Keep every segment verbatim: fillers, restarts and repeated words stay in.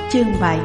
Chương bảy.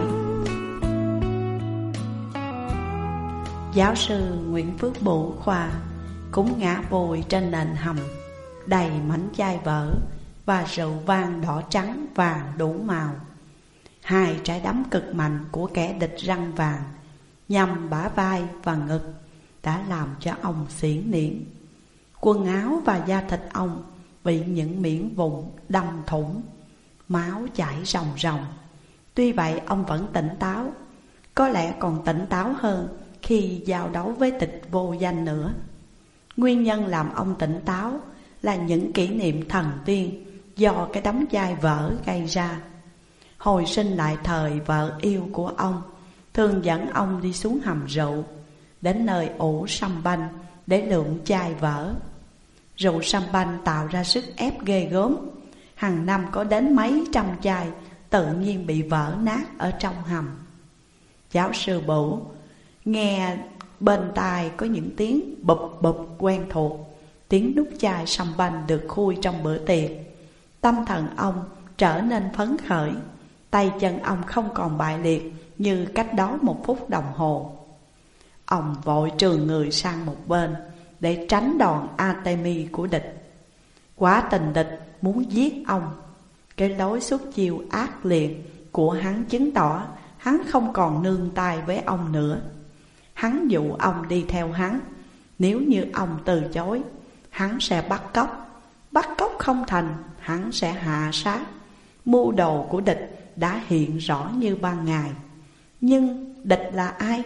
Giáo sư Nguyễn Phước Bửu Khoa cũng ngã vùi trên nền hầm đầy mảnh chai vỡ và rượu vang đỏ trắng vàng đủ màu. Hai trái đấm cực mạnh của kẻ địch răng vàng nhằm bả vai và ngực đã làm cho ông xiển niễn. Quần áo và da thịt ông bị những miếng vụn đâm thủng, máu chảy ròng ròng. Tuy vậy ông vẫn tỉnh táo, có lẽ còn tỉnh táo hơn khi giao đấu với tịch vô danh nữa. Nguyên nhân làm ông tỉnh táo là những kỷ niệm thần tiên do cái đống chai vỡ gây ra. Hồi sinh lại thời vợ yêu của ông thường dẫn ông đi xuống hầm rượu, đến nơi ủ sâm banh để lượm chai vỡ. Rượu sâm banh tạo ra sức ép ghê gớm, hàng năm có đến mấy trăm chai tự nhiên bị vỡ nát ở trong hầm. Giáo sư Bửu nghe bên tai có những tiếng bụp bụp quen thuộc, tiếng nút chai sâm banh được khui trong bữa tiệc. Tâm thần ông trở nên phấn khởi, tay chân ông không còn bại liệt như cách đó một phút đồng hồ. Ông vội trường người sang một bên để tránh đòn Artemis của địch. Quá tình địch muốn giết ông. Cái lối xuất chiêu ác liệt của hắn chứng tỏ hắn không còn nương tay với ông nữa. Hắn dụ ông đi theo hắn. Nếu như ông từ chối, hắn sẽ bắt cóc. Bắt cóc không thành, hắn sẽ hạ sát. Mưu đồ của địch đã hiện rõ như ban ngày. Nhưng địch là ai?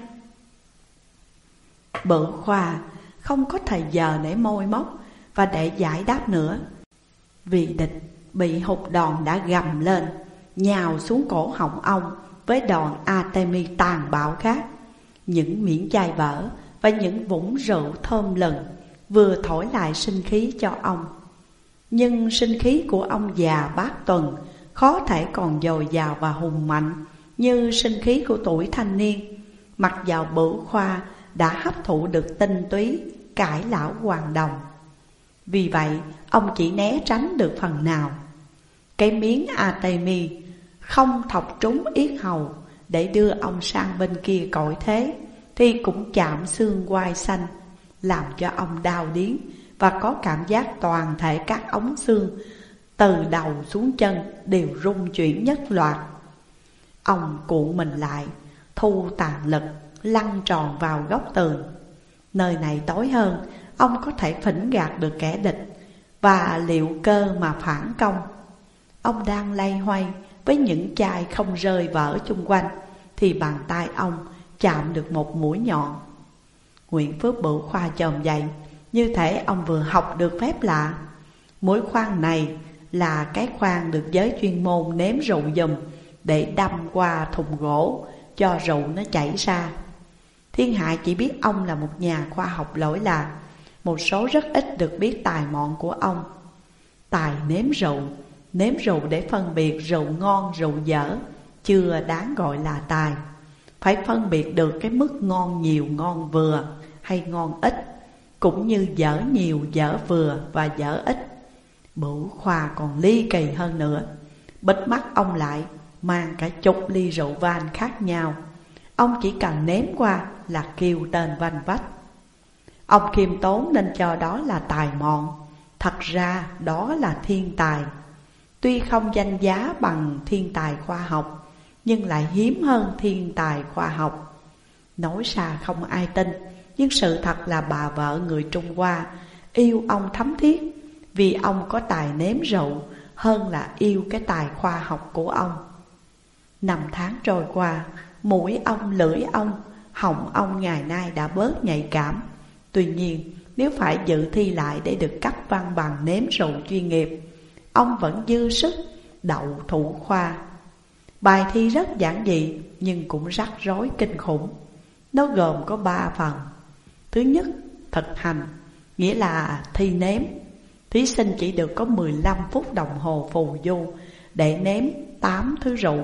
Bửu Khoa không có thời giờ để môi móc và để giải đáp nữa, vì địch bị hụt đòn đã gầm lên, nhào xuống cổ họng ông với đòn Artemis tàn bạo khác. Những miếng chai vỡ và những vũng rượu thơm lừng vừa thổi lại sinh khí cho ông. Nhưng sinh khí của ông già bát tuần khó thể còn dồi dào và hùng mạnh như sinh khí của tuổi thanh niên. Mặc dầu Bửu Khoa đã hấp thụ được tinh túy cải lão hoàng đồng, vì vậy ông chỉ né tránh được phần nào. Cái miếng Artemis không thọc trúng yết hầu để đưa ông sang bên kia cõi thế, thì cũng chạm xương quai xanh, làm cho ông đau điếng và có cảm giác toàn thể các ống xương từ đầu xuống chân đều rung chuyển nhất loạt. Ông cuộn mình lại, thu tàn lực, lăn tròn vào góc tường. Nơi này tối hơn, ông có thể phỉnh gạt được kẻ địch và liệu cơ mà phản công. Ông đang loay hoay với những chai không rơi vỡ chung quanh, thì bàn tay ông chạm được một mũi nhọn. Nguyễn Phước Bửu Khoa chồm dậy, như thể ông vừa học được phép lạ. Mũi khoan này là cái khoan được giới chuyên môn nếm rượu dùm, để đâm qua thùng gỗ cho rượu nó chảy ra. Thiên hạ chỉ biết ông là một nhà khoa học lỗi lạc, một số rất ít được biết tài mọn của ông. Tài nếm rượu, nếm rượu để phân biệt rượu ngon rượu dở chưa đáng gọi là tài. Phải phân biệt được cái mức ngon nhiều ngon vừa hay ngon ít, cũng như dở nhiều dở vừa và dở ít. Bửu Khoa còn ly kỳ hơn nữa. Bịt mắt ông lại, mang cả chục ly rượu vang khác nhau. Ông chỉ cần nếm qua là kêu tên vanh vách. Ông khiêm tốn nên cho đó là tài mọn. Thật ra đó là thiên tài. Tuy không danh giá bằng thiên tài khoa học, nhưng lại hiếm hơn thiên tài khoa học. Nói xa không ai tin, nhưng sự thật là bà vợ người Trung Hoa yêu ông thấm thiết, vì ông có tài nếm rượu hơn là yêu cái tài khoa học của ông. Năm tháng trôi qua, mũi ông, lưỡi ông, họng ông ngày nay đã bớt nhạy cảm. Tuy nhiên, nếu phải dự thi lại để được cấp văn bằng nếm rượu chuyên nghiệp, ông vẫn dư sức đậu thủ khoa. Bài thi rất giản dị nhưng cũng rắc rối kinh khủng. Nó gồm có ba phần. Thứ nhất, thực hành, nghĩa là thi nếm. Thí sinh chỉ được có mười lăm phút đồng hồ phù du để nếm tám thứ rượu.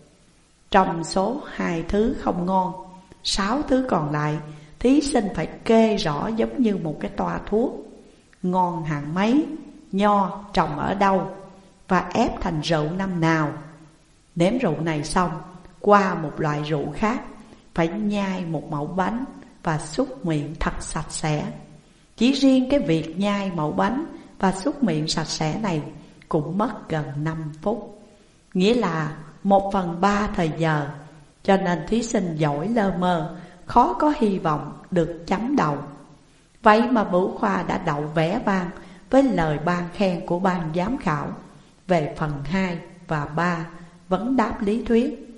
Trong số hai thứ không ngon, sáu thứ còn lại, thí sinh phải kê rõ giống như một cái toa thuốc. Ngon hạng mấy, nho trồng ở đâu và ép thành rượu năm nào. Nếm rượu này xong, qua một loại rượu khác, phải nhai một mẩu bánh và súc miệng thật sạch sẽ. Chỉ riêng cái việc nhai mẩu bánh và súc miệng sạch sẽ này cũng mất gần năm phút, nghĩa là một phần ba thời giờ. Cho nên thí sinh giỏi lơ mơ khó có hy vọng được chấm đầu. Vậy mà Bửu Khoa đã đậu vẻ vang với lời ban khen của ban giám khảo về phần hai và ba vấn đáp lý thuyết.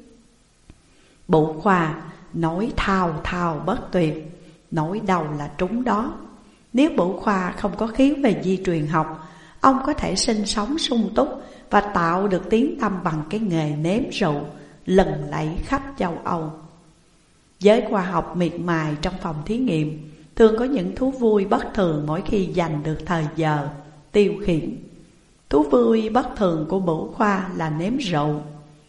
Bửu Khoa nói thao thao bất tuyệt, nói đâu là trúng đó. Nếu Bửu Khoa không có khiếu về di truyền học, ông có thể sinh sống sung túc và tạo được tiếng tăm bằng cái nghề nếm rượu lừng lẫy khắp châu Âu. Giới khoa học miệt mài trong phòng thí nghiệm thường có những thú vui bất thường mỗi khi dành được thời giờ tiêu khiển. Thú vui bất thường của Bửu Khoa là nếm rượu.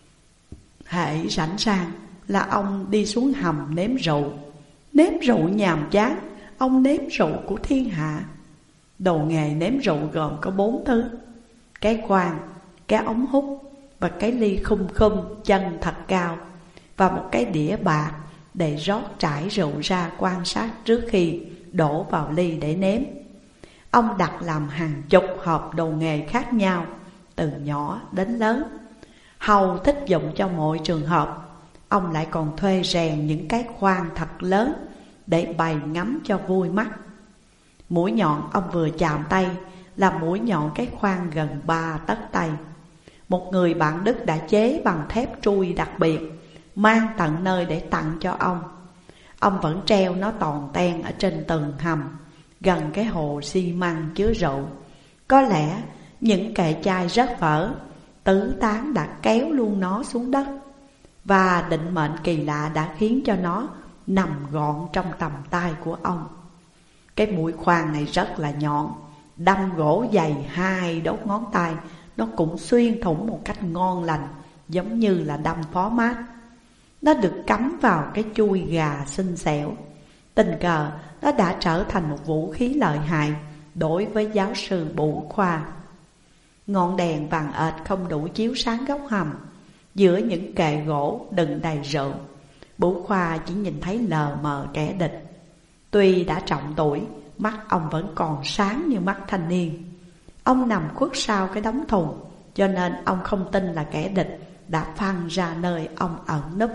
Hễ rảnh rang là ông đi xuống hầm nếm rượu. Nếm rượu nhàm chán, ông nếm rượu của thiên hạ. Đồ nghề nếm rượu gồm có bốn thứ: cái khoan, cái ống hút và cái ly khum khum chân thật cao, và một cái đĩa bạc để rót trải rượu ra quan sát trước khi đổ vào ly để nếm. Ông đặt làm hàng chục hộp đồ nghề khác nhau, từ nhỏ đến lớn, hầu thích dụng cho mọi trường hợp. Ông lại còn thuê rèn những cái khoan thật lớn để bày ngắm cho vui mắt. Mũi nhọn ông vừa chạm tay là mũi nhọn cái khoan gần ba tấc tay. Một người bạn Đức đã chế bằng thép trui đặc biệt, mang tận nơi để tặng cho ông. Ông vẫn treo nó tòn ten ở trên tường hầm, gần cái hồ xi măng chứa rượu. Có lẽ những kệ chai rớt vỡ, tứ tán đã kéo luôn nó xuống đất, và định mệnh kỳ lạ đã khiến cho nó nằm gọn trong tầm tay của ông. Cái mũi khoan này rất là nhọn, đâm gỗ dày hai đốt ngón tay, nó cũng xuyên thủng một cách ngon lành, giống như là đâm phó mát. Nó được cắm vào cái chui gà xinh xẻo. Tình cờ nó đã trở thành một vũ khí lợi hại đối với giáo sư Bửu Khoa. Ngọn đèn vàng ệt không đủ chiếu sáng góc hầm. Giữa những kệ gỗ đựng đầy rượu, Bửu Khoa chỉ nhìn thấy lờ mờ kẻ địch. Tuy đã trọng tuổi, mắt ông vẫn còn sáng như mắt thanh niên. Ông nằm khuất sau cái đống thùng, cho nên ông không tin là kẻ địch đã phăng ra nơi ông ẩn núp.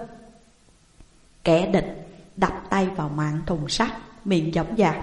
Kẻ địch đập tay vào mạn thùng sắt, miệng dõng dạc: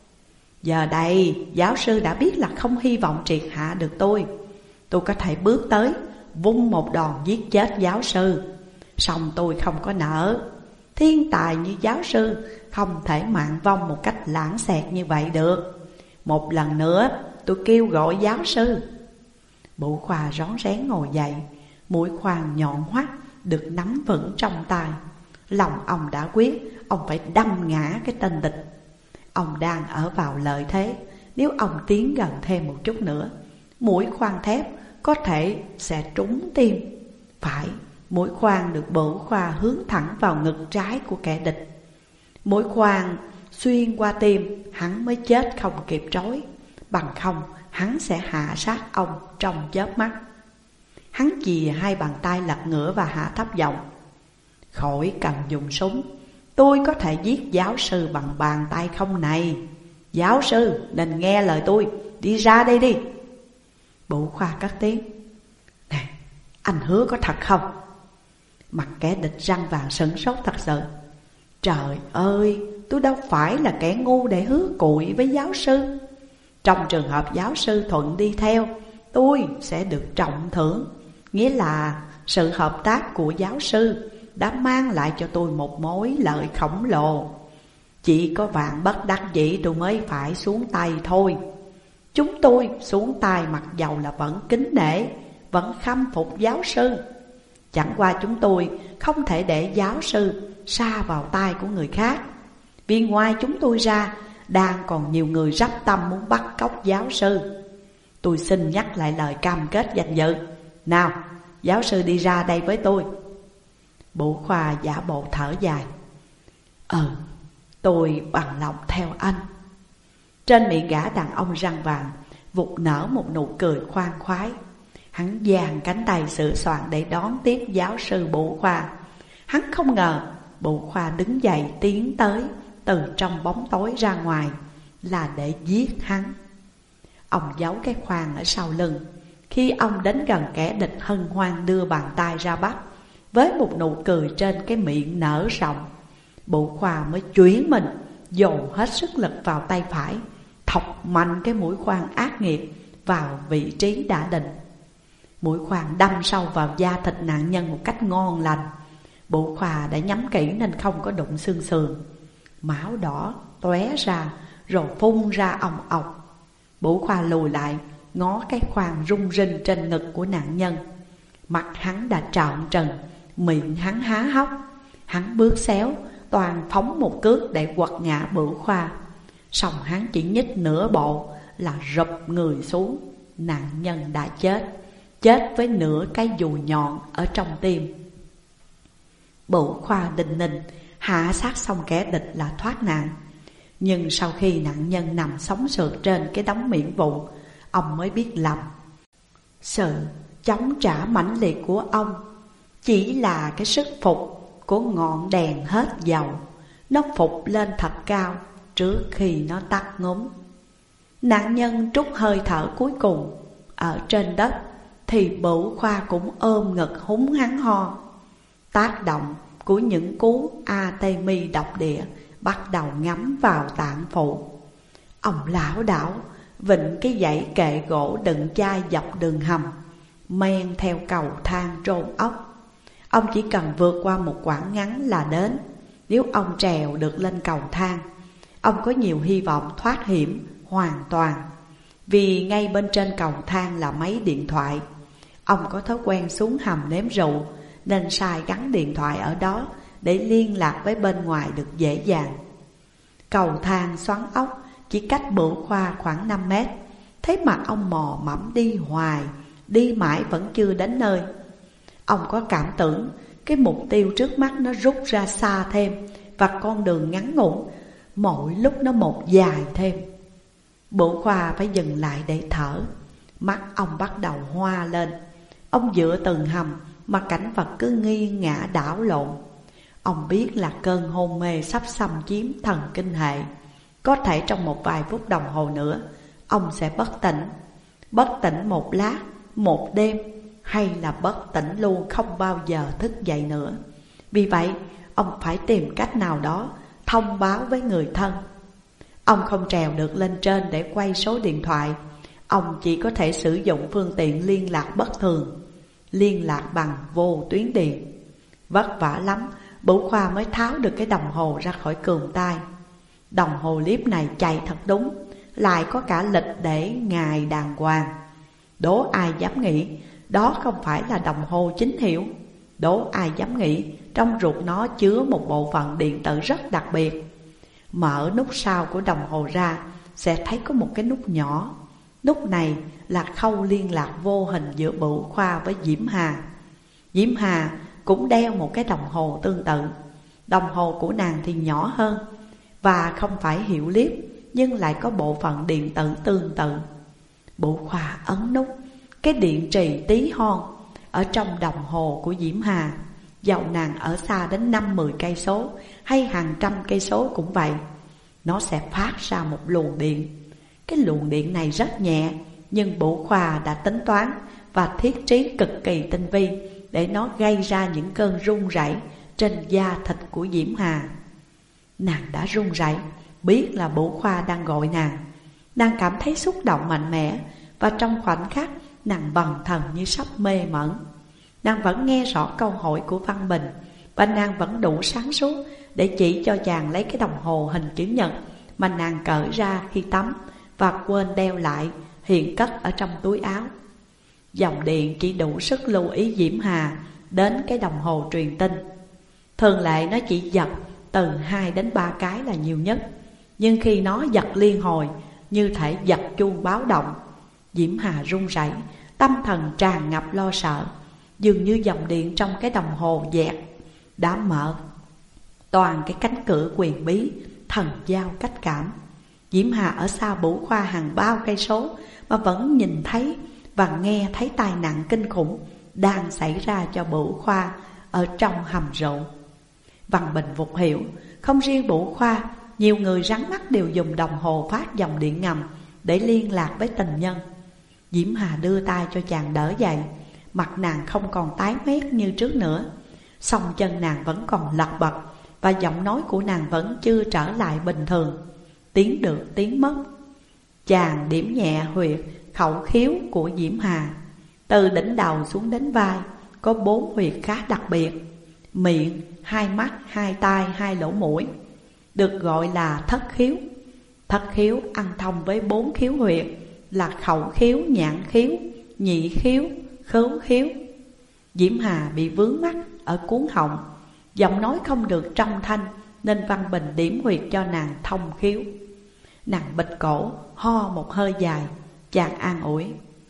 giờ đây giáo sư đã biết là không hy vọng triệt hạ được tôi. Tôi có thể bước tới vung một đòn giết chết giáo sư, song tôi không có nỡ. Thiên tài như giáo sư không thể mạng vong một cách lãng xẹt như vậy được. Một lần nữa tôi kêu gọi giáo sư. Bửu Khoa rón rén ngồi dậy, mũi khoan nhọn hoắt được nắm vững trong tay. Lòng ông đã quyết, ông phải đâm ngã cái tên địch. Ông đang ở vào lợi thế. Nếu ông tiến gần thêm một chút nữa, mũi khoan thép có thể sẽ trúng tim. Phải, mũi khoan được Bửu Khoa hướng thẳng vào ngực trái của kẻ địch. Mũi khoan xuyên qua tim, hắn mới chết không kịp trói. Bằng không, hắn sẽ hạ sát ông trong chớp mắt. Hắn chìa hai bàn tay lật ngửa và hạ thấp giọng: khỏi cần dùng súng, tôi có thể giết giáo sư bằng bàn tay không này. Giáo sư nên nghe lời tôi, đi ra đây đi. Bửu Khoa cất tiếng: này, anh hứa có thật không? Mặt kẻ địch răng vàng sửng sốt thật sự. Trời ơi, tôi đâu phải là kẻ ngu để hứa cụi với giáo sư. Trong trường hợp giáo sư thuận đi theo, tôi sẽ được trọng thưởng. Nghĩa là sự hợp tác của giáo sư đã mang lại cho tôi một mối lợi khổng lồ. Chỉ có vạn bất đắc dĩ tôi mới phải xuống tay thôi. Chúng tôi xuống tay mặc dầu là vẫn kính nể, vẫn khâm phục giáo sư. Chẳng qua chúng tôi không thể để giáo sư sa vào tay của người khác. Vì ngoài chúng tôi ra, đang còn nhiều người rắp tâm muốn bắt cóc giáo sư. Tôi xin nhắc lại lời cam kết danh dự. Nào, giáo sư đi ra đây với tôi. Bửu Khoa giả bộ thở dài: Ừ, tôi bằng lòng theo anh. Trên miệng gã đàn ông răng vàng vụt nở một nụ cười khoan khoái. Hắn dang cánh tay sửa soạn để đón tiếp giáo sư Bửu Khoa. Hắn không ngờ Bửu Khoa đứng dậy tiến tới từ trong bóng tối ra ngoài là để giết hắn. Ông giấu cái khoan ở sau lưng. Khi ông đến gần kẻ địch hân hoan đưa bàn tay ra bắt, với một nụ cười trên cái miệng nở rộng, Bửu Khoa mới chuyển mình, dồn hết sức lực vào tay phải, thọc mạnh cái mũi khoan ác nghiệt vào vị trí đã định. Mũi khoan đâm sâu vào da thịt nạn nhân một cách ngon lành. Bửu Khoa đã nhắm kỹ nên không có đụng xương sườn. Máu đỏ tóe ra rồi phun ra ong ọc. Bửu Khoa lùi lại, ngó cái khoan rung rinh trên ngực của nạn nhân. Mặt hắn đã trợn trừng, miệng hắn há hốc. Hắn bước xéo, toàn phóng một cước để quật ngã Bửu Khoa. Xong hắn chỉ nhích nửa bộ là rụp người xuống. Nạn nhân đã chết, chết với nửa cái dùi nhọn ở trong tim. Bửu Khoa định nình hạ sát xong kẻ địch là thoát nạn. Nhưng sau khi nạn nhân nằm sóng sượt trên cái đống miệng vụn, ông mới biết lầm. Sự chống trả mãnh liệt của ông chỉ là cái sức phục của ngọn đèn hết dầu. Nó phục lên thật cao trước khi nó tắt ngúm. Nạn nhân trút hơi thở cuối cùng ở trên đất, thì Bửu Khoa cũng ôm ngực húng hắn ho. Tác động của những cú atemi độc địa bắt đầu ngắm vào tạng phụ. Ông lảo đảo vịnh cái dãy kệ gỗ đựng chai dọc đường hầm, men theo cầu thang trôn ốc. Ông chỉ cần vượt qua một quãng ngắn là đến. Nếu ông trèo được lên cầu thang, ông có nhiều hy vọng thoát hiểm hoàn toàn. Vì ngay bên trên cầu thang là máy điện thoại. Ông có thói quen xuống hầm nếm rượu, nên sai gắn điện thoại ở đó để liên lạc với bên ngoài được dễ dàng. Cầu thang xoắn ốc chỉ cách Bửu Khoa khoảng năm mét. Thế mà ông mò mẫm đi hoài, đi mãi vẫn chưa đến nơi. Ông có cảm tưởng cái mục tiêu trước mắt nó rút ra xa thêm, và con đường ngắn ngủn mỗi lúc nó một dài thêm. Bửu Khoa phải dừng lại để thở. Mắt ông bắt đầu hoa lên. Ông dựa từng hầm mà cảnh vật cứ nghiêng ngã đảo lộn. Ông biết là cơn hôn mê sắp xâm chiếm thần kinh hệ. Có thể trong một vài phút đồng hồ nữa ông sẽ bất tỉnh. Bất tỉnh một lát, một đêm, hay là bất tỉnh luôn không bao giờ thức dậy nữa. Vì vậy ông phải tìm cách nào đó thông báo với người thân. Ông không trèo được lên trên để quay số điện thoại. Ông chỉ có thể sử dụng phương tiện liên lạc bất thường, liên lạc bằng vô tuyến điện. Vất vả lắm Bửu Khoa mới tháo được cái đồng hồ ra khỏi cườm tay. Đồng hồ líp này chạy thật đúng, lại có cả lịch để ngày đàng hoàng. Đố ai dám nghĩ đó không phải là đồng hồ chính hiệu. Đố ai dám nghĩ trong ruột nó chứa một bộ phận điện tử rất đặc biệt. Mở nút sau của đồng hồ ra sẽ thấy có một cái nút nhỏ. Nút này là khâu liên lạc vô hình giữa Bửu Khoa với Diễm Hà. Diễm Hà cũng đeo một cái đồng hồ tương tự. Đồng hồ của nàng thì nhỏ hơn và không phải hiệu líp, nhưng lại có bộ phận điện tử tương tự. Bửu Khoa ấn nút, cái điện trì tí hon ở trong đồng hồ của Diễm Hà, dầu nàng ở xa đến năm mười cây số hay hàng trăm cây số cũng vậy, nó sẽ phát ra một luồng điện. Cái luồng điện này rất nhẹ, nhưng Bửu Khoa đã tính toán và thiết trí cực kỳ tinh vi để nó gây ra những cơn rung rẩy trên da thịt của Diễm Hà. Nàng đã run rẩy, biết là Bửu Khoa đang gọi nàng. Nàng cảm thấy xúc động mạnh mẽ, và trong khoảnh khắc nàng bần thần như sắp mê mẩn. Nàng vẫn nghe rõ câu hỏi của Văn Bình, và nàng vẫn đủ sáng suốt để chỉ cho chàng lấy cái đồng hồ hình chữ nhật mà nàng cởi ra khi tắm và quên đeo lại, hiện cất ở trong túi áo. Dòng điện chỉ đủ sức lưu ý Diễm Hà đến cái đồng hồ truyền tin. Thường lệ nó chỉ giật từ hai đến ba cái là nhiều nhất, nhưng khi nó giật liên hồi như thể giật chuông báo động. Diễm Hà run rẩy, tâm thần tràn ngập lo sợ. Dường như dòng điện trong cái đồng hồ dẹt đã mở toàn cái cánh cửa quyền bí, thần giao cách cảm. Diễm Hà ở xa Bửu Khoa hàng bao cây số mà vẫn nhìn thấy và nghe thấy tai nạn kinh khủng đang xảy ra cho Bửu Khoa ở trong hầm rượu. Văn Bình vụt hiểu, không riêng Bửu Khoa, nhiều người rắn mắt đều dùng đồng hồ phát dòng điện ngầm để liên lạc với tình nhân. Diễm Hà đưa tay cho chàng đỡ dậy. Mặt nàng không còn tái mét như trước nữa, song chân nàng vẫn còn lật bật, và giọng nói của nàng vẫn chưa trở lại bình thường, tiếng được tiếng mất. Chàng điểm nhẹ huyệt khẩu khiếu của Diễm Hà. Từ đỉnh đầu xuống đến vai có bốn huyệt khá đặc biệt: miệng, hai mắt, hai tai, hai lỗ mũi, được gọi là thất khiếu. Thất khiếu ăn thông với bốn khiếu huyệt là khẩu khiếu, nhãn khiếu, nhị khiếu, khứu khiếu. Diễm Hà bị vướng mắc ở cuống họng, giọng nói không được trong thanh, nên Văn Bình điểm huyệt cho nàng thông khiếu. Nàng bịt cổ, ho một hơi dài. Chàng an ủi: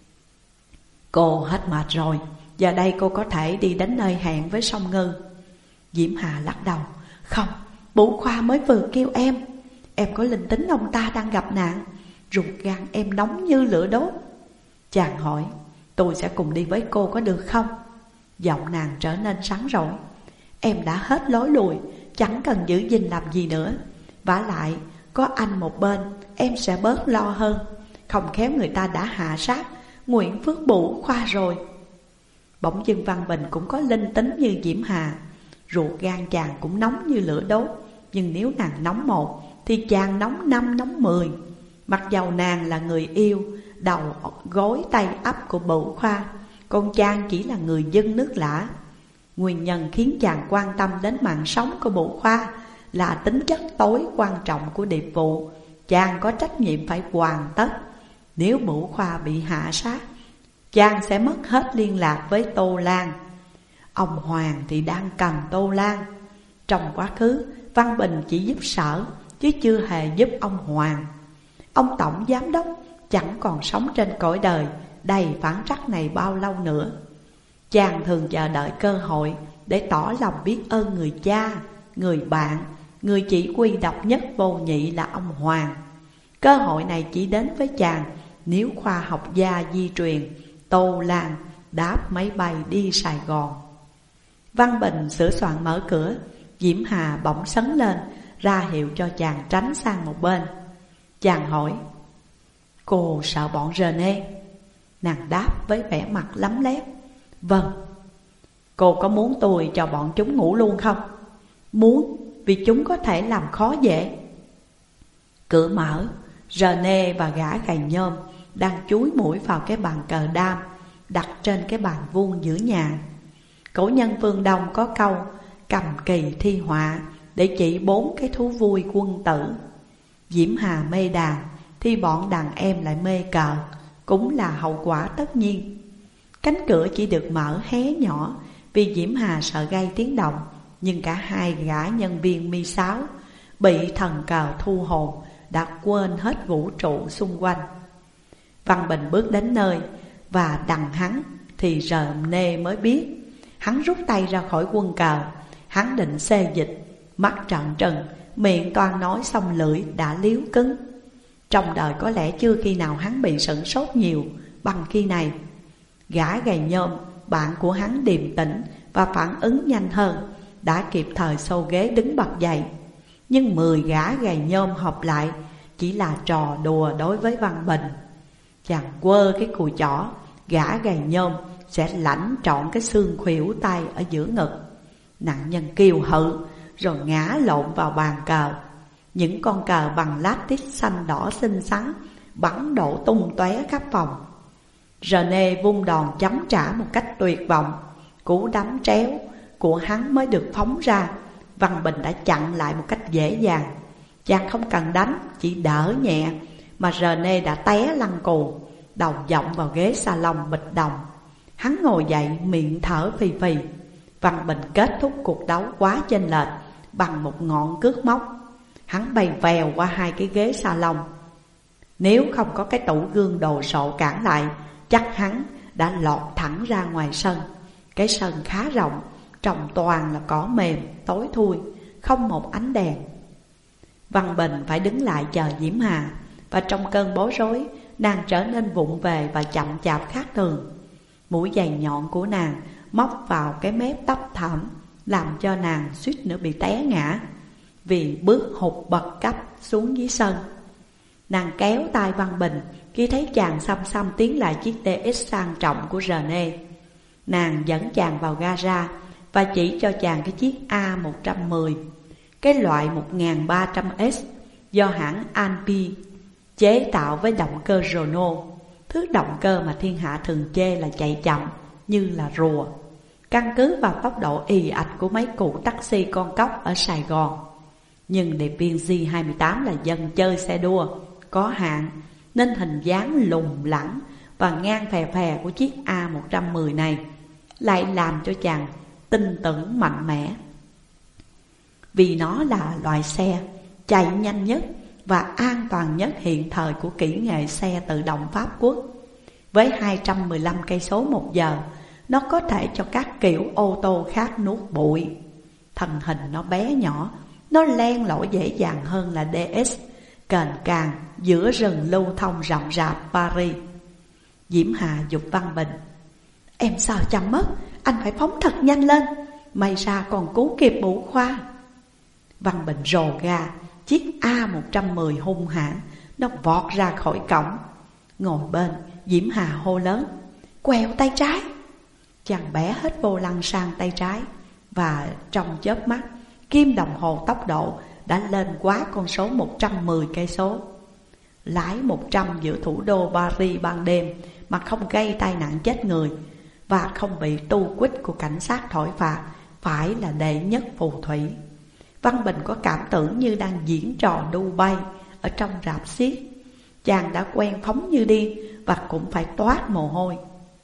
cô hết mệt rồi, giờ đây cô có thể đi đến nơi hẹn với Song Ngư. Diễm Hà lắc đầu: không, Bửu Khoa mới vừa kêu em. Em có linh tính ông ta đang gặp nạn, ruột gan em nóng như lửa đốt. Chàng hỏi: tôi sẽ cùng đi với cô có được không? Giọng nàng trở nên sáng rỗi: em đã hết lối lùi, chẳng cần giữ gìn làm gì nữa. Vả lại có anh một bên, em sẽ bớt lo hơn. Không khéo người ta đã hạ sát Nguyễn Phước Bửu Khoa rồi. Bỗng dưng Văn Bình cũng có linh tính như Diễm Hà. Ruột gan chàng cũng nóng như lửa đốt, nhưng nếu nàng nóng một thì chàng nóng năm nóng mười. Mặc dầu nàng là người yêu, đầu gối tay ấp của Bửu Khoa, còn chàng chỉ là người dân nước lã. Nguyên nhân khiến chàng quan tâm đến mạng sống của Bửu Khoa là tính chất tối quan trọng của điệp vụ chàng có trách nhiệm phải hoàn tất. Nếu Bửu Khoa bị hạ sát, chàng sẽ mất hết liên lạc với Tô Lan. Ông Hoàng thì đang cần Tô Lan. Trong quá khứ, Văn Bình chỉ giúp Sở chứ chưa hề giúp ông Hoàng. Ông tổng giám đốc chẳng còn sống trên cõi đời đầy phản trắc này bao lâu nữa. Chàng thường chờ đợi cơ hội để tỏ lòng biết ơn người cha, người bạn, người chỉ huy độc nhất vô nhị là ông Hoàng. Cơ hội này chỉ đến với chàng nếu khoa học gia di truyền Tô Lan đáp máy bay đi Sài Gòn. Văn Bình sửa soạn mở cửa. Diễm Hà bỗng sấn lên, ra hiệu cho chàng tránh sang một bên. Chàng hỏi: cô sợ bọn Rene? Nàng đáp với vẻ mặt lấm lét: vâng. Cô có muốn tôi cho bọn chúng ngủ luôn không? Muốn, vì chúng có thể làm khó dễ. Cửa mở, Rene và gã gầy nhôm đang chúi mũi vào cái bàn cờ đam đặt trên cái bàn vuông giữa nhà. Cổ nhân phương Đông có câu cầm kỳ thi họa để chỉ bốn cái thú vui quân tử. Diễm Hà mê đàn thì bọn đàn em lại mê cờ, cũng là hậu quả tất nhiên. Cánh cửa chỉ được mở hé nhỏ vì Diễm Hà sợ gây tiếng động, nhưng cả hai gã nhân viên mi sáu bị thần cờ thu hồn đã quên hết vũ trụ xung quanh. Văn Bình bước đến nơi, và đằng hắn thì Rene mới biết. Hắn rút tay ra khỏi quân cờ. Hắn định xê dịch, mắt trợn trừng, miệng toan nói xong lưỡi đã liếu cứng. Trong đời có lẽ chưa khi nào hắn bị sửng sốt nhiều bằng khi này. Gã gầy nhôm, bạn của hắn điềm tĩnh và phản ứng nhanh hơn, đã kịp thời xô ghế đứng bật dậy. Nhưng mười gã gầy nhôm hợp lại chỉ là trò đùa đối với Văn Bình. Chàng quơ cái cùi chỏ, gã gầy nhôm sẽ lãnh trọn cái xương khuỷu tay ở giữa ngực. Nạn nhân kêu hự rồi ngã lộn vào bàn cờ. Những con cờ bằng lát-tít xanh đỏ xinh xắn bắn đổ tung tóe khắp phòng. Rene vung đòn chống trả một cách tuyệt vọng. Cú đấm tréo của hắn mới được phóng ra, Văn Bình đã chặn lại một cách dễ dàng. Chàng không cần đánh, chỉ đỡ nhẹ mà Rene đã té lăn cù, đầu dọng vào ghế salon bịch đồng. Hắn ngồi dậy miệng thở phì phì. Văn Bình kết thúc cuộc đấu quá chênh lệch bằng một ngọn cước móc. Hắn bay vèo qua hai cái ghế salon. Nếu không có cái tủ gương đồ sộ cản lại, chắc hắn đã lọt thẳng ra ngoài sân. Cái sân khá rộng, trồng toàn là cỏ mềm, tối thui, không một ánh đèn. Văn Bình phải đứng lại chờ Diễm Hà, và trong cơn bối rối, nàng trở nên vụng về và chậm chạp khác thường. Mũi giày nhọn của nàng móc vào cái mép tóc thẳm, làm cho nàng suýt nữa bị té ngã vì bước hụt bật cấp xuống dưới sân. Nàng kéo tay Văn Bình khi thấy chàng xăm xăm tiến lại chiếc đê ích sang trọng của Rene. Nàng dẫn chàng vào gara và chỉ cho chàng cái chiếc A một trăm mười, cái loại một nghìn ba trăm S do hãng Alpi chế tạo với động cơ Renault, thứ động cơ mà thiên hạ thường chê là chạy chậm như là rùa, căn cứ vào tốc độ ì ạch của mấy cụ taxi con cóc ở Sài Gòn. Nhưng điệp viên G hai mươi tám là dân chơi xe đua có hạn, nên hình dáng lùng lẳng và ngang phè phè của chiếc A một trăm mười này lại làm cho chàng tin tưởng mạnh mẽ. Vì nó là loại xe chạy nhanh nhất và an toàn nhất hiện thời của kỹ nghệ xe tự động Pháp Quốc. Với hai trăm mười lăm cây số một giờ, nó có thể cho các kiểu ô tô khác nuốt bụi. Thân hình nó bé nhỏ, nó len lỏi dễ dàng hơn là đê ét cềnh càng giữa rừng lưu thông rậm rạp Paris. Diễm Hà giục Văn Bình: "Em sợ chậm mất, anh phải phóng thật nhanh lên, may ra còn cứu kịp Bửu Khoa." Văn Bình rồ ga, chiếc A một trăm mười hung hãn, nó vọt ra khỏi cổng. Ngồi bên, Diễm Hà hô lớn: "Quẹo tay trái!" Chàng bé hết vô lăng sang tay trái, và trong chớp mắt, kim đồng hồ tốc độ đã lên quá con số một trăm mười cây số. Lái một trăm giữa thủ đô Paris ban đêm mà không gây tai nạn chết người và không bị tu quýt của cảnh sát thổi phạt phải là đệ nhất phù thủy. Văn Bình có cảm tưởng như đang diễn trò đu bay ở trong rạp xiếc. Chàng đã quen phóng như điên và cũng phải toát mồ hôi.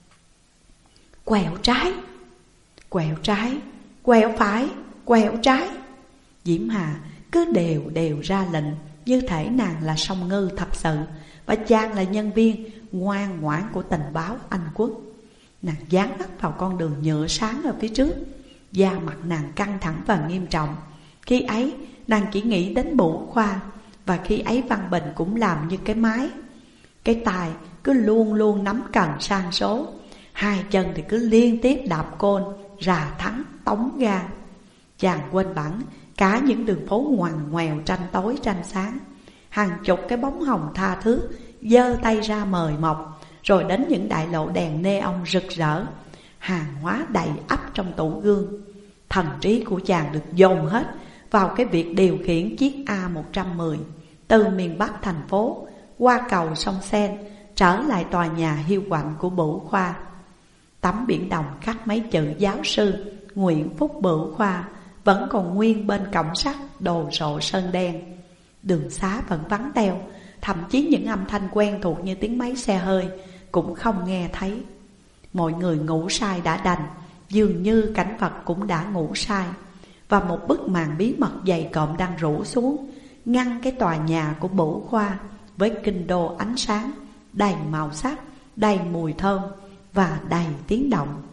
Quẹo trái, quẹo trái, quẹo phải, quẹo trái. Diễm Hà cứ đều đều ra lệnh, như thể nàng là song ngư thật sự và chàng là nhân viên ngoan ngoãn của tình báo Anh Quốc. Nàng dán mắt vào con đường nhựa sáng ở phía trước, da mặt nàng căng thẳng và nghiêm trọng. Khi ấy nàng chỉ nghĩ đến Bửu Khoa, và khi ấy Văn Bình cũng làm như cái máy. Cái tài cứ luôn luôn nắm cần sang số, hai chân thì cứ liên tiếp đạp côn, rà thắng, tống ga. Chàng quên bẵng cả những đường phố ngoằn ngoèo tranh tối tranh sáng, hàng chục cái bóng hồng tha thước giơ tay ra mời mọc, rồi đến những đại lộ đèn neon rực rỡ, hàng hóa đầy ắp trong tủ gương. Thần trí của chàng được dồn hết vào cái việc điều khiển chiếc A một trăm mười từ miền Bắc thành phố qua cầu sông Sen trở lại tòa nhà hiu quạnh của Bửu Khoa. Tấm biển đồng khắc mấy chữ giáo sư Nguyễn Phúc Bửu Khoa vẫn còn nguyên bên cổng sắt đồ sộ sơn đen. Đường xá vẫn vắng teo, thậm chí những âm thanh quen thuộc như tiếng máy xe hơi cũng không nghe thấy. Mọi người ngủ sai đã đành, dường như cảnh vật cũng đã ngủ sai, và một bức màn bí mật dày cộm đang rủ xuống, ngăn cái tòa nhà của Bửu Khoa với kinh đô ánh sáng, đầy màu sắc, đầy mùi thơm và đầy tiếng động.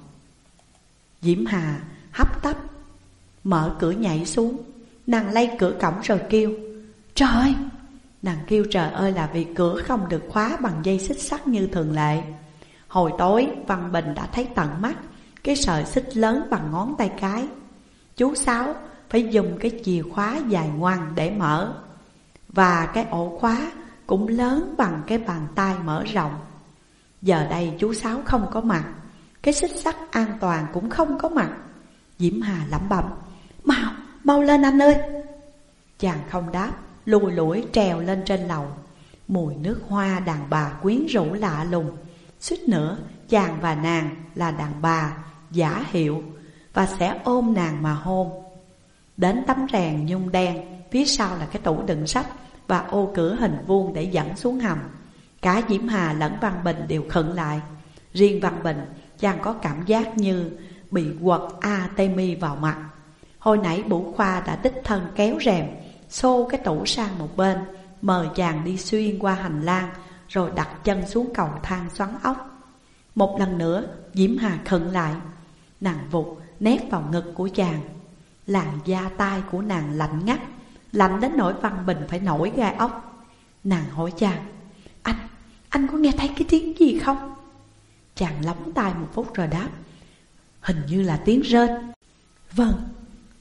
Diễm Hà hấp tấp mở cửa nhảy xuống. Nàng lay cửa cổng rồi kêu: "Trời ơi!" Nàng kêu trời ơi là vì cửa không được khóa bằng dây xích sắt như thường lệ. Hồi tối Văn Bình đã thấy tận mắt cái sợi xích lớn bằng ngón tay cái. Chú Sáu phải dùng cái chìa khóa dài ngoằng để mở, và cái ổ khóa cũng lớn bằng cái bàn tay mở rộng. Giờ đây chú Sáu không có mặt, cái xích sắt an toàn cũng không có mặt. Diễm Hà lẩm bẩm: "Mau, mau lên anh ơi!" Chàng không đáp, lùi lủi trèo lên trên lầu. Mùi nước hoa đàn bà quyến rũ lạ lùng. Suýt nữa chàng và nàng là đàn bà giả hiệu và sẽ ôm nàng mà hôn. Đến tấm rèn nhung đen, phía sau là cái tủ đựng sách và ô cửa hình vuông để dẫn xuống hầm. Cả Diễm Hà lẫn Văn Bình đều khựng lại. Riêng Văn Bình, chàng có cảm giác như bị quật Artemis vào mặt. Hồi nãy Bửu Khoa đã đích thân kéo rèm, xô cái tủ sang một bên, mời chàng đi xuyên qua hành lang, rồi đặt chân xuống cầu thang xoắn ốc. Một lần nữa Diễm Hà khựng lại. Nàng vụt nép vào ngực của chàng. Làn da tai của nàng lạnh ngắt, lạnh đến nỗi Văn Bình phải nổi gai ốc. Nàng hỏi chàng: Anh, anh có nghe thấy cái tiếng gì không? Chàng lóng tai một phút rồi đáp: Hình như là tiếng rên. Vâng,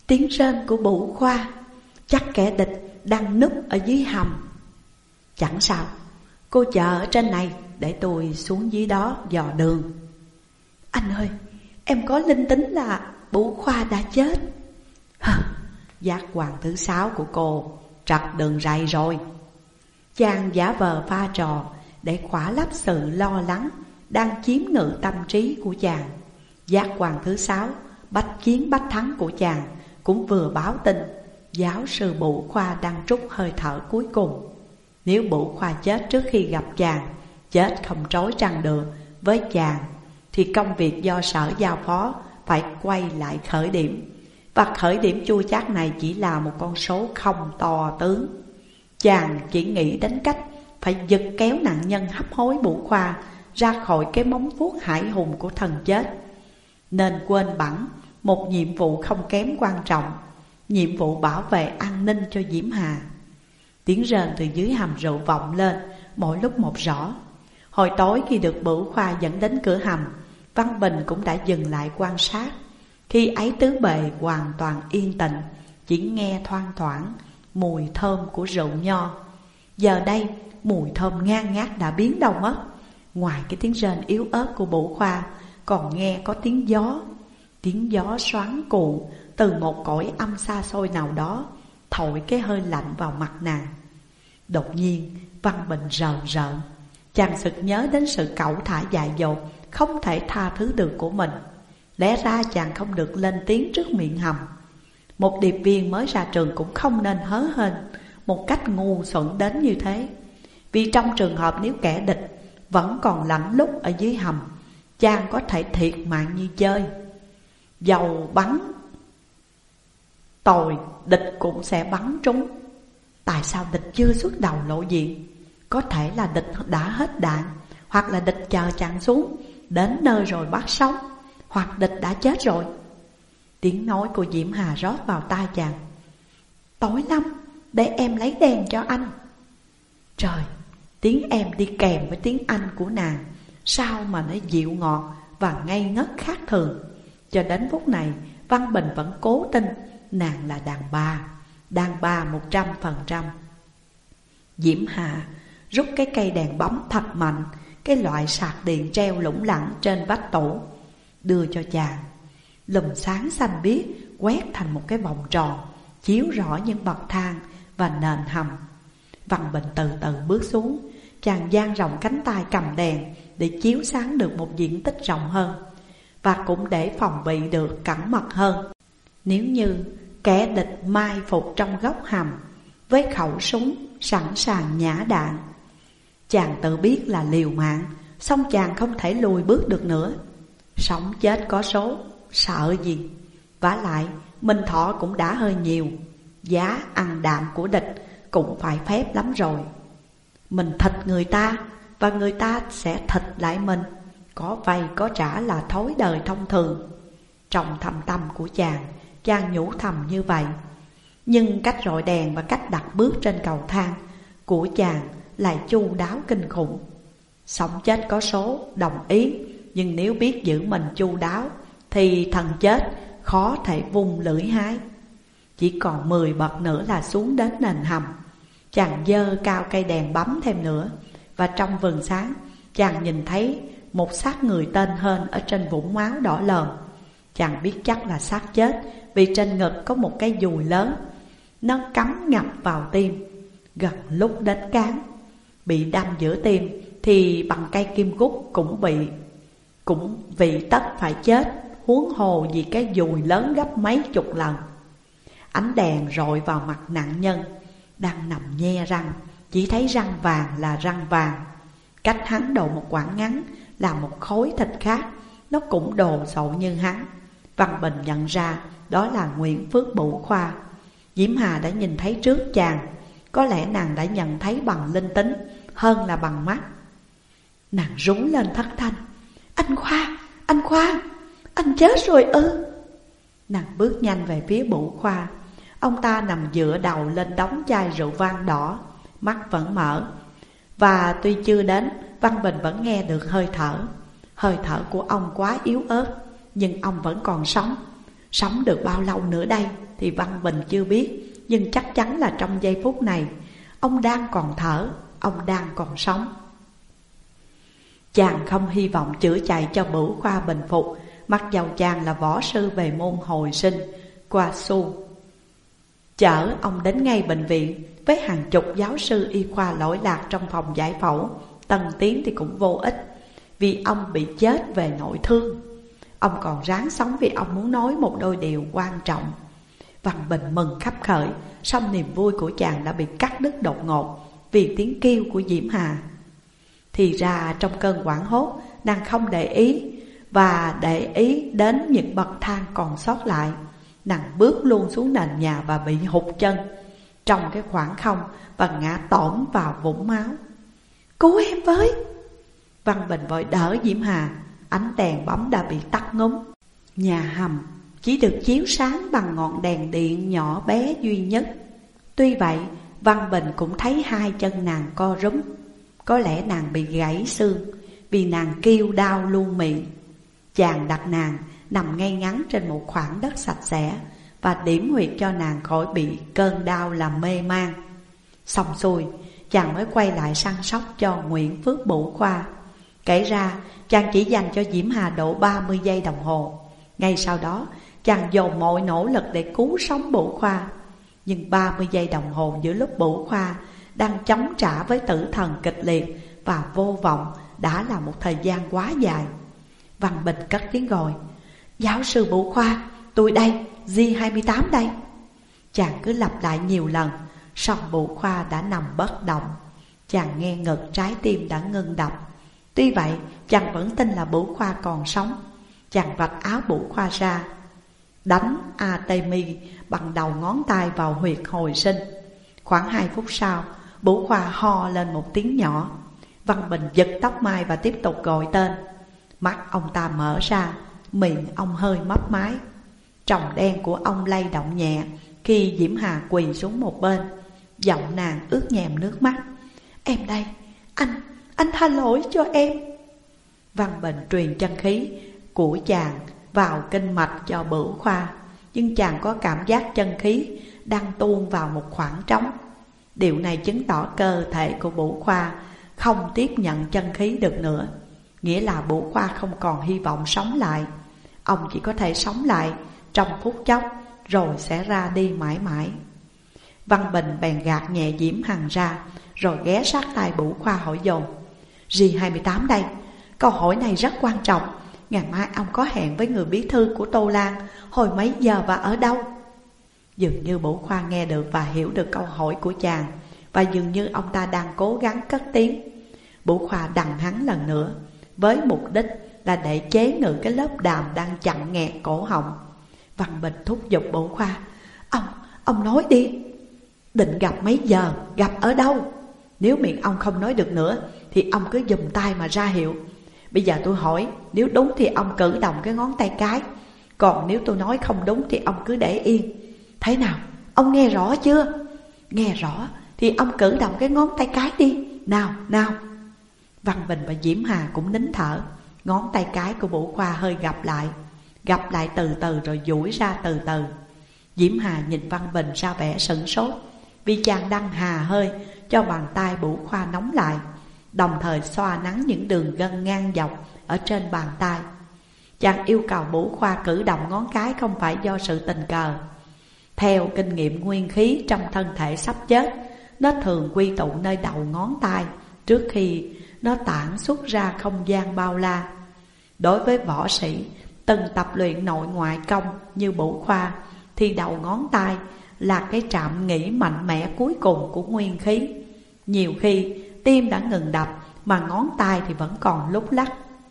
Tiếng rên của Bửu Khoa. Chắc kẻ địch đang núp ở dưới hầm. Chẳng sao, cô chờ ở trên này để tôi xuống dưới đó dò đường. Anh ơi, em có linh tính là Bửu Khoa đã chết. Hờ, giác quan thứ sáu của cô trật đường ray rồi. Chàng giả vờ pha trò để khỏa lấp sự lo lắng đang chiếm ngự tâm trí của chàng. Giác quan thứ sáu, bách chiến bách thắng của chàng cũng vừa báo tin giáo sư Bửu Khoa đang trút hơi thở cuối cùng. Nếu Bửu Khoa chết trước khi gặp chàng, chết không trói trăng được với chàng, thì công việc do sở giao phó phải quay lại khởi điểm. Và khởi điểm chua chát này chỉ là một con số không to tướng. Chàng chỉ nghĩ đến cách phải giật kéo nạn nhân hấp hối Bửu Khoa ra khỏi cái móng vuốt hải hùng của thần chết, nên quên bẵng một nhiệm vụ không kém quan trọng, nhiệm vụ bảo vệ an ninh cho Diễm Hà. Tiếng rên từ dưới hầm rượu vọng lên mỗi lúc một rõ. Hồi tối khi được Bửu Khoa dẫn đến cửa hầm, Văn Bình cũng đã dừng lại quan sát. Khi ấy tứ bề hoàn toàn yên tĩnh, chỉ nghe thoang thoảng mùi thơm của rượu nho. Giờ đây mùi thơm ngang ngát đã biến đâu mất. Ngoài cái tiếng rên yếu ớt của Bửu Khoa, còn nghe có tiếng gió. Tiếng gió xoắn cuộn từ một cõi âm xa xôi nào đó, thổi cái hơi lạnh vào mặt nàng. Đột nhiên Văn Bình rờn rợn. Chàng sực nhớ đến sự cẩu thả dại dột không thể tha thứ được của mình. Lẽ ra chàng không được lên tiếng trước miệng hầm. Một điệp viên mới ra trường cũng không nên hớ hênh một cách ngu xuẩn đến như thế. Vì trong trường hợp nếu kẻ địch vẫn còn lạnh lúc ở dưới hầm, chàng có thể thiệt mạng như chơi. Dầu bắn tồi, địch cũng sẽ bắn trúng. Tại sao địch chưa xuất đầu lộ diện? Có thể là địch đã hết đạn, hoặc là địch chờ chàng xuống, đến nơi rồi bắt sống, hoặc địch đã chết rồi. Tiếng nói của Diễm Hà rót vào tai chàng. Tối lắm, để em lấy đèn cho anh. Trời, tiếng em đi kèm với tiếng anh của nàng, sao mà nó dịu ngọt và ngây ngất khác thường. Cho đến phút này, Văn Bình vẫn cố tin nàng là đàn bà, đàn bà một trăm phần trăm. Diễm Hà rút cái cây đèn bóng thật mạnh, cái loại sạc điện treo lủng lẳng trên vách tủ, đưa cho chàng. Lùm sáng xanh biếc quét thành một cái vòng tròn, chiếu rõ những bậc thang và nền hầm. Văn Bình từ từ bước xuống. Chàng dang rộng cánh tay cầm đèn để chiếu sáng được một diện tích rộng hơn, và cũng để phòng bị được cẩn mật hơn nếu như kẻ địch mai phục trong góc hầm với khẩu súng sẵn sàng nhả đạn. Chàng tự biết là liều mạng, song chàng không thể lùi bước được nữa. Sống chết có số, sợ gì? Vả lại Minh Thọ cũng đã hơi nhiều, giá ăn đạm của địch cũng phải phép lắm rồi. Mình thịt người ta và người ta sẽ thịt lại mình, có vay có trả là thói đời thông thường. Trong thâm tâm của chàng, chàng nhủ thầm như vậy. Nhưng cách rọi đèn và cách đặt bước trên cầu thang của chàng lại chu đáo kinh khủng. Sống chết có số, đồng ý, nhưng nếu biết giữ mình chu đáo thì thần chết khó thể vung lưỡi hái. Chỉ còn mười bậc nữa là xuống đến nền hầm. Chàng giơ cao cây đèn bấm thêm nữa, và trong vườn sáng chàng nhìn thấy một xác người tên hên ở trên vũng máu đỏ lờm. Chàng biết chắc là xác chết, vì trên ngực có một cái dùi lớn, nó cắm ngập vào tim, gần lúc đến cán. Bị đâm giữa tim thì bằng cây kim cút cũng bị, cũng vì tất phải chết, huống hồ vì cái dùi lớn gấp mấy chục lần. Ánh đèn rọi vào mặt nạn nhân đang nằm nhe răng, chỉ thấy răng vàng là răng vàng. Cách hắn độ một quãng ngắn là một khối thịt khác, nó cũng đồ sộ như hắn. Văn Bình nhận ra đó là Nguyễn Phước Bửu Khoa. Diễm Hà đã nhìn thấy trước chàng, có lẽ nàng đã nhận thấy bằng linh tính hơn là bằng mắt. Nàng rú lên thất thanh. Anh Khoa, anh Khoa, anh chết rồi ư? Nàng bước nhanh về phía Bửu Khoa. Ông ta nằm dựa đầu lên đống chai rượu vang đỏ, mắt vẫn mở. Và tuy chưa đến, Văn Bình vẫn nghe được hơi thở. Hơi thở của ông quá yếu ớt, nhưng ông vẫn còn sống. Sống được bao lâu nữa đây thì Văn Bình chưa biết, nhưng chắc chắn là trong giây phút này ông đang còn thở, ông đang còn sống. Chàng không hy vọng chữa chạy cho Bửu Khoa bình phục, mặc dầu chàng là võ sư về môn hồi sinh qua su. Chở ông đến ngay bệnh viện với hàng chục giáo sư y khoa lỗi lạc trong phòng giải phẫu, tân tiến thì cũng vô ích, vì ông bị chết về nội thương. Ông còn ráng sống vì ông muốn nói một đôi điều quan trọng. Văn Bình mừng khắp khởi, song niềm vui của chàng đã bị cắt đứt đột ngột vì tiếng kêu của Diễm Hà. Thì ra trong cơn hoảng hốt, nàng không để ý và để ý đến những bậc thang còn sót lại. Nàng bước luôn xuống nền nhà và bị hụt chân trong cái khoảng không và ngã tổn vào vũng máu. Cứu em với! Văn Bình vội đỡ Diễm Hà. Ánh đèn bóng đã bị tắt ngúm. Nhà hầm chỉ được chiếu sáng bằng ngọn đèn điện nhỏ bé duy nhất. Tuy vậy, Văn Bình cũng thấy hai chân nàng co rúm. Có lẽ nàng bị gãy xương vì nàng kêu đau luôn miệng. Chàng đặt nàng nằm ngay ngắn trên một khoảng đất sạch sẽ và điểm huyệt cho nàng khỏi bị cơn đau làm mê man. Xong xuôi, chàng mới quay lại săn sóc cho Nguyễn Phước Bửu Khoa. Kể ra, chàng chỉ dành cho Diễm Hà độ ba mươi giây đồng hồ. Ngay sau đó, chàng dồn mọi nỗ lực để cứu sống Bửu Khoa. Nhưng ba mươi giây đồng hồ giữa lúc Bửu Khoa đang chống trả với tử thần kịch liệt và vô vọng đã là một thời gian quá dài. Văn Bình cất tiếng gọi: Giáo sư Bửu Khoa, tôi đây, G hai mươi tám đây. Chàng cứ lặp lại nhiều lần, song Bửu Khoa đã nằm bất động. Chàng nghe ngực trái tim đã ngưng đập. Tuy vậy, chàng vẫn tin là Bửu Khoa còn sống. Chàng vạch áo Bửu Khoa ra, đánh Artemis bằng đầu ngón tay vào huyệt hồi sinh. Khoảng hai phút sau, Bửu Khoa ho lên một tiếng nhỏ. Văn Bình giật tóc mai và tiếp tục gọi tên. Mắt ông ta mở ra, miệng ông hơi mấp máy. Tròng đen của ông lay động nhẹ khi Diễm Hà quỳ xuống một bên. Giọng nàng ướt nhèm nước mắt: Em đây, anh, anh tha lỗi cho em. Văn Bình truyền chân khí của chàng vào kinh mạch cho Bửu Khoa, nhưng chàng có cảm giác chân khí đang tuôn vào một khoảng trống. Điều này chứng tỏ cơ thể của Bửu Khoa không tiếp nhận chân khí được nữa, nghĩa là Bửu Khoa không còn hy vọng sống lại. Ông chỉ có thể sống lại trong phút chốc rồi sẽ ra đi mãi mãi. Văn Bình bèn gạt nhẹ Diễm Hằng ra, rồi ghé sát tai Bửu Khoa hỏi dồn: G hai mươi tám đây, câu hỏi này rất quan trọng. Ngày mai ông có hẹn với người bí thư của Tô Lan, hồi mấy giờ và ở đâu? Dường như Bửu Khoa nghe được và hiểu được câu hỏi của chàng, và dường như ông ta đang cố gắng cất tiếng. Bửu Khoa đằng hắn lần nữa, với mục đích là để chế ngự cái lớp đàm đang chặn nghẹt cổ họng. Văn Bình thúc giục Bửu Khoa: Ông, ông nói đi. Định gặp mấy giờ, gặp ở đâu? Nếu miệng ông không nói được nữa thì ông cứ dùng tay mà ra hiệu. Bây giờ tôi hỏi, nếu đúng thì ông cử động cái ngón tay cái, còn nếu tôi nói không đúng thì ông cứ để yên. Thế nào, ông nghe rõ chưa? Nghe rõ thì ông cử động cái ngón tay cái đi. Nào, nào. Văn Bình và Diễm Hà cũng nín thở. Ngón tay cái của Bửu Khoa hơi gập lại, gập lại từ từ rồi duỗi ra từ từ. Diễm Hà nhìn Văn Bình ra vẻ sửng sốt, vì chàng đang hà hơi cho bàn tay Bửu Khoa nóng lại, đồng thời xoa nắn những đường gân ngang dọc ở trên bàn tay. Chàng yêu cầu Bửu Khoa cử động ngón cái không phải do sự tình cờ. Theo kinh nghiệm nguyên khí trong thân thể sắp chết, nó thường quy tụ nơi đầu ngón tay trước khi nó tản xuất ra không gian bao la. Đối với võ sĩ từng tập luyện nội ngoại công như Bửu Khoa thì đầu ngón tay là cái trạm nghỉ mạnh mẽ cuối cùng của nguyên khí. Nhiều khi tim đã ngừng đập mà ngón tay thì vẫn còn lúc lắc.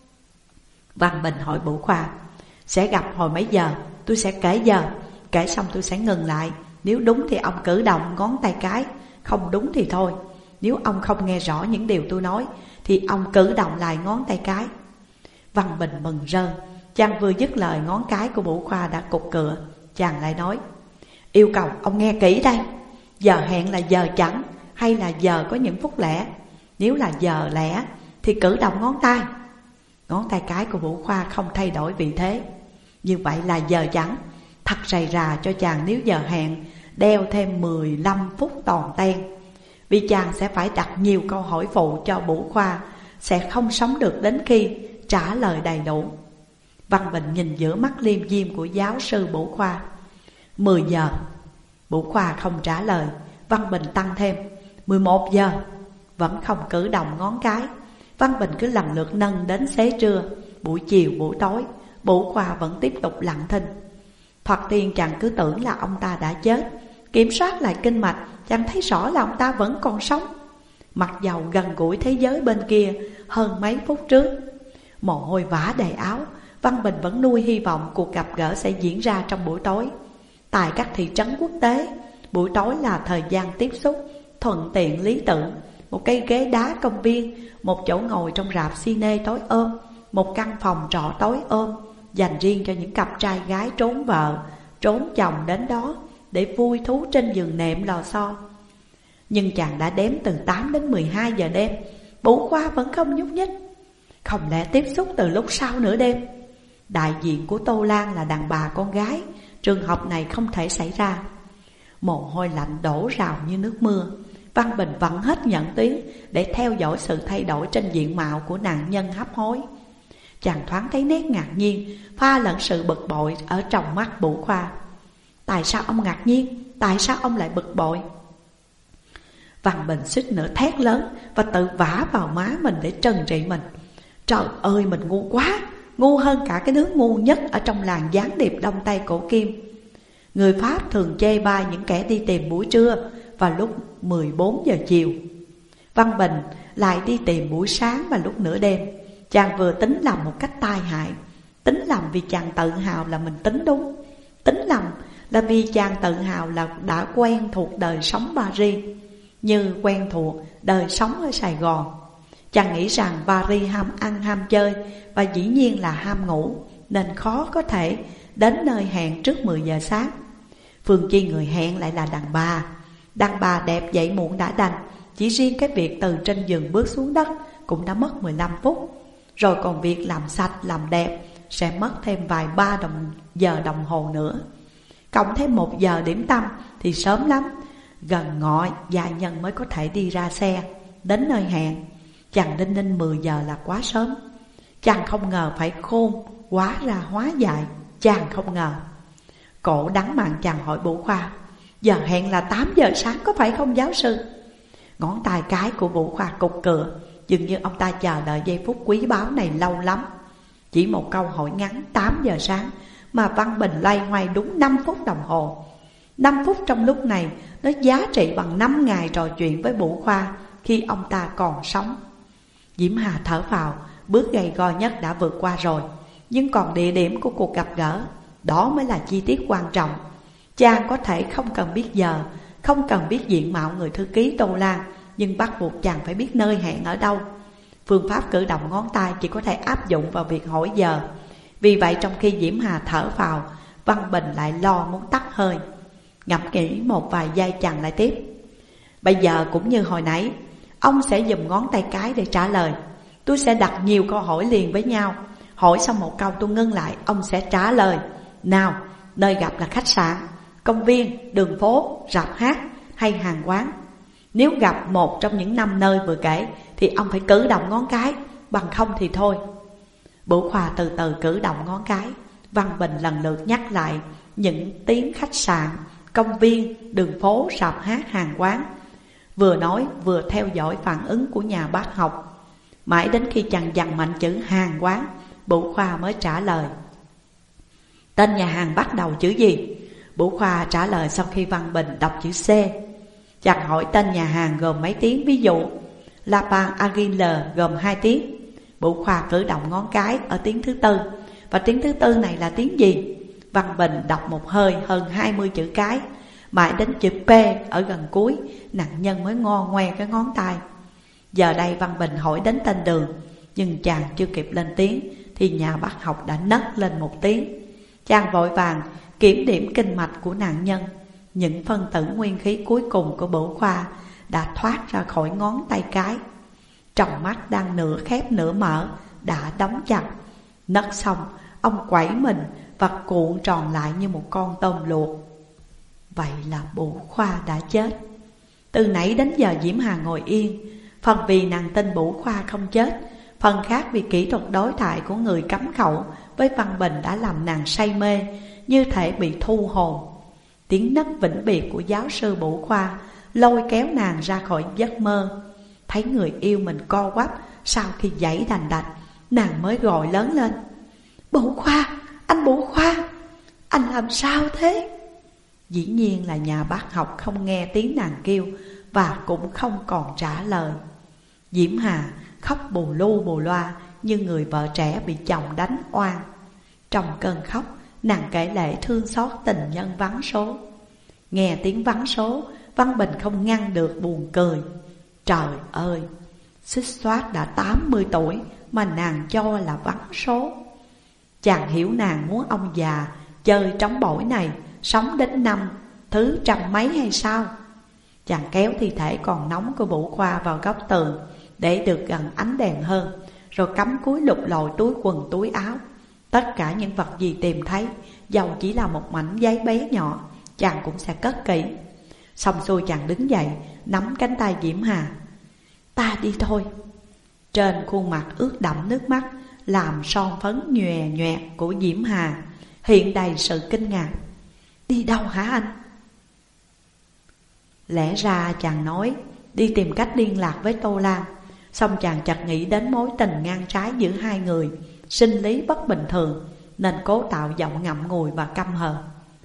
Văn Bình hỏi Bửu Khoa: Sẽ gặp hồi mấy giờ? Tôi sẽ kể giờ. Kể xong tôi sẽ ngừng lại. Nếu đúng thì ông cử động ngón tay cái, không đúng thì thôi. Nếu ông không nghe rõ những điều tôi nói thì ông cử động lại ngón tay cái. Văn Bình mừng rơn. Chàng vừa dứt lời, ngón cái của Bửu Khoa đã cục cựa. Chàng lại nói: Yêu cầu ông nghe kỹ đây. Giờ hẹn là giờ chẵn hay là giờ có những phút lẻ? Nếu là giờ lẻ thì cử động ngón tay. Ngón tay cái của Bửu Khoa không thay đổi vị thế. Như vậy là giờ chẵn. Thật rầy rà cho chàng nếu giờ hẹn đeo thêm mười lăm phút toàn ten. Vì chàng sẽ phải đặt nhiều câu hỏi phụ cho Bửu Khoa, sẽ không sống được đến khi trả lời đầy đủ. Văn Bình nhìn giữa mắt liêm diêm của giáo sư Bửu Khoa. Mười giờ. Bửu Khoa không trả lời. Văn Bình tăng thêm. Mười một giờ. Vẫn không cử động ngón cái. Văn Bình cứ lần lượt nâng đến xế trưa, buổi chiều, buổi tối. Bửu Khoa vẫn tiếp tục lặng thinh. Thoạt tiên chàng cứ tưởng là ông ta đã chết. Kiểm soát lại kinh mạch, chàng thấy rõ là ông ta vẫn còn sống, mặc dầu gần gũi thế giới bên kia hơn mấy phút trước. Mồ hôi vã đầy áo. Văn Bình vẫn nuôi hy vọng cuộc gặp gỡ sẽ diễn ra trong buổi tối tại các thị trấn quốc tế. Buổi tối là thời gian tiếp xúc thuận tiện lý tưởng. Một cây ghế đá công viên, một chỗ ngồi trong rạp cine tối ôm, một căn phòng trọ tối ôm dành riêng cho những cặp trai gái trốn vợ, trốn chồng đến đó để vui thú trên giường nệm lò xo. Nhưng chàng đã đếm từ tám đến mười hai giờ đêm, Bửu Khoa vẫn không nhúc nhích. Không lẽ tiếp xúc từ lúc sau nửa đêm? Đại diện của Tô Lan là đàn bà con gái, trường hợp này không thể xảy ra. Mồ hôi lạnh đổ rào như nước mưa. Văn Bình vẫn hết nhận tuyến để theo dõi sự thay đổi trên diện mạo của nạn nhân hấp hối. Chàng thoáng thấy nét ngạc nhiên pha lẫn sự bực bội ở trong mắt Bửu Khoa. Tại sao ông ngạc nhiên? Tại sao ông lại bực bội? Văn Bình suýt nữa thét lớn và tự vả vào má mình để trừng trị mình. Trời ơi, mình ngu quá, ngu hơn cả cái đứa ngu nhất ở trong làng gián điệp Đông Tây cổ kim. Người Pháp thường chê bai những kẻ đi tìm buổi trưa vào lúc mười bốn giờ chiều. Văn Bình lại đi tìm buổi sáng và lúc nửa đêm. Chàng vừa tính làm một cách tai hại. Tính làm vì chàng tự hào là mình tính đúng. Tính làm là vì chàng tự hào là đã quen thuộc đời sống Paris như quen thuộc đời sống ở Sài Gòn. Chàng nghĩ rằng Paris ham ăn ham chơi và dĩ nhiên là ham ngủ, nên khó có thể đến nơi hẹn trước mười giờ sáng. Phương chi người hẹn lại là đàn bà. Đàn bà đẹp dậy muộn đã đành, chỉ riêng cái việc từ trên giường bước xuống đất cũng đã mất mười lăm phút. Rồi còn việc làm sạch làm đẹp sẽ mất thêm vài ba đồng giờ đồng hồ nữa. Cộng thêm một giờ điểm tâm thì sớm lắm, gần ngọ gia nhân mới có thể đi ra xe đến nơi hẹn. Chàng đinh ninh mười giờ là quá sớm. Chàng không ngờ phải khôn quá ra hóa dại. Chàng không ngờ. Cổ đắng mặn chàng hỏi Bửu Khoa, giờ hẹn là tám giờ sáng có phải không giáo sư? Ngón tay cái của Bửu Khoa cục cựa. Dường như ông ta chờ đợi giây phút quý báu này lâu lắm. Chỉ một câu hỏi ngắn tám giờ sáng mà Văn Bình loay hoay đúng năm phút đồng hồ. Năm phút trong lúc này nó giá trị bằng năm ngày trò chuyện với Bửu Khoa khi ông ta còn sống. Diễm Hà thở phào, bước gầy gò nhất đã vượt qua rồi. Nhưng còn địa điểm của cuộc gặp gỡ, đó mới là chi tiết quan trọng. Chàng có thể không cần biết giờ, không cần biết diện mạo người thư ký Tô Lan, nhưng bắt buộc chàng phải biết nơi hẹn ở đâu. Phương pháp cử động ngón tay chỉ có thể áp dụng vào việc hỏi giờ. Vì vậy trong khi Diễm Hà thở phào, Văn Bình lại lo muốn tắt hơi. Ngẫm nghĩ một vài giây chàng lại tiếp. Bây giờ cũng như hồi nãy, ông sẽ dùng ngón tay cái để trả lời. Tôi sẽ đặt nhiều câu hỏi liền với nhau. Hỏi xong một câu tôi ngưng lại, ông sẽ trả lời. Nào, nơi gặp là khách sạn, công viên, đường phố, rạp hát hay hàng quán? Nếu gặp một trong những năm nơi vừa kể thì ông phải cử động ngón cái, bằng không thì thôi. Bửu Khoa từ từ cử động ngón cái. Văn Bình lần lượt nhắc lại những tiếng khách sạn, công viên, đường phố, rạp hát, hàng quán. Vừa nói vừa theo dõi phản ứng của nhà bác học. Mãi đến khi chàng dằn mạnh chữ hàng quán, Bửu Khoa mới trả lời. Tên nhà hàng bắt đầu chữ gì? Bửu Khoa trả lời sau khi Văn Bình đọc chữ C. Chàng hỏi tên nhà hàng gồm mấy tiếng, ví dụ La Pan Aguilera gồm hai tiếng. Bửu Khoa cử động ngón cái ở tiếng thứ tư. Và tiếng thứ tư này là tiếng gì? Văn Bình đọc một hơi hơn hai mươi chữ cái. Mãi đến chữ P ở gần cuối, nạn nhân mới ngo ngoe cái ngón tay. Giờ đây Văn Bình hỏi đến tên đường, nhưng chàng chưa kịp lên tiếng thì nhà bác học đã nấc lên một tiếng. Chàng vội vàng kiểm điểm kinh mạch của nạn nhân. Những phân tử nguyên khí cuối cùng của Bửu Khoa đã thoát ra khỏi ngón tay cái. Tròng mắt đang nửa khép nửa mở đã đóng chặt. Nấc xong, ông quẩy mình và cuộn tròn lại như một con tôm luộc. Vậy là Bửu Khoa đã chết. Từ nãy đến giờ Diễm Hà ngồi yên, phần vì nàng tin Bửu Khoa không chết, phần khác vì kỹ thuật đối thoại của người cắm khẩu với Văn Bình đã làm nàng say mê, như thể bị thu hồn. Tiếng nấc vĩnh biệt của giáo sư Bửu Khoa lôi kéo nàng ra khỏi giấc mơ. Thấy người yêu mình co quắp sau khi giãy đành đạch, nàng mới gọi lớn lên: Bửu Khoa, anh Bửu Khoa, anh làm sao thế? Dĩ nhiên là nhà bác học không nghe tiếng nàng kêu và cũng không còn trả lời. Diễm Hà khóc bù lu bù loa như người vợ trẻ bị chồng đánh oan. Trong cơn khóc, nàng kể lệ thương xót tình nhân vắng số. Nghe tiếng vắng số, Văn Bình không ngăn được buồn cười. Trời ơi, xích xoát đã tám mươi tuổi mà nàng cho là vắng số. Chàng hiểu nàng muốn ông già chơi trống bổi này sống đến năm thứ trăm mấy hay sao? Chàng kéo thi thể còn nóng của Bửu Khoa vào góc tường để được gần ánh đèn hơn, rồi cắm cúi lục lọi túi quần túi áo. Tất cả những vật gì tìm thấy, dầu chỉ là một mảnh giấy bé nhỏ, chàng cũng sẽ cất kỹ. Xong xuôi chàng đứng dậy, nắm cánh tay Diễm Hà: Ta đi thôi. Trên khuôn mặt ướt đẫm nước mắt, làm son phấn nhòe nhòe của Diễm Hà hiện đầy sự kinh ngạc. Đi đâu hả anh? Lẽ ra chàng nói đi tìm cách liên lạc với Tô Lam, xong chàng chợt nghĩ đến mối tình ngang trái giữa hai người, sinh lý bất bình thường, nên cố tạo giọng ngậm ngùi và căm hờn.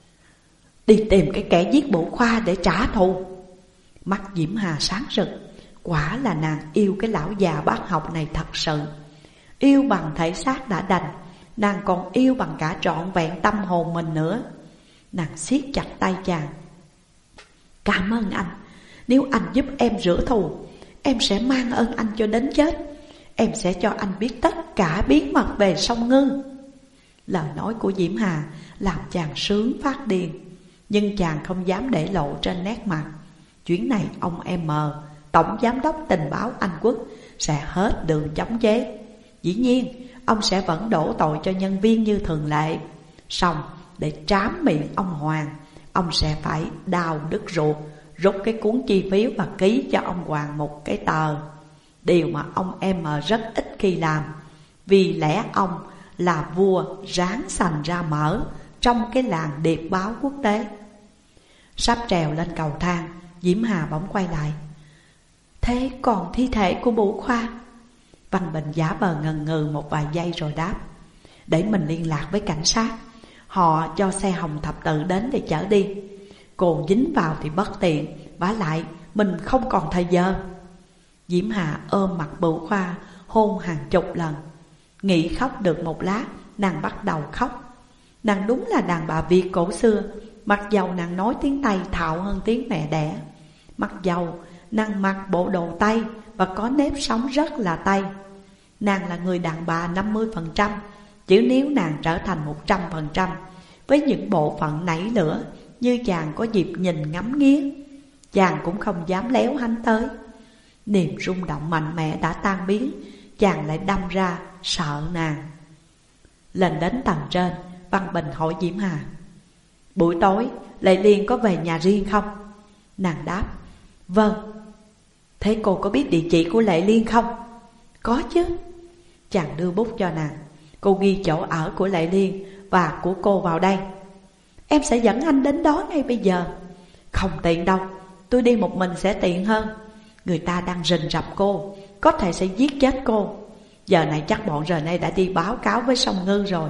Đi tìm cái kẻ giết Bửu Khoa để trả thù. Mắt Diễm Hà sáng rực. Quả là nàng yêu cái lão già bác học này thật sự. Yêu bằng thể xác đã đành, nàng còn yêu bằng cả trọn vẹn tâm hồn mình nữa. Nàng siết chặt tay chàng. Cảm ơn anh. Nếu anh giúp em rửa thù, em sẽ mang ơn anh cho đến chết. Em sẽ cho anh biết tất cả bí mật về sông Ngư. Lời nói của Diễm Hà làm chàng sướng phát điên, nhưng chàng không dám để lộ trên nét mặt. Chuyến này ông M, tổng giám đốc tình báo Anh Quốc, sẽ hết đường chống chế. Dĩ nhiên ông sẽ vẫn đổ tội cho nhân viên như thường lệ. Xong để trám miệng ông Hoàng, ông sẽ phải đào đứt ruột, rút cái cuốn chi phiếu và ký cho ông Hoàng một cái tờ. Điều mà ông M rất ít khi làm, vì lẽ ông là vua ráng sành ra mỡ trong cái làng điệp báo quốc tế. Sắp trèo lên cầu thang, Diễm Hà bỗng quay lại. Thế còn thi thể của Bửu Khoa? Văn Bình giả vờ ngần ngừ một vài giây rồi đáp: Để mình liên lạc với cảnh sát, họ cho xe Hồng Thập Tự đến để chở đi. Cô dính vào thì bất tiện, vả lại mình không còn thời giờ. Diễm Hà ôm mặt Bửu Khoa hôn hàng chục lần. Nghĩ khóc được một lát, nàng bắt đầu khóc. Nàng đúng là đàn bà Việt cổ xưa, mặc dầu nàng nói tiếng Tây thạo hơn tiếng mẹ đẻ. Mặc dầu nàng mặc bộ đồ Tây và có nếp sống rất là Tây. Nàng là người đàn bà năm mươi phần trăm, chứ nếu nàng trở thành một trăm phần trăm, với những bộ phận nảy lửa như chàng có dịp nhìn ngắm nghía, chàng cũng không dám léo hánh tới. Niềm rung động mạnh mẽ đã tan biến, chàng lại đâm ra sợ nàng. Lên đến tầng trên, Văn Bình hỏi Diễm Hà: Buổi tối Lệ Liên có về nhà riêng không? Nàng đáp: Vâng. Thế cô có biết địa chỉ của Lệ Liên không? Có chứ. Chàng đưa bút cho nàng. Cô ghi chỗ ở của Lệ Liên và của cô vào đây. Em sẽ dẫn anh đến đó ngay bây giờ. Không tiện đâu, tôi đi một mình sẽ tiện hơn. Người ta đang rình rập cô, có thể sẽ giết chết cô. Giờ này chắc bọn rờ này đã đi báo cáo với Sông Ngư rồi.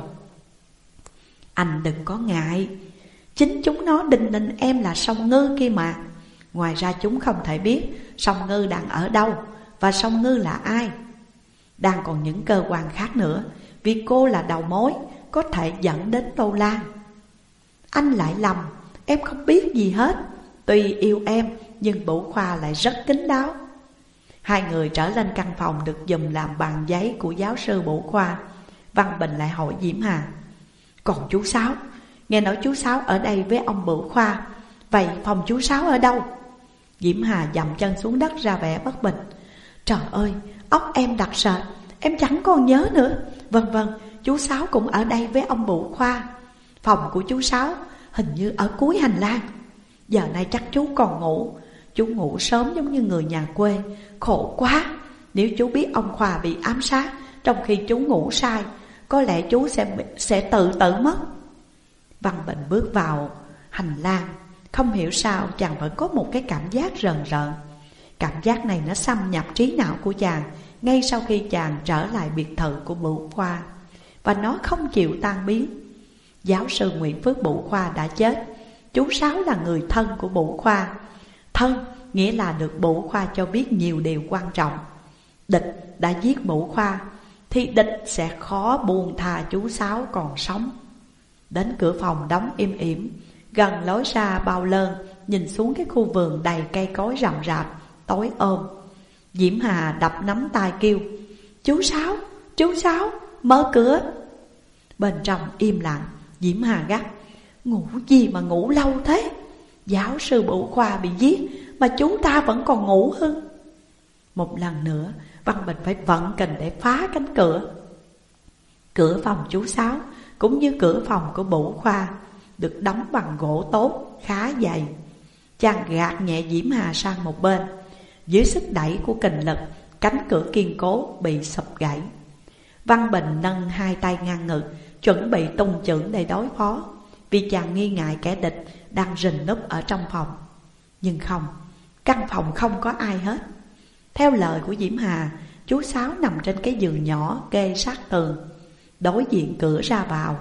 Anh đừng có ngại, chính chúng nó đinh ninh em là Sông Ngư kia mà. Ngoài ra chúng không thể biết Sông Ngư đang ở đâu và Sông Ngư là ai. Đang còn những cơ quan khác nữa, vì cô là đầu mối, có thể dẫn đến Tô Lan. Anh lại lầm, em không biết gì hết. Tuy yêu em, nhưng Bửu Khoa lại rất kín đáo. Hai người trở lên căn phòng được dùm làm bằng giấy của giáo sư Bửu Khoa. Văn Bình lại hỏi Diễm Hà: Còn chú Sáu? Nghe nói chú Sáu ở đây với ông Bửu Khoa. Vậy phòng chú Sáu ở đâu? Diễm Hà dậm chân xuống đất ra vẻ bất bình. Trời ơi, óc em đặc sệt, em chẳng còn nhớ nữa. Vâng vâng, chú Sáu cũng ở đây với ông Bửu Khoa. Phòng của chú Sáu hình như ở cuối hành lang. Giờ này chắc chú còn ngủ. Chú ngủ sớm giống như người nhà quê. Khổ quá. Nếu chú biết ông Khoa bị ám sát trong khi chú ngủ sai, có lẽ chú sẽ sẽ tự tử mất. Văn Bình bước vào hành lang. Không hiểu sao chàng vẫn có một cái cảm giác rờn rợn. Cảm giác này nó xâm nhập trí não của chàng ngay sau khi chàng trở lại biệt thự của Bửu Khoa, và nó không chịu tan biến. Giáo sư Nguyễn Phước Bửu Khoa đã chết. Chú Sáu là người thân của Bửu Khoa. Thân nghĩa là được Bửu Khoa cho biết nhiều điều quan trọng. Địch đã giết Bửu Khoa thì địch sẽ khó buông tha chú Sáu còn sống. Đến cửa phòng đóng im ỉm, gần lối ra bao lơn, nhìn xuống cái khu vườn đầy cây cối rậm rạp, tối ôm. Diễm Hà đập nắm tay kêu: Chú Sáu, chú Sáu, mở cửa. Bên trong im lặng. Diễm Hà gắt: Ngủ gì mà ngủ lâu thế? Giáo sư Bửu Khoa bị giết mà chúng ta vẫn còn ngủ hơn. Một lần nữa Văn Bình phải vận kình để phá cánh cửa. Cửa phòng chú Sáu cũng như cửa phòng của Bửu Khoa được đóng bằng gỗ tốt khá dày. Chàng gạt nhẹ Diễm Hà sang một bên. Dưới sức đẩy của kình lực, cánh cửa kiên cố bị sụp gãy. Văn Bình nâng hai tay ngang ngực, chuẩn bị tung chưởng để đối phó, vì chàng nghi ngại kẻ địch đang rình núp ở trong phòng. Nhưng không, căn phòng không có ai hết. Theo lời của Diễm Hà, chú Sáu nằm trên cái giường nhỏ kê sát tường, đối diện cửa ra vào.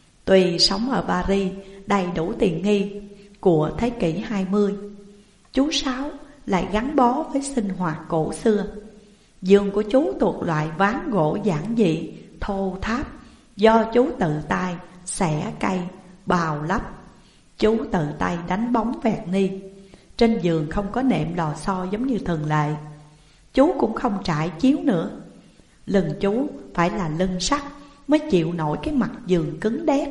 Tuy sống ở Paris đầy đủ tiện nghi của thế kỷ hai mươi, chú Sáu lại gắn bó với sinh hoạt cổ xưa. Giường của chú thuộc loại ván gỗ giản dị, thô tháp, do chú tự tay xẻ cây, bào lắp. Chú tự tay đánh bóng vẹt ni. Trên giường không có nệm lò xo giống như thường lệ. Chú cũng không trải chiếu nữa. Lưng chú phải là lưng sắt mới chịu nổi cái mặt giường cứng đét.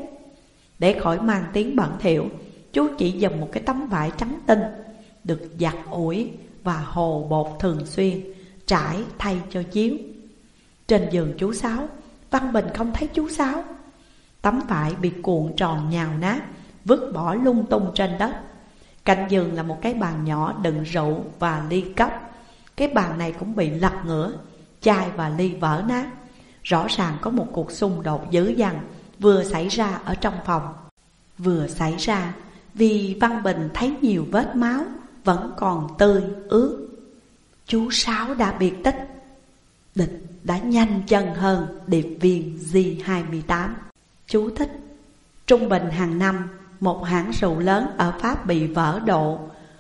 Để khỏi mang tiếng bẩn thỉu, chú chỉ dùng một cái tấm vải trắng tinh, được giặt ủi và hồ bột thường xuyên, trải thay cho chiếu. Trên giường chú Sáu, Văn Bình không thấy chú Sáu. Tấm vải bị cuộn tròn nhào nát, vứt bỏ lung tung trên đất. Cạnh giường là một cái bàn nhỏ đựng rượu và ly cốc. Cái bàn này cũng bị lật ngửa, chai và ly vỡ nát. Rõ ràng có một cuộc xung đột dữ dằn vừa xảy ra ở trong phòng. Vừa xảy ra vì Văn Bình thấy nhiều vết máu vẫn còn tươi ướt. Chú Sáu đã biệt tích. Địch đã nhanh chân hơn điệp viên G hai mươi tám. Chú thích: trung bình hàng năm, một hãng rượu lớn ở Pháp bị vỡ độ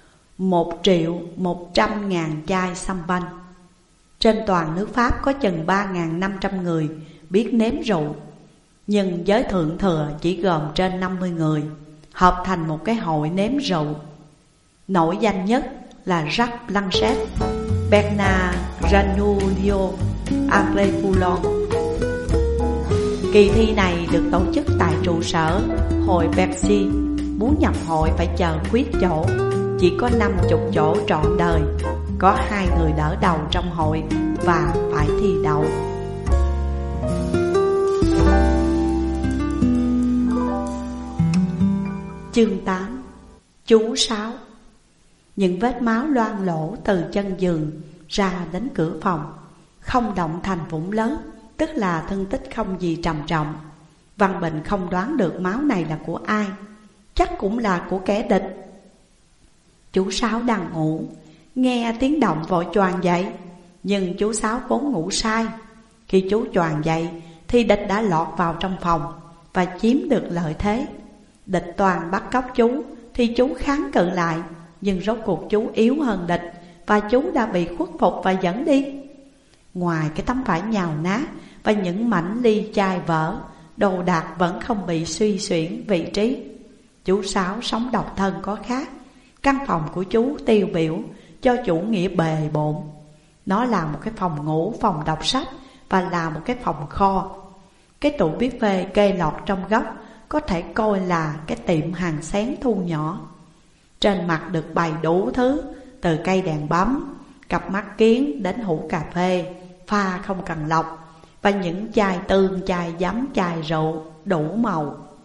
một triệu một trăm ngàn chai champagne. Trên toàn nước Pháp có chừng ba nghìn năm trăm người biết nếm rượu, nhưng giới thượng thừa chỉ gồm trên năm mươi người, hợp thành một cái hội nếm rượu. Nổi danh nhất là Jacques Blanchet, Bernard Granulio, André Foulon. Kỳ thi này được tổ chức tại trụ sở hội Pepsi. Muốn nhập hội phải chờ khuyết chỗ, chỉ có năm mươi chỗ trọn đời. Có hai người đỡ đầu trong hội và phải thi đậu. Chương tám. Chú Sáu. Những vết máu loang lổ từ chân giường ra đến cửa phòng, không động thành vũng lớn, tức là thương tích không gì trầm trọng. Văn Bình không đoán được máu này là của ai, chắc cũng là của kẻ địch. Chú Sáu đang ngủ, nghe tiếng động vội choàng dậy. Nhưng chú Sáu vốn ngủ sai. Khi chú choàng dậy thì địch đã lọt vào trong phòng và chiếm được lợi thế. Địch toàn bắt cóc chú thì chú kháng cự lại, nhưng rốt cuộc chú yếu hơn địch và chú đã bị khuất phục và dẫn đi. Ngoài cái tấm vải nhào nát và những mảnh ly chai vỡ, đồ đạc vẫn không bị suy xuyển vị trí. Chú Sáu sống độc thân có khác. Căn phòng của chú tiêu biểu cho chủ nghĩa bề bộn. Nó là một cái phòng ngủ, phòng đọc sách và là một cái phòng kho. Cái tủ buffet kê lọt trong góc có thể coi là cái tiệm hàng xén thu nhỏ. Trên mặt được bày đủ thứ, từ cây đèn bấm, cặp mắt kiến đến hũ cà phê, pha không cần lọc, và những chai tương, chai giấm, chai rượu đủ màu.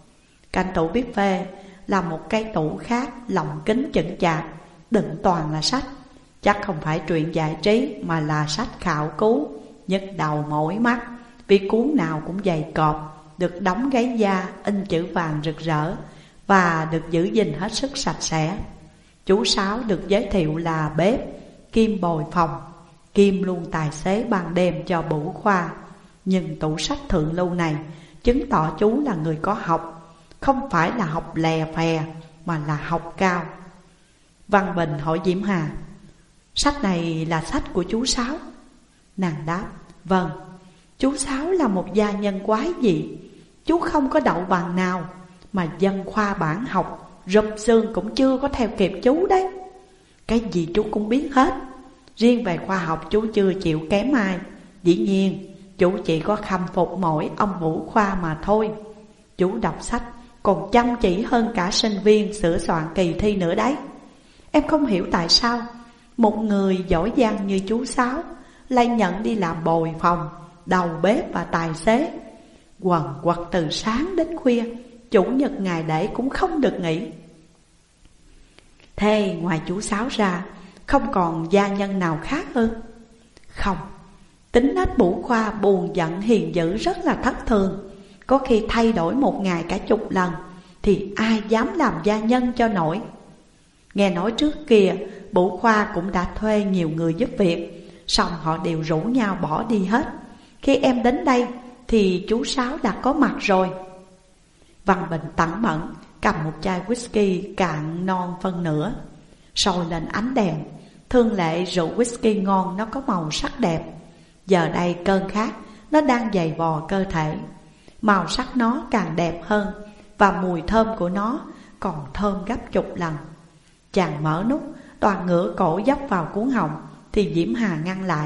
Cạnh tủ bếp phê là một cái tủ khác, lồng kính chững chạc, đựng toàn là sách. Chắc không phải truyện giải trí mà là sách khảo cứu, nhức đầu mỏi mắt, vì cuốn nào cũng dày cộp, được đóng gáy da, in chữ vàng rực rỡ và được giữ gìn hết sức sạch sẽ. Chú Sáu được giới thiệu là bếp, kim bồi phòng, kim luôn tài xế ban đêm cho Bửu Khoa. Nhưng tủ sách thượng lưu này chứng tỏ chú là người có học, không phải là học lè phè mà là học cao. Văn Bình hỏi Diễm Hà: sách này là sách của chú Sáu? Nàng đáp: vâng. Chú Sáu là một gia nhân quái dị. Chú không có đậu bằng nào, mà dân khoa bản học rụp xương cũng chưa có theo kịp chú đấy. Cái gì chú cũng biết hết. Riêng về khoa học chú chưa chịu kém ai. Dĩ nhiên chú chỉ có khâm phục mỗi ông Vũ Khoa mà thôi. Chú đọc sách còn chăm chỉ hơn cả sinh viên sửa soạn kỳ thi nữa đấy. Em không hiểu tại sao một người giỏi giang như chú Sáu lại nhận đi làm bồi phòng, đầu bếp và tài xế, quần quật từ sáng đến khuya, chủ nhật ngày lễ cũng không được nghỉ. Thế ngoài chú Sáu ra không còn gia nhân nào khác ư? Không. Tính nết Bửu Khoa buồn giận hiền dữ rất là thất thường. Có khi thay đổi một ngày cả chục lần, thì ai dám làm gia nhân cho nổi. Nghe nói trước kia Bửu Khoa cũng đã thuê nhiều người giúp việc, xong họ đều rủ nhau bỏ đi hết. Khi em đến đây thì chú Sáu đã có mặt rồi. Văn Bình tẳng mẫn cầm một chai whisky cạn non phân nửa, sôi lên ánh đèn. Thường lệ rượu whisky ngon nó có màu sắc đẹp. Giờ đây cơn khát nó đang dày vò cơ thể, màu sắc nó càng đẹp hơn, và mùi thơm của nó còn thơm gấp chục lần. Chàng mở nút, toàn ngửa cổ dốc vào cuốn họng, thì Diễm Hà ngăn lại.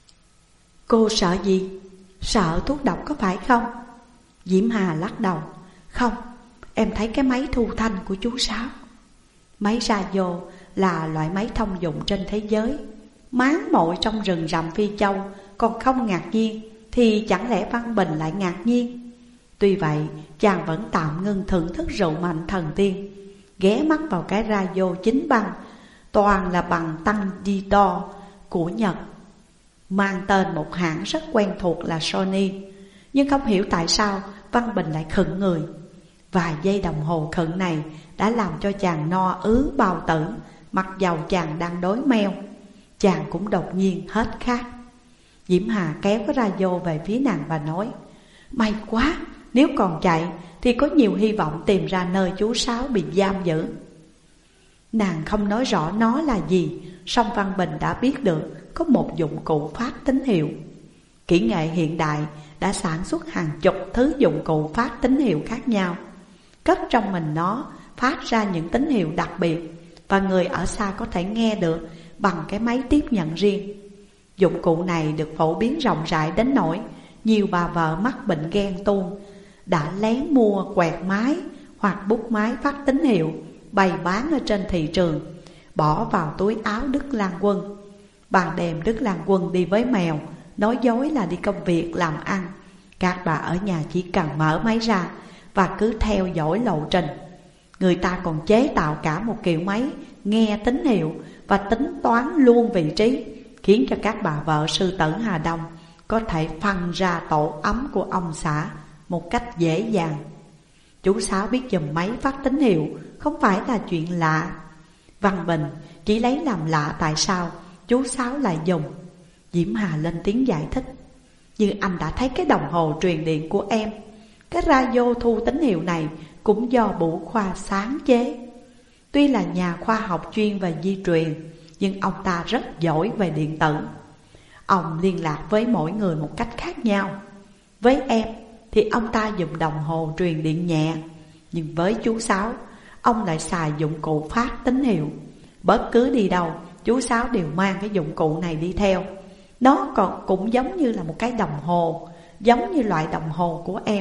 Cô sợ gì? Sợ thuốc độc có phải không? Diễm Hà lắc đầu. Không, em thấy cái máy thu thanh của chú Sáu. Máy radio là loại máy thông dụng trên thế giới. Máng mội trong rừng rậm Phi Châu còn không ngạc nhiên, thì chẳng lẽ Văn Bình lại ngạc nhiên? Tuy vậy chàng vẫn tạm ngưng thưởng thức rượu mạnh thần tiên, ghé mắt vào cái radio chính băng, toàn là bằng tăng đi đo của Nhật, mang tên một hãng rất quen thuộc là Sony. Nhưng không hiểu tại sao Văn Bình lại khựng người. Vài giây đồng hồ khựng này đã làm cho chàng no ứ bao tử, mặc dầu chàng đang đói meo. Chàng cũng đột nhiên hết khát. Diễm Hà kéo cái radio về phía nàng và nói: may quá, nếu còn chạy thì có nhiều hy vọng tìm ra nơi chú Sáu bị giam giữ. Nàng không nói rõ nó là gì, song Văn Bình đã biết được có một dụng cụ phát tín hiệu. Kỹ nghệ hiện đại đã sản xuất hàng chục thứ dụng cụ phát tín hiệu khác nhau, cất trong mình nó phát ra những tín hiệu đặc biệt, và người ở xa có thể nghe được bằng cái máy tiếp nhận riêng. Dụng cụ này được phổ biến rộng rãi đến nỗi nhiều bà vợ mắc bệnh ghen tuông đã lén mua quẹt máy hoặc bút máy phát tín hiệu bày bán ở trên thị trường, bỏ vào túi áo Đức Lan Quân. Ban đêm Đức Lan Quân đi với mèo, nói dối là đi công việc làm ăn. Các bà ở nhà chỉ cần mở máy ra và cứ theo dõi lộ trình. Người ta còn chế tạo cả một kiểu máy nghe tín hiệu và tính toán luôn vị trí, khiến cho các bà vợ sư tử Hà Đông có thể phân ra tổ ấm của ông xã một cách dễ dàng. Chú Sáu biết dùng máy phát tín hiệu không phải là chuyện lạ. Văn Bình chỉ lấy làm lạ tại sao chú Sáu lại dùng. Diễm Hà lên tiếng giải thích: như anh đã thấy cái đồng hồ truyền điện của em, cái radio thu tín hiệu này cũng do Bửu Khoa sáng chế. Tuy là nhà khoa học chuyên về di truyền, nhưng ông ta rất giỏi về điện tử. Ông liên lạc với mỗi người một cách khác nhau. Với em thì ông ta dùng đồng hồ truyền điện nhẹ, nhưng với chú Sáu, ông lại xài dụng cụ phát tín hiệu. Bất cứ đi đâu, chú Sáu đều mang cái dụng cụ này đi theo. Nó còn cũng giống như là một cái đồng hồ, giống như loại đồng hồ của em.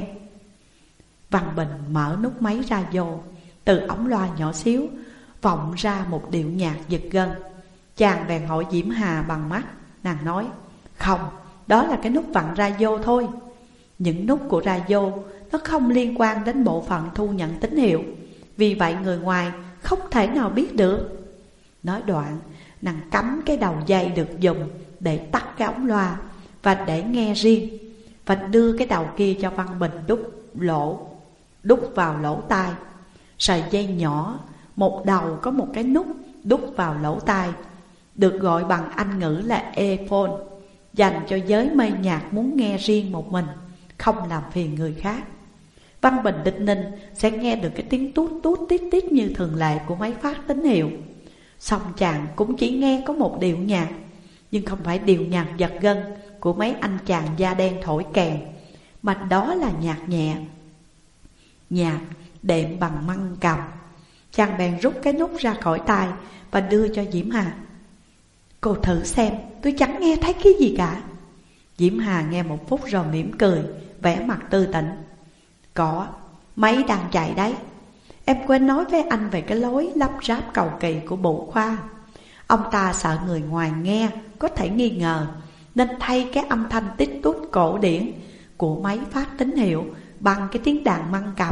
Văn Bình mở nút máy radio, từ ống loa nhỏ xíu vọng ra một điệu nhạc giật gân. Chàng bèn hỏi Diễm Hà bằng mắt. Nàng nói: không, đó là cái nút vặn radio thôi. Những nút của radio nó không liên quan đến bộ phận thu nhận tín hiệu, vì vậy người ngoài không thể nào biết được. Nói đoạn, nàng cắm cái đầu dây được dùng để tắt cái ống loa và để nghe riêng, và đưa cái đầu kia cho Văn Bình đút lỗ, đút vào lỗ tai. Sợi dây nhỏ, một đầu có một cái nút đút vào lỗ tai, được gọi bằng Anh ngữ là earphone, dành cho giới mê nhạc muốn nghe riêng một mình, không làm phiền người khác. Văn Bình đinh ninh sẽ nghe được cái tiếng tút tút tít tít như thường lệ của máy phát tín hiệu. Xong chàng cũng chỉ nghe có một điệu nhạc, nhưng không phải điệu nhạc giật gân của mấy anh chàng da đen thổi kèn, mà đó là nhạc nhẹ, nhạc đệm bằng măng cầm. Chàng bèn rút cái nút ra khỏi tai và đưa cho Diễm Hà. Cô thử xem, tôi chẳng nghe thấy cái gì cả. Diễm Hà nghe một phút rồi mỉm cười, vẻ mặt tươi tỉnh. Có, máy đang chạy đấy. Em quên nói với anh về cái lối lắp ráp cầu kỳ của bộ khoa. Ông ta sợ người ngoài nghe có thể nghi ngờ, nên thay cái âm thanh tít tút cổ điển của máy phát tín hiệu bằng cái tiếng đàn măng cầm.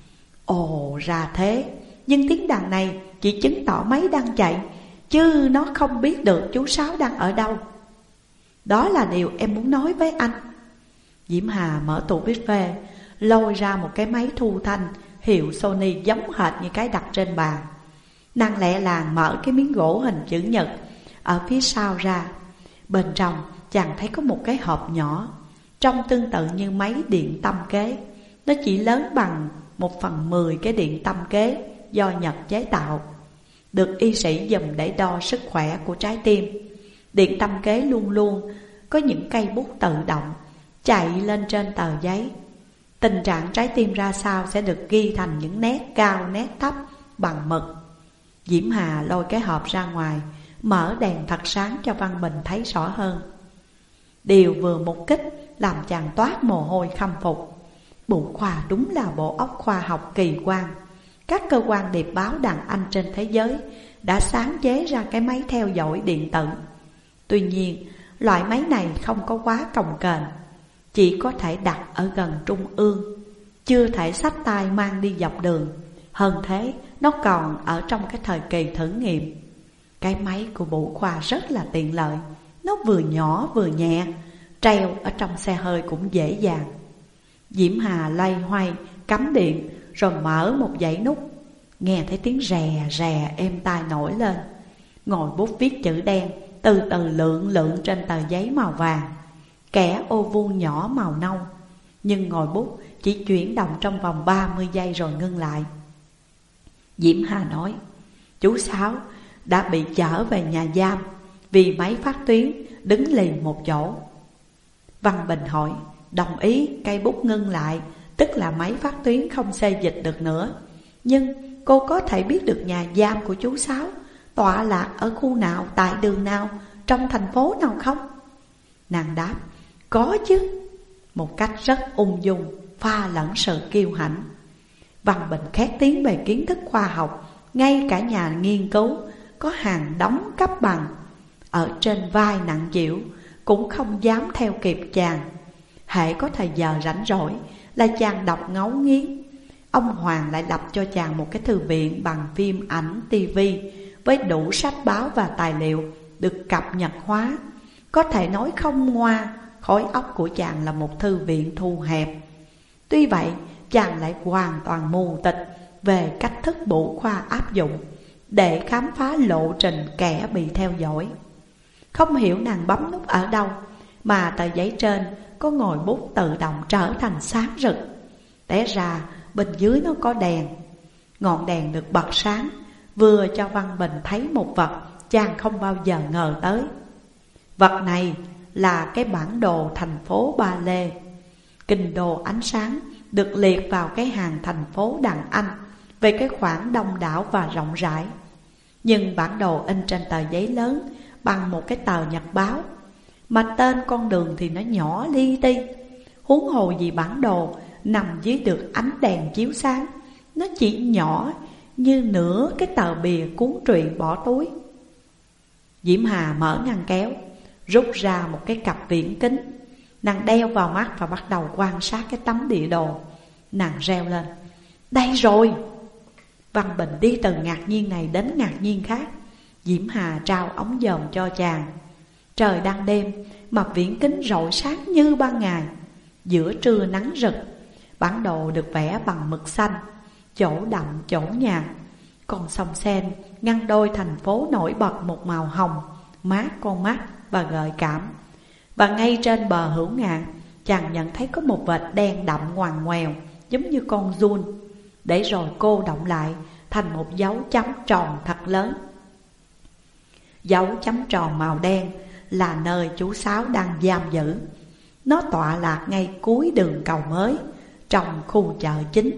Ồ ra thế, nhưng tiếng đàn này chỉ chứng tỏ máy đang chạy, chứ nó không biết được chú Sáu đang ở đâu. Đó là điều em muốn nói với anh. Diễm Hà mở tủ viết phê, lôi ra một cái máy thu thanh hiệu Sony giống hệt như cái đặt trên bàn. Nàng lẹ làng mở cái miếng gỗ hình chữ nhật ở phía sau ra. Bên trong chàng thấy có một cái hộp nhỏ, trông tương tự như máy điện tâm kế. Nó chỉ lớn bằng một phần mười cái điện tâm kế do Nhật chế tạo, được y sĩ dùng để đo sức khỏe của trái tim. Điện tâm kế luôn luôn có những cây bút tự động chạy lên trên tờ giấy. Tình trạng trái tim ra sao sẽ được ghi thành những nét cao nét thấp bằng mực. Diễm Hà lôi cái hộp ra ngoài, mở đèn thật sáng cho Văn Bình thấy rõ hơn. Điều vừa mục kích làm chàng toát mồ hôi khâm phục. Bộ khoa đúng là bộ óc khoa học kỳ quan. Các cơ quan điệp báo đàn anh trên thế giới đã sáng chế ra cái máy theo dõi điện tử. Tuy nhiên, loại máy này không có quá cồng kềnh, chỉ có thể đặt ở gần trung ương, chưa thể xách tay mang đi dọc đường. Hơn thế, nó còn ở trong cái thời kỳ thử nghiệm. Cái máy của bộ khoa rất là tiện lợi. Nó vừa nhỏ vừa nhẹ, treo ở trong xe hơi cũng dễ dàng. Diễm Hà loay hoay cắm điện rồi mở một dãy nút. Nghe thấy tiếng rè rè êm tai nổi lên. Ngòi bút viết chữ đen từ từ lượn lượn trên tờ giấy màu vàng, kẻ ô vuông nhỏ màu nâu. Nhưng ngòi bút chỉ chuyển động trong vòng ba mươi giây rồi ngưng lại. Diễm Hà nói, chú Sáu đã bị chở về nhà giam vì máy phát tuyến đứng lì một chỗ. Văn Bình hỏi, đồng ý cây bút ngưng lại, tức là máy phát tuyến không xê dịch được nữa. Nhưng cô có thể biết được nhà giam của chú Sáu tọa lạc ở khu nào, tại đường nào, trong thành phố nào không? Nàng đáp, có chứ, một cách rất ung dung, pha lẫn sự kiêu hãnh. Văn Bình khét tiếng về kiến thức khoa học. Ngay cả nhà nghiên cứu có hàng đóng cấp bằng ở trên vai nặng chịu cũng không dám theo kịp chàng. Hễ có thời giờ rảnh rỗi là chàng đọc ngấu nghiến. Ông Hoàng lại lập cho chàng một cái thư viện bằng phim ảnh tivi với đủ sách báo và tài liệu được cập nhật hóa. Có thể nói không ngoa, khối óc của chàng là một thư viện thu hẹp. Tuy vậy, chàng lại hoàn toàn mù tịch về cách thức bộ khoa áp dụng để khám phá lộ trình kẻ bị theo dõi. Không hiểu nàng bấm nút ở đâu mà tờ giấy trên có ngòi bút tự động trở thành sáng rực. Té ra bên dưới nó có đèn. Ngọn đèn được bật sáng, vừa cho Văn Bình thấy một vật chàng không bao giờ ngờ tới. Vật này là cái bản đồ thành phố Ba Lê. Kinh đô ánh sáng được liệt vào cái hàng thành phố đàn anh về cái khoảng đông đảo và rộng rãi. Nhưng bản đồ in trên tờ giấy lớn bằng một cái tờ nhật báo, mà tên con đường thì nó nhỏ li ti. Huống hồ gì bản đồ nằm dưới được ánh đèn chiếu sáng, nó chỉ nhỏ như nửa cái tờ bìa cuốn truyện bỏ túi. Diễm Hà mở ngăn kéo, rút ra một cái cặp viễn kính. Nàng đeo vào mắt và bắt đầu quan sát cái tấm địa đồ. Nàng reo lên: Đây rồi! Văn Bình đi từ ngạc nhiên này đến ngạc nhiên khác. Diễm Hà trao ống dòm cho chàng. Trời đang đêm mà viễn kính rọi sáng như ban ngày. Giữa trưa nắng rực, bản đồ được vẽ bằng mực xanh, chỗ đậm chỗ nhạt. Con sông Sen ngăn đôi thành phố nổi bật một màu hồng, mát con mắt và gợi cảm. Và ngay trên bờ hữu ngạn, chàng nhận thấy có một vệt đen đậm ngoằn ngoèo giống như con giun, để rồi cô động lại thành một dấu chấm tròn thật lớn. Dấu chấm tròn màu đen là nơi chú Sáu đang giam giữ. Nó tọa lạc ngay cuối đường cầu mới, trong khu chợ chính.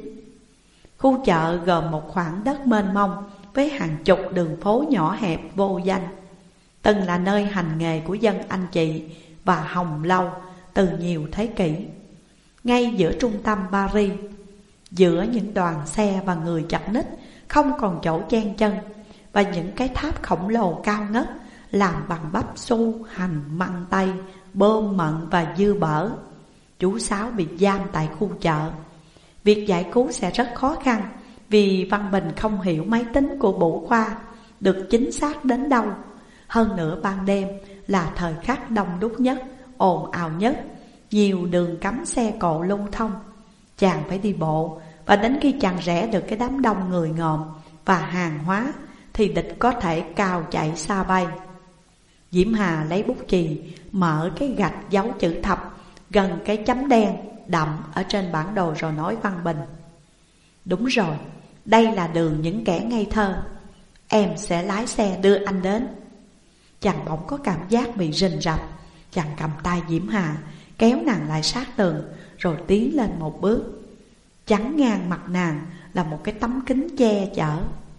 Khu chợ gồm một khoảng đất mênh mông với hàng chục đường phố nhỏ hẹp vô danh, từng là nơi hành nghề của dân anh chị và hồng lâu từ nhiều thế kỷ. Ngay giữa trung tâm Paris, giữa những đoàn xe và người chật ních không còn chỗ chen chân, và những cái tháp khổng lồ cao ngất làm bằng bắp su, hành, măng tây, bơm mận và dưa bở, chú Sáu bị giam tại khu chợ. Việc giải cứu sẽ rất khó khăn, vì Văn Bình không hiểu máy tính của Bủ Khoa được chính xác đến đâu. Hơn nữa ban đêm là thời khắc đông đúc nhất, ồn ào nhất, nhiều đường cấm xe cộ lưu thông. Chàng phải đi bộ, và đến khi chàng rẽ được cái đám đông người ngộm và hàng hóa thì địch có thể cao chạy xa bay. Diễm Hà lấy bút chì mở cái gạch dấu chữ thập gần cái chấm đen đậm ở trên bản đồ, rồi nói Văn Bình: Đúng rồi, đây là đường những kẻ ngây thơ. Em sẽ lái xe đưa anh đến. Chàng bỗng có cảm giác bị rình rập. Chàng cầm tay Diễm Hà, kéo nàng lại sát tường, rồi tiến lên một bước. Chắn ngang mặt nàng là một cái tấm kính che chở.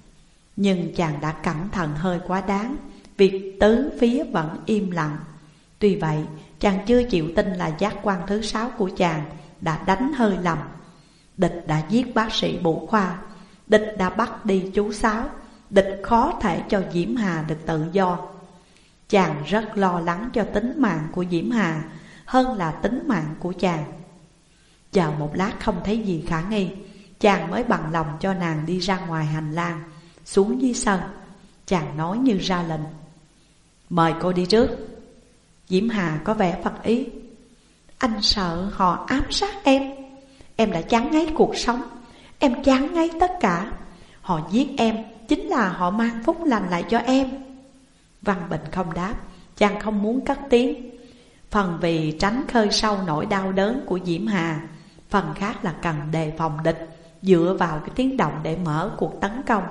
Nhưng chàng đã cẩn thận hơi quá đáng, vì tứ phía vẫn im lặng. Tuy vậy, chàng chưa chịu tin là giác quan thứ sáu của chàng đã đánh hơi lầm. Địch đã giết bác sĩ Bủ Khoa, địch đã bắt đi chú Sáu, địch khó thể cho Diễm Hà được tự do. Chàng rất lo lắng cho tính mạng của Diễm Hà hơn là tính mạng của chàng. Chờ một lát không thấy gì khả nghi, chàng mới bằng lòng cho nàng đi ra ngoài hành lang, xuống dưới sân. Chàng nói như ra lệnh: Mời cô đi trước. Diễm Hà có vẻ phật ý: Anh sợ họ ám sát em. Em đã chán ngấy cuộc sống, em chán ngấy tất cả. Họ giết em chính là họ mang phúc lành lại cho em. Văn Bình không đáp. Chàng không muốn cất tiếng, phần vì tránh khơi sâu nỗi đau đớn của Diễm Hà, phần khác là cần đề phòng địch dựa vào cái tiếng động để mở cuộc tấn công.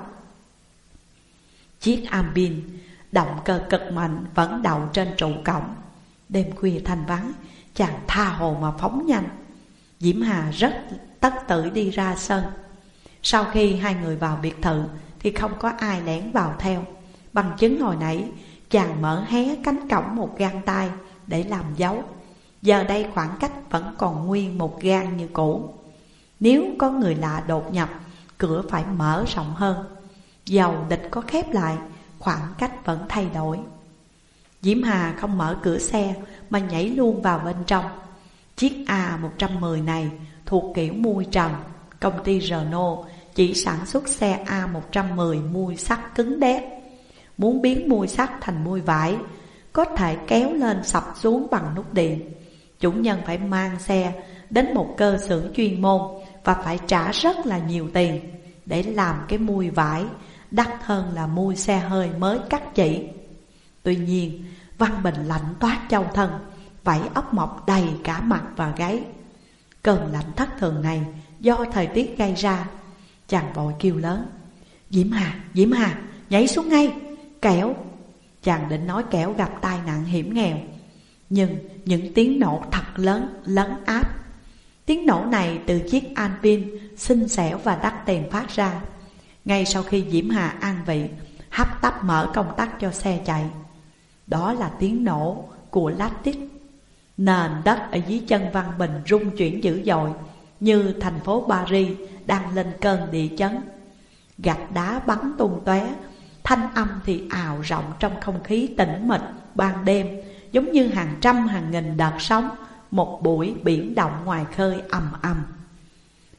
Chiếc am bin động cơ cực mạnh vẫn đậu trên trụ cổng. Đêm khuya thanh vắng, chàng tha hồ mà phóng nhanh. Diễm Hà rất tất tử đi ra sân. Sau khi hai người vào biệt thự thì không có ai lẻn vào theo. Bằng chứng hồi nãy, chàng mở hé cánh cổng một gang tay để làm dấu. Giờ đây khoảng cách vẫn còn nguyên một gang như cũ. Nếu có người lạ đột nhập, cửa phải mở rộng hơn. Dầu địch có khép lại, khoảng cách vẫn thay đổi. Diễm Hà không mở cửa xe mà nhảy luôn vào bên trong. Chiếc A một trăm mười này thuộc kiểu mui trần. Công ty Renault chỉ sản xuất xe A một trăm mười mui sắt cứng đét. Muốn biến mui sắt thành mui vải, có thể kéo lên sập xuống bằng nút điện. Chủ nhân phải mang xe đến một cơ xưởng chuyên môn và phải trả rất là nhiều tiền để làm cái mui vải, đắt hơn là mui xe hơi mới cắt chỉ. Tuy nhiên, Văn Bình lạnh toát châu thân, vảy ốc mọc đầy cả mặt và gáy. Cơn lạnh thất thường này do thời tiết gây ra. Chàng vội kêu lớn: Diễm Hà, Diễm Hà, nhảy xuống ngay, kẻo. Chàng định nói kẻo gặp tai nạn hiểm nghèo, nhưng những tiếng nổ thật lớn lấn áp. Tiếng nổ này từ chiếc Alpine xinh xẻo và đắt tiền phát ra. Ngay sau khi Diễm Hà an vị, hấp tấp mở công tắc cho xe chạy. Đó là tiếng nổ của Lactic. Nền đất ở dưới chân Văn Bình rung chuyển dữ dội, như thành phố Paris đang lên cơn địa chấn. Gạch đá bắn tung tóe, thanh âm thì ào rộng trong không khí tĩnh mịch ban đêm, giống như hàng trăm hàng nghìn đợt sóng một buổi biển động ngoài khơi ầm ầm.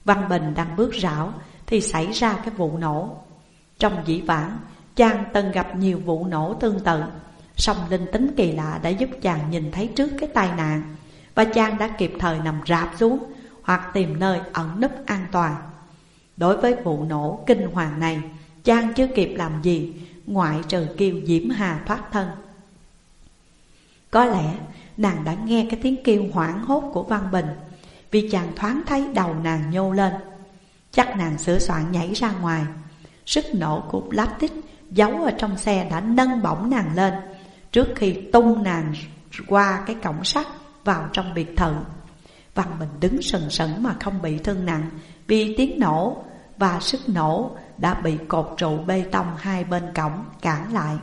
Văn Bình đang bước rảo thì xảy ra cái vụ nổ. Trong dĩ vãng, chàng từng gặp nhiều vụ nổ tương tự, song linh tính kỳ lạ đã giúp chàng nhìn thấy trước cái tai nạn, và chàng đã kịp thời nằm rạp xuống hoặc tìm nơi ẩn núp an toàn. Đối với vụ nổ kinh hoàng này, chàng chưa kịp làm gì ngoại trừ kêu Diễm Hà thoát thân. Có lẽ nàng đã nghe cái tiếng kêu hoảng hốt của Văn Bình, vì chàng thoáng thấy đầu nàng nhô lên. Chắc nàng sửa soạn nhảy ra ngoài. Sức nổ của lách giấu ở trong xe đã nâng bổng nàng lên trước khi tung nàng qua cái cổng sắt vào trong biệt thự. Văn Bình đứng sừng sững mà không bị thương nặng, vì tiếng nổ và sức nổ đã bị cột trụ bê tông hai bên cổng cản lại.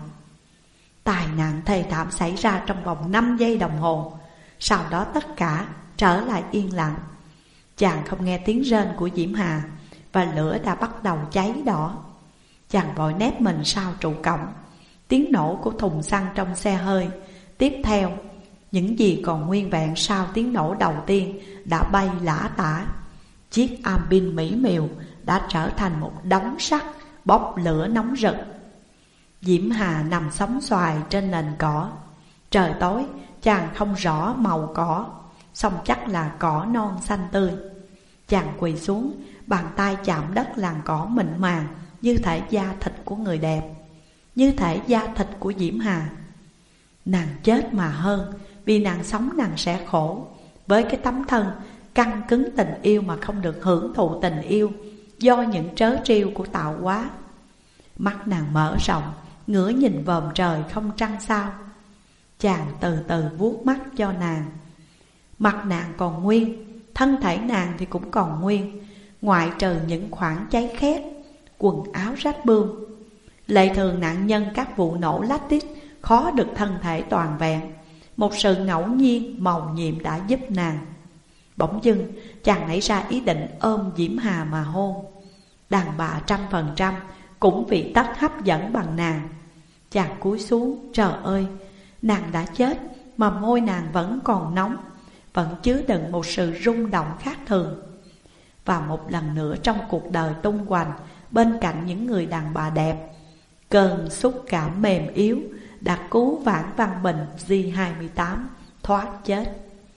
Tai nạn thê thảm xảy ra trong vòng năm giây đồng hồ. Sau đó tất cả trở lại yên lặng. Chàng không nghe tiếng rên của Diễm Hà, và lửa đã bắt đầu cháy đỏ. Chàng vội nép mình sau trụ cổng. Tiếng nổ của thùng xăng trong xe hơi. Tiếp theo, những gì còn nguyên vẹn sau tiếng nổ đầu tiên đã bay lả tả. Chiếc am bin mỹ miều đã trở thành một đống sắt bốc lửa nóng rực. Diễm Hà nằm sóng xoài trên nền cỏ. Trời tối, chàng không rõ màu cỏ, song chắc là cỏ non xanh tươi. Chàng quỳ xuống, bàn tay chạm đất làn cỏ mịn màng như thể da thịt của người đẹp, như thể da thịt của Diễm Hà. Nàng chết mà hơn, vì nàng sống nàng sẽ khổ, với cái tấm thân căng cứng tình yêu mà không được hưởng thụ tình yêu do những trớ trêu của tạo hóa. Mắt nàng mở rộng, ngửa nhìn vòm trời không trăng sao. Chàng từ từ vuốt mắt cho nàng. Mặt nàng còn nguyên, thân thể nàng thì cũng còn nguyên, ngoại trừ những khoảng cháy khét, quần áo rách bươm. Lệ thường nạn nhân các vụ nổ lách tít khó được thân thể toàn vẹn. Một sự ngẫu nhiên mầu nhiệm đã giúp nàng. Bỗng dưng chàng nảy ra ý định ôm Diễm Hà mà hôn. Đàn bà trăm phần trăm cũng bị tất hấp dẫn bằng nàng. Chàng cúi xuống, trời ơi, nàng đã chết mà môi nàng vẫn còn nóng, vẫn chứa đựng một sự rung động khác thường. Và một lần nữa trong cuộc đời tung hoành bên cạnh những người đàn bà đẹp, cơn xúc cảm mềm yếu đã cứu vãn Văn Bình G hai mươi tám thoát chết.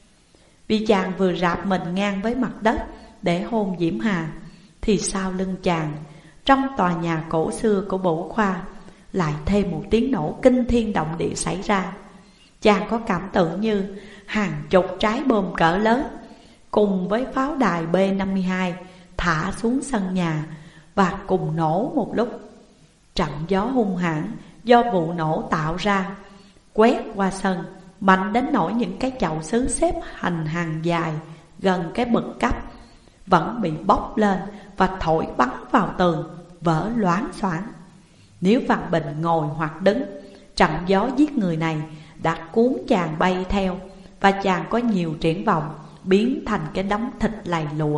Vì chàng vừa rạp mình ngang với mặt đất để hôn Diễm Hà, thì sau lưng chàng, trong tòa nhà cổ xưa của Bửu Khoa, lại thêm một tiếng nổ kinh thiên động địa xảy ra. Chàng có cảm tưởng như hàng chục trái bom cỡ lớn cùng với pháo đài B năm mươi hai thả xuống sân nhà và cùng nổ một lúc. Trận gió hung hãn do vụ nổ tạo ra quét qua sân, mạnh đến nỗi những cái chậu sứ xếp hành hàng dài gần cái bậc cấp vẫn bị bốc lên và thổi bắn vào tường, vỡ loáng xoảng. Nếu Văn Bình ngồi hoặc đứng, trận gió giết người này đã cuốn chàng bay theo, và chàng có nhiều triển vọng biến thành cái đống thịt lầy lụa.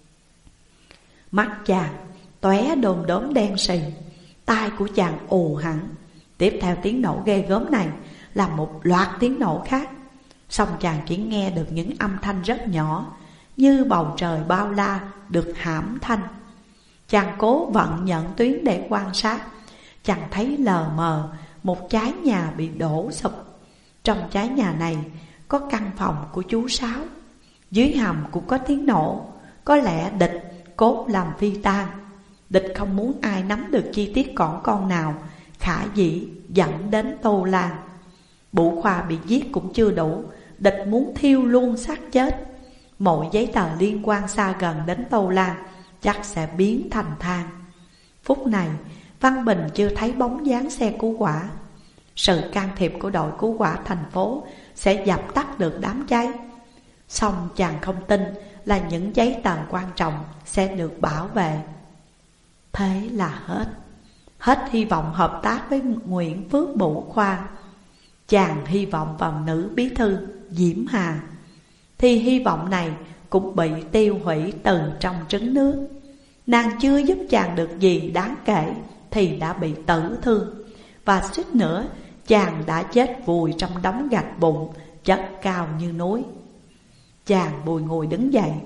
Mắt chàng tóe đom đóm đen sì, tai của chàng ù hẳn. Tiếp theo tiếng nổ ghê gớm này là một loạt tiếng nổ khác. Song chàng chỉ nghe được những âm thanh rất nhỏ, như bầu trời bao la được hãm thanh. Chàng cố vận nhận tuyến để quan sát. Chàng thấy lờ mờ một trái nhà bị đổ sụp. Trong trái nhà này có căn phòng của chú Sáu. Dưới hầm cũng có tiếng nổ. Có lẽ địch cốt làm phi tang. Địch không muốn ai nắm được chi tiết cỏn con nào khả dĩ dẫn đến Tô Lan. Bửu Khoa bị giết cũng chưa đủ, địch muốn thiêu luôn xác chết. Mọi giấy tờ liên quan xa gần đến Tô Lan chắc sẽ biến thành than. Phút này Văn Bình chưa thấy bóng dáng xe cứu hỏa. Sự can thiệp của đội cứu hỏa thành phố sẽ dập tắt được đám cháy. Song chàng không tin là những giấy tờ quan trọng sẽ được bảo vệ. Thế là hết. Hết hy vọng hợp tác với Nguyễn Phước Bửu Khoa. Chàng hy vọng vào nữ bí thư Diễm Hà, thì hy vọng này cũng bị tiêu hủy từ trong trứng nước. Nàng chưa giúp chàng được gì đáng kể thì đã bị tử thương, và suýt nữa chàng đã chết vùi trong đống gạch bụng chất cao như núi. Chàng bùi ngùi đứng dậy,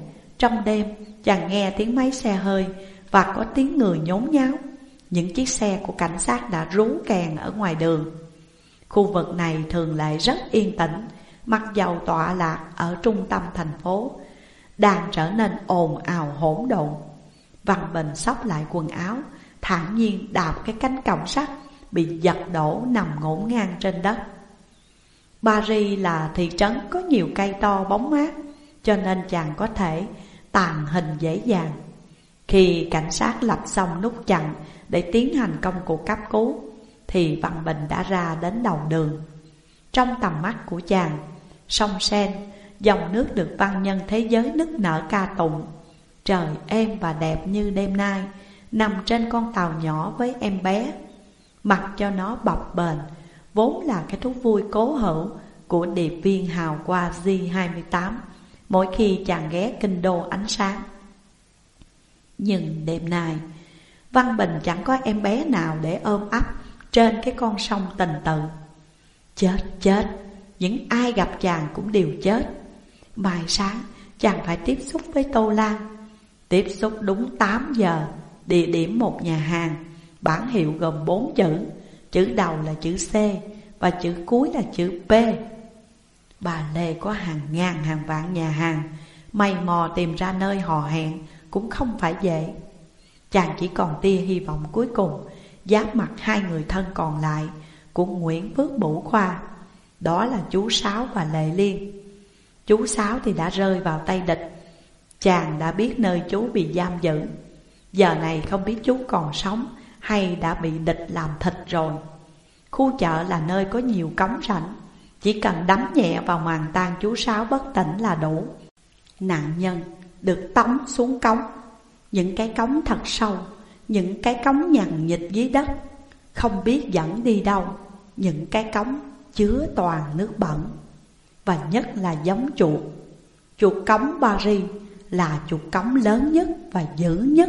Trong đêm chàng nghe tiếng máy xe hơi và có tiếng người nhốn nháo. Những chiếc xe của cảnh sát đã rú kèn ở ngoài đường. Khu vực này thường lại rất yên tĩnh, mặc dầu tọa lạc ở trung tâm thành phố, đang trở nên ồn ào hỗn độn. Văn Bình xốc lại quần áo, thản nhiên đạp cái cánh cổng sắt bị giật đổ nằm ngổn ngang trên đất. Paris là thị trấn có nhiều cây to bóng mát, cho nên chàng có thể tàng hình dễ dàng. Khi cảnh sát lập xong nút chặn để tiến hành công cuộc cấp cứu, thì Văn Bình đã ra đến đầu đường. Trong tầm mắt của chàng, sông Sen, dòng nước được văn nhân thế giới nức nở ca tụng. Trời êm và đẹp như đêm nay, nằm trên con tàu nhỏ với em bé, mặc cho nó bập bềnh, vốn là cái thú vui cố hữu của điệp viên hào qua G hai mươi tám mỗi khi chàng ghé kinh đô ánh sáng. Nhưng đêm nay, Văn Bình chẳng có em bé nào để ôm ấp trên cái con sông tình tự. Chết chết, những ai gặp chàng cũng đều chết. Mai sáng chàng phải tiếp xúc với Tô Lan. Tiếp xúc đúng tám giờ, địa điểm một nhà hàng, bản hiệu gồm bốn chữ. Chữ đầu là chữ C và chữ cuối là chữ P. Bà Lê có hàng ngàn hàng vạn nhà hàng, mày mò tìm ra nơi hò hẹn cũng không phải dễ. Chàng chỉ còn tia hy vọng cuối cùng giáp mặt hai người thân còn lại của Nguyễn Phước Bửu Khoa, đó là chú Sáu và Lệ Liên. Chú Sáu thì đã rơi vào tay địch. Chàng đã biết nơi chú bị giam giữ. Giờ này không biết chú còn sống hay đã bị địch làm thịt rồi. Khu chợ là nơi có nhiều cống rãnh, chỉ cần đấm nhẹ vào màn tan chú Sáu bất tỉnh là đủ. Nạn nhân được tống xuống cống, những cái cống thật sâu, những cái cống nhằn nhịt dưới đất, không biết dẫn đi đâu. Những cái cống chứa toàn nước bẩn, và nhất là giống chuột. Chuột cống Paris là chuột cống lớn nhất và dữ nhất.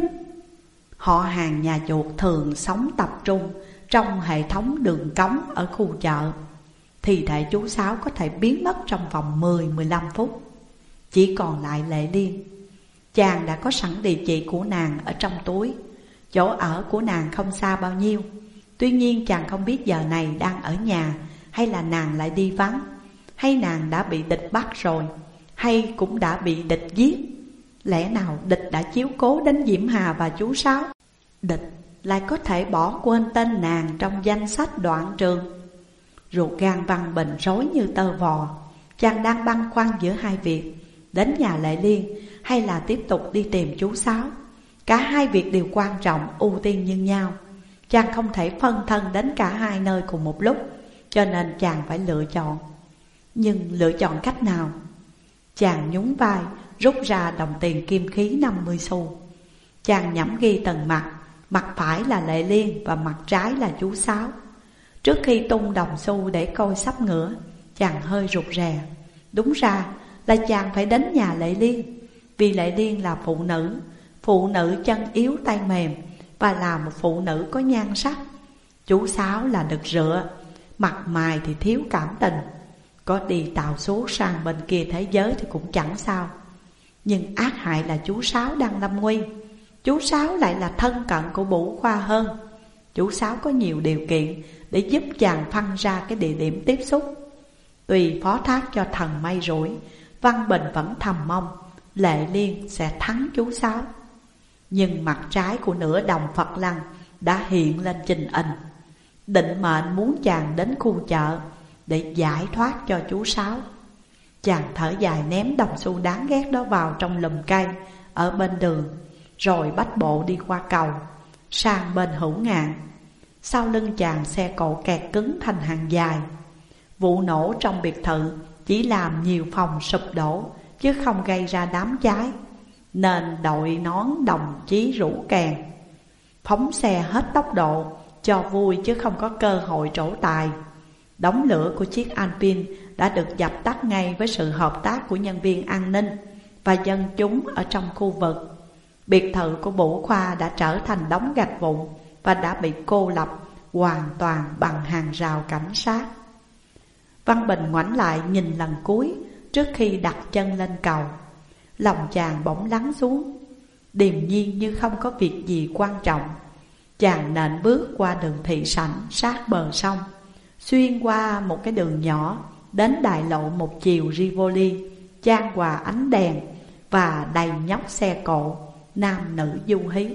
Họ hàng nhà chuột thường sống tập trung trong hệ thống đường cống ở khu chợ. Thì thể chú Sáu có thể biến mất trong vòng mười đến mười lăm phút. Chỉ còn lại Lệ Liên. Chàng đã có sẵn địa chỉ của nàng ở trong túi. Chỗ ở của nàng không xa bao nhiêu. Tuy nhiên chàng không biết giờ này đang ở nhà, hay là nàng lại đi vắng, hay nàng đã bị địch bắt rồi, hay cũng đã bị địch giết. Lẽ nào địch đã chiếu cố đến Diễm Hà và chú Sáu? Địch lại có thể bỏ quên tên nàng trong danh sách đoạn trường. Ruột gan Văn Bình rối như tơ vò. Chàng đang băn khoăn giữa hai việc: đến nhà Lệ Liên hay là tiếp tục đi tìm chú Sáu. Cả hai việc đều quan trọng, ưu tiên như nhau. Chàng không thể phân thân đến cả hai nơi cùng một lúc, cho nên chàng phải lựa chọn. Nhưng lựa chọn cách nào? Chàng nhún vai, rút ra đồng tiền kim khí năm mươi xu. Chàng nhẩm ghi từng mặt. Mặt phải là Lệ Liên và mặt trái là chú Sáu. Trước khi tung đồng xu để coi sắp ngửa, chàng hơi rụt rè. Đúng ra là chàng phải đến nhà Lệ Liên, vì Lệ Liên là phụ nữ, phụ nữ chân yếu tay mềm, và là một phụ nữ có nhan sắc. Chú Sáu là đực rựa, mặt mày thì thiếu cảm tình. Có đi tàu số sang bên kia thế giới thì cũng chẳng sao. Nhưng ác hại là chú Sáu đang lâm nguy. Chú Sáu lại là thân cận của Bửu Khoa hơn. Chú Sáu có nhiều điều kiện để giúp chàng phân ra cái địa điểm tiếp xúc. Tùy phó thác cho thần may rủi, Văn Bình vẫn thầm mong Lệ Liên sẽ thắng chú Sáu. Nhưng mặt trái của nửa đồng Phật Lăng đã hiện lên trình hình. Định mệnh muốn chàng đến khu chợ để giải thoát cho chú Sáu. Chàng thở dài ném đồng xu đáng ghét đó vào trong lùm cây ở bên đường, rồi bách bộ đi qua cầu sang bên Hữu Ngạn. Sau lưng chàng xe cộ kẹt cứng thành hàng dài. Vụ nổ trong biệt thự chỉ làm nhiều phòng sụp đổ, chứ không gây ra đám cháy, nên đội nón đồng chí rủ kèn phóng xe hết tốc độ cho vui, chứ không có cơ hội trổ tài. Đống lửa của chiếc Alpine đã được dập tắt ngay với sự hợp tác của nhân viên an ninh và dân chúng ở trong khu vực. Biệt thự của Bửu Khoa đã trở thành đống gạch vụn và đã bị cô lập hoàn toàn bằng hàng rào cảnh sát. Văn Bình ngoảnh lại nhìn lần cuối trước khi đặt chân lên cầu. Lòng chàng bỗng lắng xuống, điềm nhiên như không có việc gì quan trọng. Chàng nện bước qua đường thị sảnh sát bờ sông, xuyên qua một cái đường nhỏ, đến đại lộ một chiều Rivoli, chan hòa ánh đèn và đầy nhóc xe cộ, nam nữ du hí.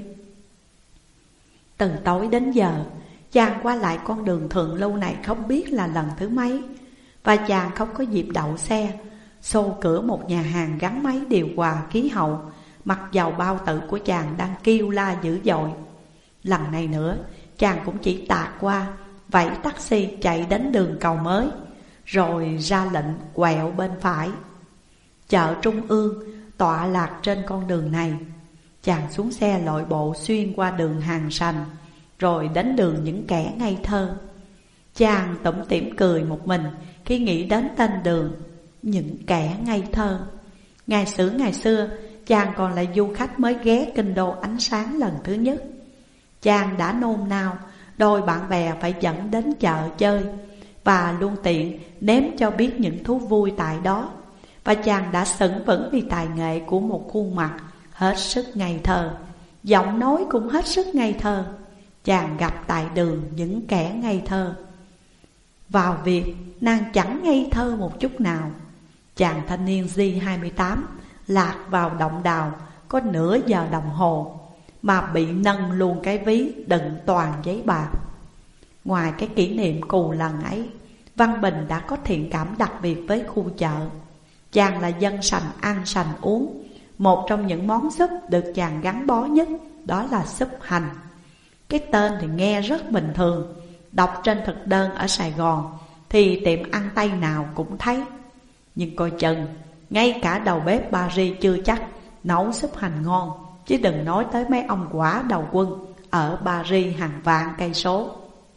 Từ tối đến giờ, chàng qua lại con đường thượng lưu này không biết là lần thứ mấy, và chàng không có dịp đậu xe. Xô cửa một nhà hàng gắn máy điều hòa khí hậu, mặc dầu bao tử của chàng đang kêu la dữ dội. Lần này nữa, chàng cũng chỉ tạt qua, vẫy taxi chạy đến đường Cầu Mới, rồi ra lệnh quẹo bên phải. Chợ Trung ương tọa lạc trên con đường này. Chàng xuống xe lội bộ xuyên qua đường Hàng Sành, rồi đến đường những kẻ ngây thơ. Chàng tủm tỉm cười một mình khi nghĩ đến tên đường những kẻ ngây thơ. Ngày xưa ngày xưa, chàng còn là du khách mới ghé kinh đô ánh sáng lần thứ nhất. Chàng đã nôn nao đôi bạn bè phải dẫn đến chợ chơi, và luôn tiện nếm cho biết những thú vui tại đó. Và chàng đã sững vững vì tài nghệ của một khuôn mặt hết sức ngây thơ, giọng nói cũng hết sức ngây thơ. Chàng gặp tại đường những kẻ ngây thơ. Vào việc nàng chẳng ngây thơ một chút nào. Chàng thanh niên G hai mươi tám lạc vào động đào có nửa giờ đồng hồ, mà bị nâng luôn cái ví đựng toàn giấy bạc. Ngoài cái kỷ niệm cù lần ấy, Văn Bình đã có thiện cảm đặc biệt với khu chợ. Chàng là dân sành ăn sành uống. Một trong những món súp được chàng gắn bó nhất đó là súp hành. Cái tên thì nghe rất bình thường, đọc trên thực đơn ở Sài Gòn thì tiệm ăn Tây nào cũng thấy. Nhưng coi chừng, ngay cả đầu bếp Paris chưa chắc nấu súp hành ngon, chứ đừng nói tới mấy ông quả đầu quân ở Paris hàng vạn cây số.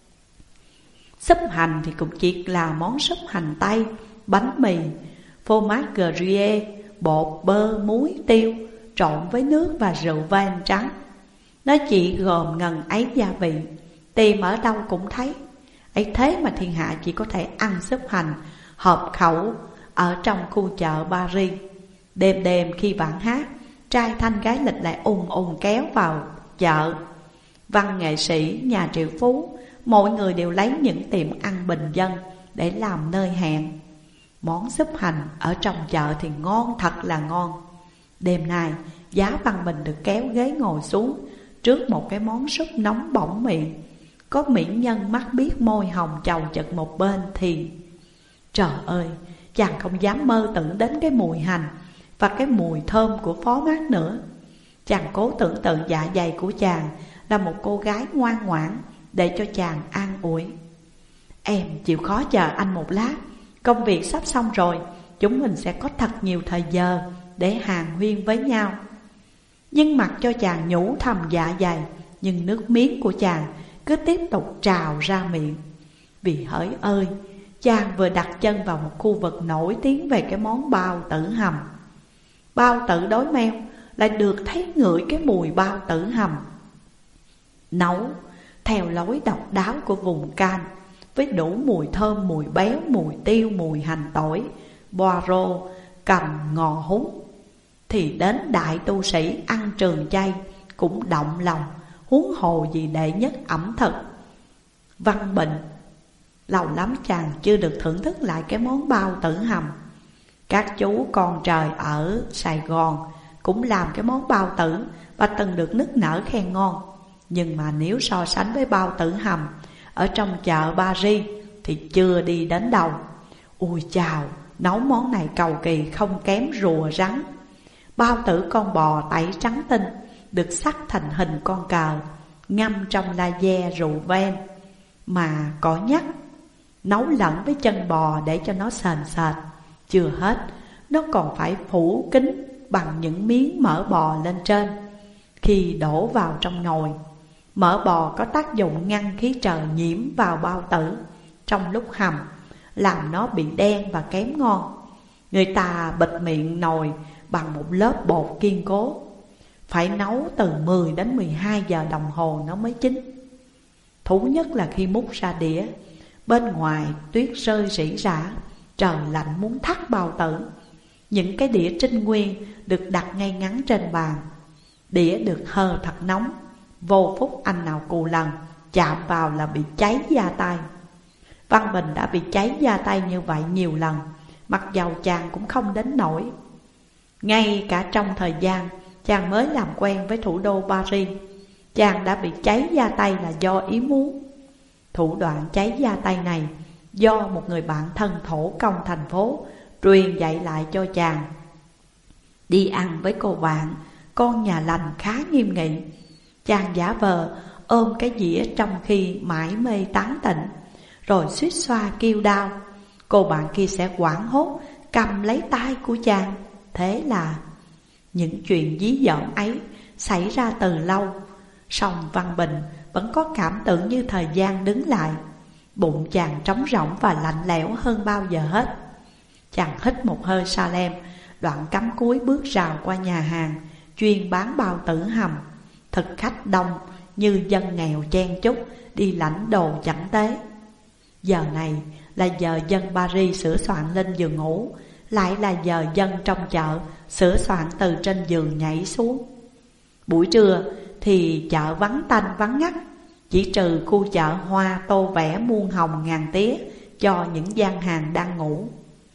Súp hành thì cũng chỉ là món súp hành tây, bánh mì, phô mát Gruyère, bột, bơ, muối, tiêu trộn với nước và rượu vang trắng. Nó chỉ gồm ngần ấy gia vị, tìm ở đâu cũng thấy. Ấy thế mà thiên hạ chỉ có thể ăn súp hành hợp khẩu ở trong khu chợ Paris. Đêm đêm khi bạn hát, trai thanh gái lịch lại ùn ùn kéo vào chợ. Văn nghệ sĩ, nhà triệu phú, mọi người đều lấy những tiệm ăn bình dân để làm nơi hẹn. Món súp hành ở trong chợ thì ngon thật là ngon. Đêm nay, Giá Văn Bình được kéo ghế ngồi xuống trước một cái món súp nóng bỏng miệng. Có mỹ nhân mắt biết môi hồng chầu chật một bên thì trời ơi, chàng không dám mơ tưởng đến cái mùi hành và cái mùi thơm của phó mát nữa. Chàng cố tưởng tượng dạ dày của chàng là một cô gái ngoan ngoãn để cho chàng an ủi. Em chịu khó chờ anh một lát, công việc sắp xong rồi, chúng mình sẽ có thật nhiều thời giờ để hàn huyên với nhau. Nhưng mặc cho chàng nhủ thầm dạ dày, nhưng nước miếng của chàng cứ tiếp tục trào ra miệng. Vì hỡi ơi, chàng vừa đặt chân vào một khu vực nổi tiếng về cái món bao tử hầm. Bao tử đói meo lại được thấy ngửi cái mùi bao tử hầm, nấu theo lối độc đáo của vùng Cam, với đủ mùi thơm, mùi béo, mùi tiêu, mùi hành tỏi, poiro, cầm, ngò húng. Thì đến đại tu sĩ ăn trường chay cũng động lòng, huống hồ gì đệ nhất ẩm thực. Văn Bình lâu lắm chàng chưa được thưởng thức lại cái món bao tử hầm. Các chú con trời ở Sài Gòn cũng làm cái món bao tử và từng được nức nở khen ngon. Nhưng mà nếu so sánh với bao tử hầm ở trong chợ Paris thì chưa đi đến đâu. Ui chào, nấu món này cầu kỳ không kém rùa rắn. Bao tử con bò tẩy trắng tinh, được sắc thành hình con cờ, ngâm trong laser rượu vang mà có nhắc, nấu lẫn với chân bò để cho nó sền sệt. Chưa hết, nó còn phải phủ kín bằng những miếng mỡ bò lên trên. Khi đổ vào trong nồi, mỡ bò có tác dụng ngăn khí trời nhiễm vào bao tử trong lúc hầm, làm nó bị đen và kém ngon. Người ta bịt miệng nồi bằng một lớp bột kiên cố, phải nấu từ mười đến mười hai giờ đồng hồ nó mới chín. Thú nhất là khi múc ra đĩa, bên ngoài tuyết rơi rỉ rả, trời lạnh muốn thắt bao tử. những cái đĩa trinh nguyên được đặt ngay ngắn trên bàn. Đĩa được hơ thật nóng, vô phút anh nào cù lần chạm vào là bị cháy da tay. Văn Bình đã bị cháy da tay như vậy nhiều lần, mặc dầu chàng cũng không đến nỗi. Ngay cả trong thời gian chàng mới làm quen với thủ đô Paris, chàng đã bị cháy da tay là do ý muốn. Thủ đoạn cháy da tay này do một người bạn thân thổ công thành phố truyền dạy lại cho chàng. Đi ăn với cô bạn, con nhà lành khá nghiêm nghị, chàng giả vờ ôm cái dĩa trong khi mải mê tán tỉnh, rồi suýt xoa kêu đau. Cô bạn kia sẽ hoảng hốt cầm lấy tay của chàng. Thế là những chuyện dí dỏm ấy xảy ra từ lâu. Song Văn Bình vẫn có cảm tưởng như thời gian đứng lại. Bụng chàng trống rỗng và lạnh lẽo hơn bao giờ hết. Chàng hít một hơi sa lem, đoạn cắm cúi bước rào qua nhà hàng chuyên bán bao tử hầm. Thực khách đông như dân nghèo chen chúc đi lãnh đồ chẳng tế. Giờ này là giờ dân Paris sửa soạn lên giường ngủ, lại là giờ dân trong chợ sửa soạn từ trên giường nhảy xuống. Buổi trưa thì chợ vắng tanh vắng ngắt, chỉ trừ khu chợ hoa tô vẽ muôn hồng ngàn tía cho những gian hàng đang ngủ.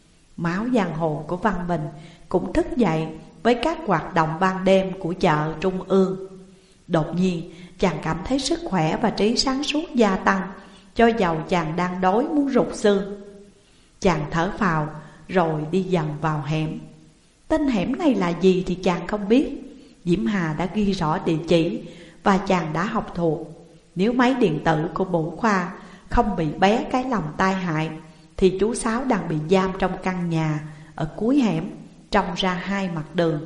Máu giang hồ của Văn Bình cũng thức dậy với các hoạt động ban đêm của chợ trung ương. Đột nhiên chàng cảm thấy sức khỏe và trí sáng suốt gia tăng, cho dầu chàng đang đói muốn rụt xương. Chàng thở phào rồi đi dần vào hẻm. Tên hẻm này là gì thì chàng không biết. Diễm Hà đã ghi rõ địa chỉ và chàng đã học thuộc. Nếu máy điện tử của Bủ Khoa không bị bé cái lòng tai hại thì chú Sáu đang bị giam trong căn nhà ở cuối hẻm, trông ra hai mặt đường.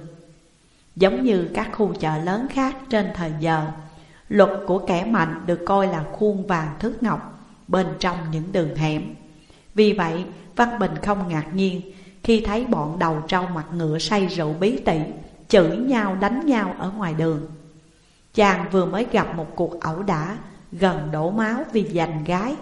Giống như các khu chợ lớn khác trên thời giờ, luật của kẻ mạnh được coi là khuôn vàng thước ngọc bên trong những đường hẻm. Vì vậy Văn Bình không ngạc nhiên khi thấy bọn đầu trâu mặt ngựa say rượu bí tỉ chửi nhau đánh nhau ở ngoài đường. Chàng vừa mới gặp một cuộc ẩu đả gần đổ máu vì giành gái,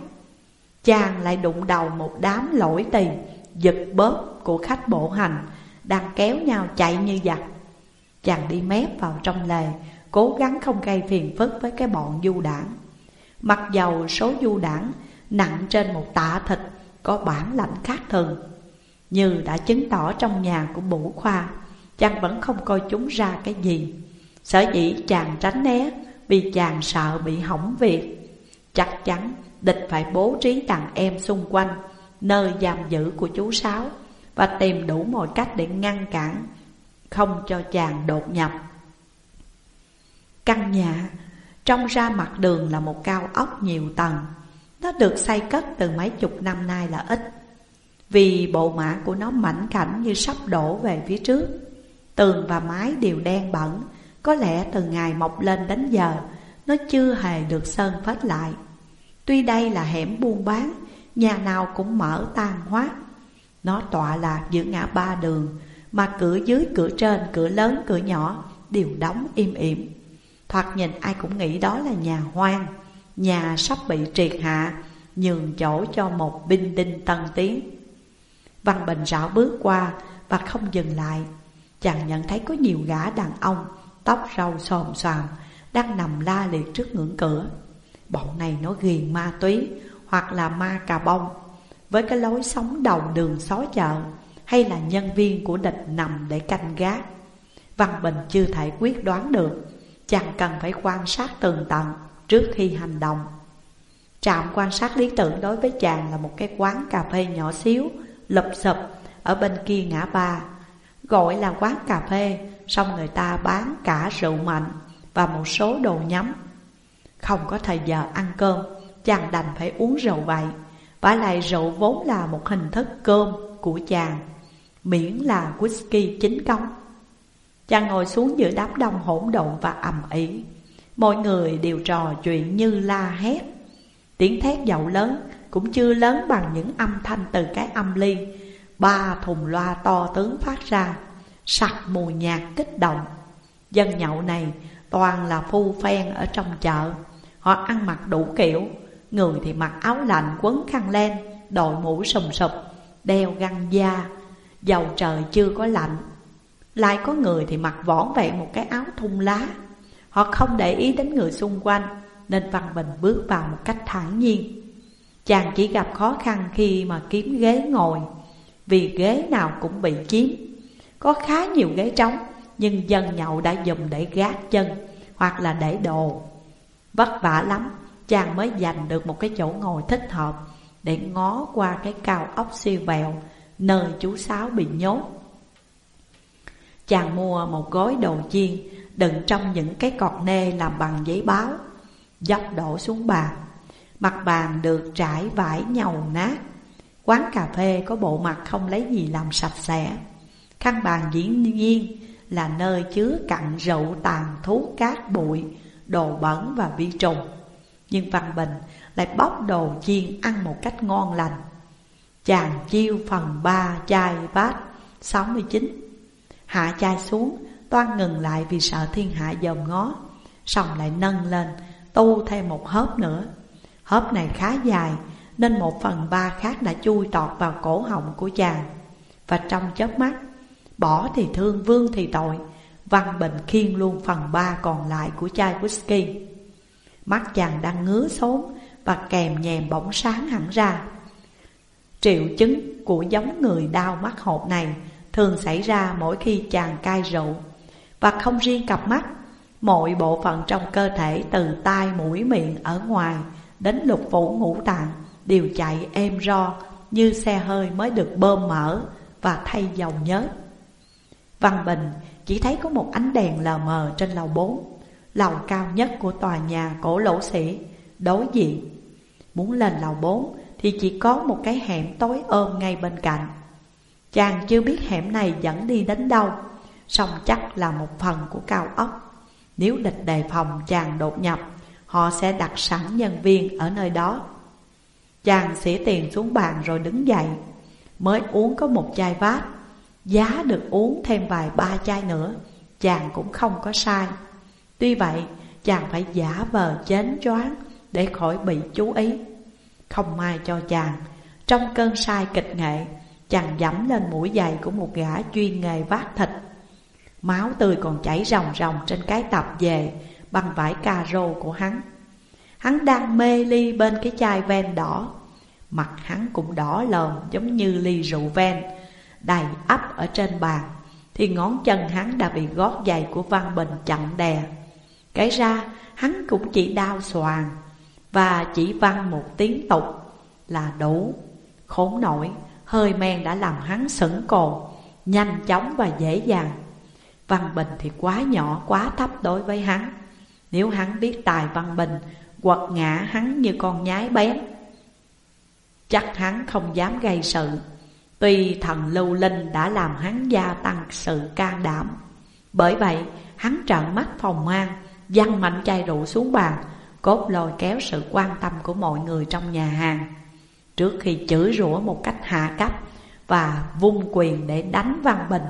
chàng lại đụng đầu một đám lỗi tì giật bóp của khách bộ hành đang kéo nhau chạy như giặc. Chàng đi mép vào trong lề, cố gắng không gây phiền phức với cái bọn du đảng. Mặc dầu số du đảng nặng trên một tạ thịt có bản lãnh khác thường, như đã chứng tỏ trong nhà của Bủ Khoa, chàng vẫn không coi chúng ra cái gì. Sở dĩ chàng tránh né vì chàng sợ bị hỏng việc. Chắc chắn địch phải bố trí đàn em xung quanh nơi giam giữ của chú Sáu và tìm đủ mọi cách để ngăn cản, không cho chàng đột nhập. Căn nhà trông ra mặt đường là một cao ốc nhiều tầng. Nó được xây cất từ mấy chục năm nay là ít, vì bộ mã của nó mảnh khảnh như sắp đổ về phía trước. Tường và mái đều đen bẩn, có lẽ từ ngày mọc lên đến giờ nó chưa hề được sơn phết lại. Tuy đây là hẻm buôn bán, nhà nào cũng mở tan hoác. Nó tọa lạc giữa ngã ba đường, mà cửa dưới, cửa trên, cửa lớn, cửa nhỏ đều đóng im ỉm. Thoạt nhìn ai cũng nghĩ đó là nhà hoang, nhà sắp bị triệt hạ, nhường chỗ cho một binh đinh tân tiến. Văn Bình rảo bước qua và không dừng lại. Chàng nhận thấy có nhiều gã đàn ông tóc râu xồm xoàm đang nằm la liệt trước ngưỡng cửa. Bọn này nó ghiền ma túy hoặc là ma cà bông, với cái lối sống đầu đường xó chợ, hay là nhân viên của địch nằm để canh gác. Văn Bình chưa thể quyết đoán được. Chàng cần phải quan sát tường tận trước khi hành động. Trạm quan sát lý tưởng đối với chàng là một cái quán cà phê nhỏ xíu, lụp xụp ở bên kia ngã ba. Gọi là quán cà phê, xong người ta bán cả rượu mạnh và một số đồ nhắm. Không có thời giờ ăn cơm, chàng đành phải uống rượu vậy. Vả lại rượu vốn là một hình thức cơm của chàng, miễn là whisky chính công. Chàng ngồi xuống giữa đám đông hỗn độn và ầm ĩ. Mọi người đều trò chuyện như la hét. Tiếng thét dậu lớn cũng chưa lớn bằng những âm thanh từ cái âm ly ba thùng loa to tướng phát ra, sặc mùi nhạc kích động. Dân nhậu này toàn là phu phen ở trong chợ. Họ ăn mặc đủ kiểu, người thì mặc áo lạnh quấn khăn len, đội mũ sùm sụp, đeo găng da. dầu trời chưa có lạnh. Lại có người thì mặc vỏn vẹn một cái áo thun lá. Họ không để ý đến người xung quanh, nên Văn Bình bước vào một cách thản nhiên. Chàng chỉ gặp khó khăn khi mà kiếm ghế ngồi, vì ghế nào cũng bị chiếm. Có khá nhiều ghế trống, nhưng dân nhậu đã dùng để gác chân hoặc là để đồ. Vất vả lắm, chàng mới giành được một cái chỗ ngồi thích hợp để ngó qua cái cao ốc siêu vẹo nơi chú Sáu bị nhốt. Chàng mua một gói đồ chiên đựng trong những cái cọt nê làm bằng giấy báo, dốc đổ xuống bàn. Mặt bàn được trải vải nhầu nát. Quán cà phê có bộ mặt không lấy gì làm sạch sẽ. Khăn bàn dĩ nhiên là nơi chứa cặn rượu, tàn thuốc, cát bụi, đồ bẩn và vi trùng. Nhưng Văn Bình lại bóc đồ chiên ăn một cách ngon lành. Chàng chiêu phần ba chai vát sáu mươi chín. Hạ chai xuống, toan ngừng lại vì sợ thiên hạ dòm ngó, xong lại nâng lên, tu thêm một hớp nữa. Hớp này khá dài, nên một phần ba khác đã chui tọt vào cổ họng của chàng. Và trong chớp mắt, bỏ thì thương, vương thì tội, Văn Bình khiêng luôn phần ba còn lại của chai whisky. Mắt chàng đang ngứa xốn và kèm nhèm bỗng sáng hẳn ra. Triệu chứng của giống người đau mắt hột này thường xảy ra mỗi khi chàng cai rượu. Và không riêng cặp mắt, mọi bộ phận trong cơ thể từ tai, mũi, miệng ở ngoài đến lục phủ ngũ tạng đều chạy êm ro như xe hơi mới được bơm mỡ và thay dầu nhớt. Văn Bình chỉ thấy có một ánh đèn lờ mờ trên lầu bốn, lầu cao nhất của tòa nhà cổ lỗ sĩ đối diện. Muốn lên lầu bốn thì chỉ có một cái hẻm tối ôm ngay bên cạnh. Chàng chưa biết hẻm này dẫn đi đến đâu, song chắc là một phần của cao ốc. Nếu địch đề phòng chàng đột nhập, họ sẽ đặt sẵn nhân viên ở nơi đó. Chàng xỉa tiền xuống bàn rồi đứng dậy. Mới uống có một chai vát, giá được uống thêm vài ba chai nữa, chàng cũng không có sai. Tuy vậy, chàng phải giả vờ chến choáng để khỏi bị chú ý. Không may cho chàng, trong cơn say kịch nghệ, chàng dẫm lên mũi giày của một gã chuyên nghề vát thịt. Máu tươi còn chảy ròng ròng trên cái tập về bằng vải caro của hắn. Hắn đang mê ly bên cái chai ven đỏ. Mặt hắn cũng đỏ lòm giống như ly rượu ven đầy ắp ở trên bàn, thì ngón chân hắn đã bị gót giày của Văn Bình chặn đè. Kể ra hắn cũng chỉ đau xoàng và chỉ văng một tiếng tục là đủ. Khốn nổi, hơi men đã làm hắn sững cồn, nhanh chóng và dễ dàng. Văn Bình thì quá nhỏ quá thấp đối với hắn. Nếu hắn biết tài Văn Bình quật ngã hắn như con nhái bén, chắc hắn không dám gây sự. Tuy thần lưu linh đã làm hắn gia tăng sự can đảm. Bởi vậy hắn trợn mắt phòng mang, văng mạnh chai rượu xuống bàn, cốt lôi kéo sự quan tâm của mọi người trong nhà hàng, trước khi chửi rủa một cách hạ cấp và vung quyền để đánh Văn Bình.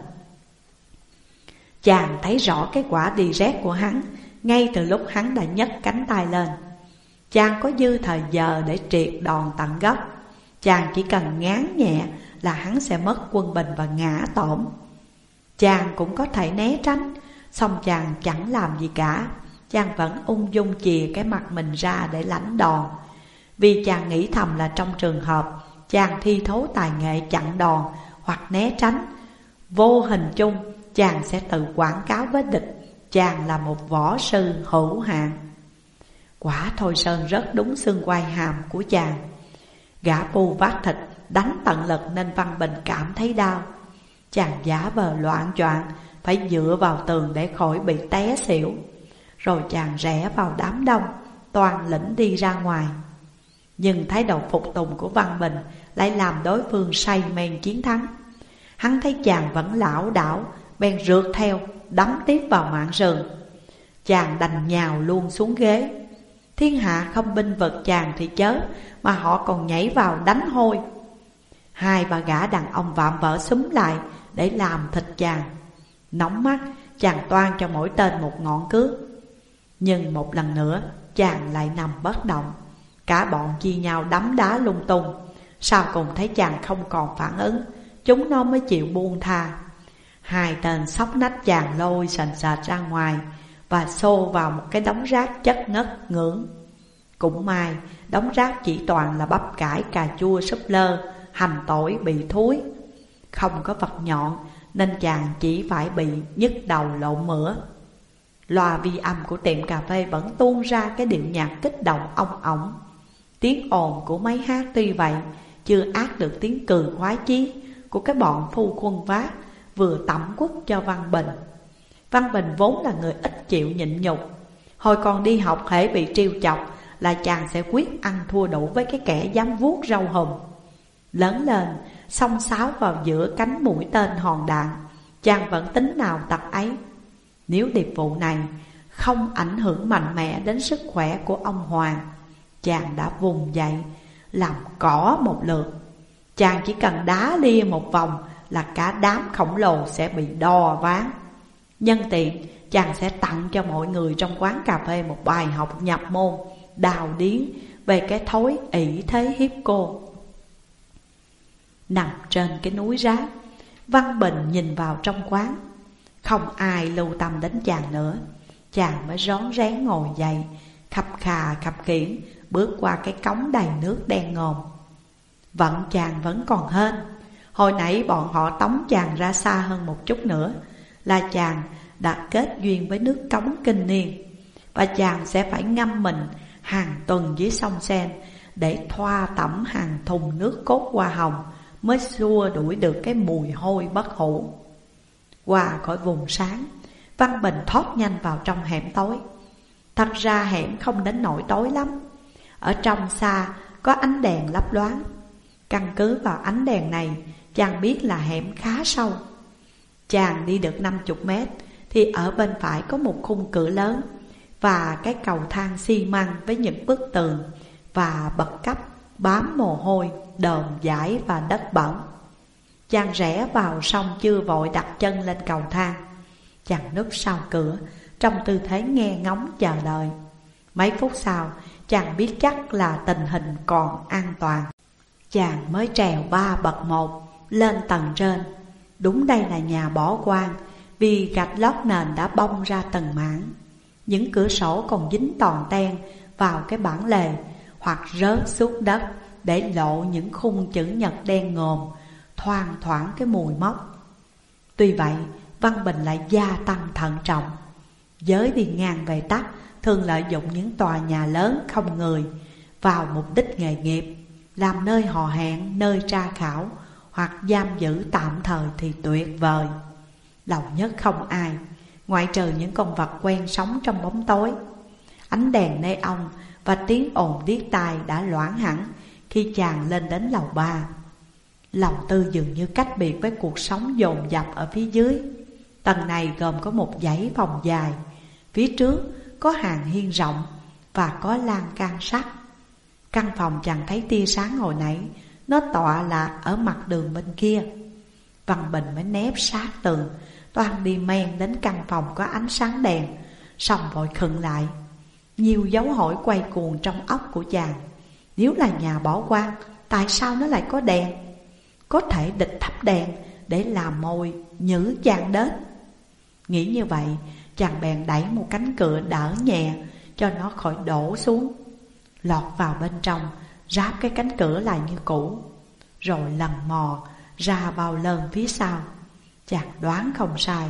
Chàng thấy rõ cái quả đi rét của hắn ngay từ lúc hắn đã nhấc cánh tay lên. Chàng có dư thời giờ để triệt đòn tận gốc. Chàng chỉ cần ngán nhẹ là hắn sẽ mất quân bình và ngã tổm. Chàng cũng có thể né tránh, song chàng chẳng làm gì cả. Chàng vẫn ung dung chìa cái mặt mình ra để lãnh đòn, vì chàng nghĩ thầm là trong trường hợp chàng thi thố tài nghệ chặn đòn hoặc né tránh, vô hình chung chàng sẽ tự quảng cáo với địch chàng là một võ sư hữu hạn. Quả Thôi Sơn rất đúng xương quai hàm của chàng. Gã phu vác thịt đánh tận lực nên Văn Bình cảm thấy đau. Chàng giả vờ loạn choạng, phải dựa vào tường để khỏi bị té xỉu. Rồi chàng rẽ vào đám đông, toàn lĩnh đi ra ngoài. Nhưng thái độ phục tùng của Văn Bình lại làm đối phương say men chiến thắng. Hắn thấy chàng vẫn lảo đảo, bèn rượt theo, đấm tiếp vào mạn sườn. Chàng đành nhào luôn xuống ghế. Thiên hạ không binh vực chàng thì chớ, mà họ còn nhảy vào đánh hôi. Hai ba gã đàn ông vạm vỡ xúm lại để làm thịt chàng. Nóng mắt, chàng toan cho mỗi tên một ngọn cước. Nhưng một lần nữa chàng lại nằm bất động. Cả bọn chia nhau đấm đá lung tung. Sau cùng thấy chàng không còn phản ứng, chúng nó mới chịu buông tha. Hai tên xốc nách chàng lôi sành sạch ra ngoài và xô vào một cái đống rác chất ngất ngưỡng. Cũng may đống rác chỉ toàn là bắp cải, cà chua, súp lơ, hành tỏi bị thúi, không có vật nhọn nên chàng chỉ phải bị nhức đầu lộn mửa. Loa vi âm của tiệm cà phê vẫn tuôn ra cái điệu nhạc kích động ong ỏng. Tiếng ồn của máy hát tuy vậy chưa át được tiếng cười khoái chí của cái bọn phu quân vác vừa tẩm quất cho Văn Bình. Văn Bình vốn là người ít chịu nhịn nhục. Hồi còn đi học hễ bị trêu chọc là chàng sẽ quyết ăn thua đủ với cái kẻ dám vuốt râu hùm. Lớn lên xông xáo vào giữa cánh mũi tên hòn đạn, chàng vẫn tính nào tật ấy. Nếu điệp vụ này không ảnh hưởng mạnh mẽ đến sức khỏe của ông Hoàng, chàng đã vùng dậy làm cỏ một lượt. Chàng chỉ cần đá lia một vòng là cả đám khổng lồ sẽ bị đo ván. Nhân tiện chàng sẽ tặng cho mọi người trong quán cà phê một bài học nhập môn đào điến về cái thói ỷ thế hiếp cô. Nằm trên cái núi rác, Văn Bình nhìn vào trong quán. Không ai lưu tâm đến chàng nữa. Chàng mới rón rén ngồi dậy, khập khà khập khiễng bước qua cái cống đầy nước đen ngòm. Vận chàng vẫn còn hên. Hồi nãy bọn họ tống chàng ra xa hơn một chút nữa là chàng đã kết duyên với nước cống kinh niên, và chàng sẽ phải ngâm mình hàng tuần dưới sông Sen để thoa tẩm hàng thùng nước cốt hoa hồng mới xua đuổi được cái mùi hôi bất hủ. Qua khỏi vùng sáng, Văn Bình thoát nhanh vào trong hẻm tối. Thật ra hẻm không đến nỗi tối lắm. Ở trong xa có ánh đèn lấp loáng. Căn cứ vào ánh đèn này, chàng biết là hẻm khá sâu. Chàng đi được năm mươi mét thì ở bên phải có một khung cửa lớn và cái cầu thang xi măng với những bức tường và bậc cấp bám mồ hôi, đờm dãi và đất bẩn. Chàng rẽ vào xong chưa vội đặt chân lên cầu thang. Chàng núp sau cửa trong tư thế nghe ngóng chờ đợi. Mấy phút sau chàng biết chắc là tình hình còn an toàn. Chàng mới trèo ba bậc một lên tầng trên. Đúng đây là nhà bỏ hoang, vì gạch lót nền đã bong ra từng mảng. Những cửa sổ còn dính toàn ten vào cái bản lề hoặc rớt xuống đất để lộ những khung chữ nhật đen ngòm, thoang thoảng cái mùi mốc. Tuy vậy Văn Bình lại gia tăng thận trọng. Giới đi ngang về tắt thường lợi dụng những tòa nhà lớn không người vào mục đích nghề nghiệp, làm nơi hò hẹn, nơi tra khảo hoặc giam giữ tạm thời thì tuyệt vời. Lầu nhất không ai, ngoại trừ những con vật quen sống trong bóng tối. Ánh đèn neon và tiếng ồn điếc tai đã loãng hẳn khi chàng lên đến lầu ba. Lầu tư dường như cách biệt với cuộc sống dồn dập ở phía dưới. Tầng này gồm có một dãy phòng dài, phía trước có hàng hiên rộng và có lan can sắt. Căn phòng chàng thấy tia sáng hồi nãy, nó tọa lạc ở mặt đường bên kia. Văn Bình mới nép sát tường, toan đi men đến căn phòng có ánh sáng đèn, xong vội khựng lại. Nhiều dấu hỏi quay cuồng trong óc của chàng. Nếu là nhà bỏ hoang, tại sao nó lại có đèn? Có thể địch thắp đèn để làm mồi nhử chàng đến. Nghĩ như vậy, chàng bèn đẩy một cánh cửa đỡ nhẹ cho nó khỏi đổ xuống. Lọt vào bên trong, ráp cái cánh cửa lại như cũ, rồi lần mò ra vào lơn phía sau. Chàng đoán không sai.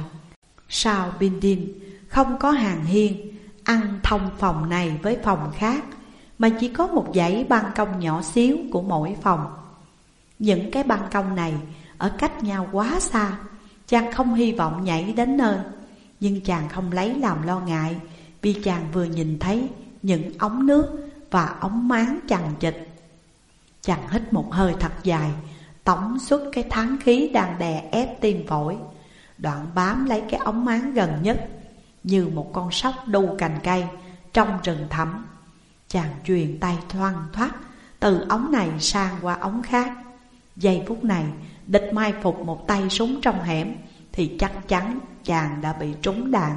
Sau building không có hàng hiên ăn thông phòng này với phòng khác, mà chỉ có một dãy ban công nhỏ xíu của mỗi phòng. Những cái ban công này ở cách nhau quá xa, chàng không hy vọng nhảy đến nơi. Nhưng chàng không lấy làm lo ngại, vì chàng vừa nhìn thấy những ống nước và ống máng chằng chịt. Chàng hít một hơi thật dài, tống xuất cái thán khí đang đè ép tim phổi, đoạn bám lấy cái ống máng gần nhất như một con sóc đu cành cây trong rừng thẳm. Chàng chuyền tay thoăn thoắt từ ống này sang qua ống khác. Giây phút này địch mai phục một tay súng trong hẻm thì chắc chắn chàng đã bị trúng đạn.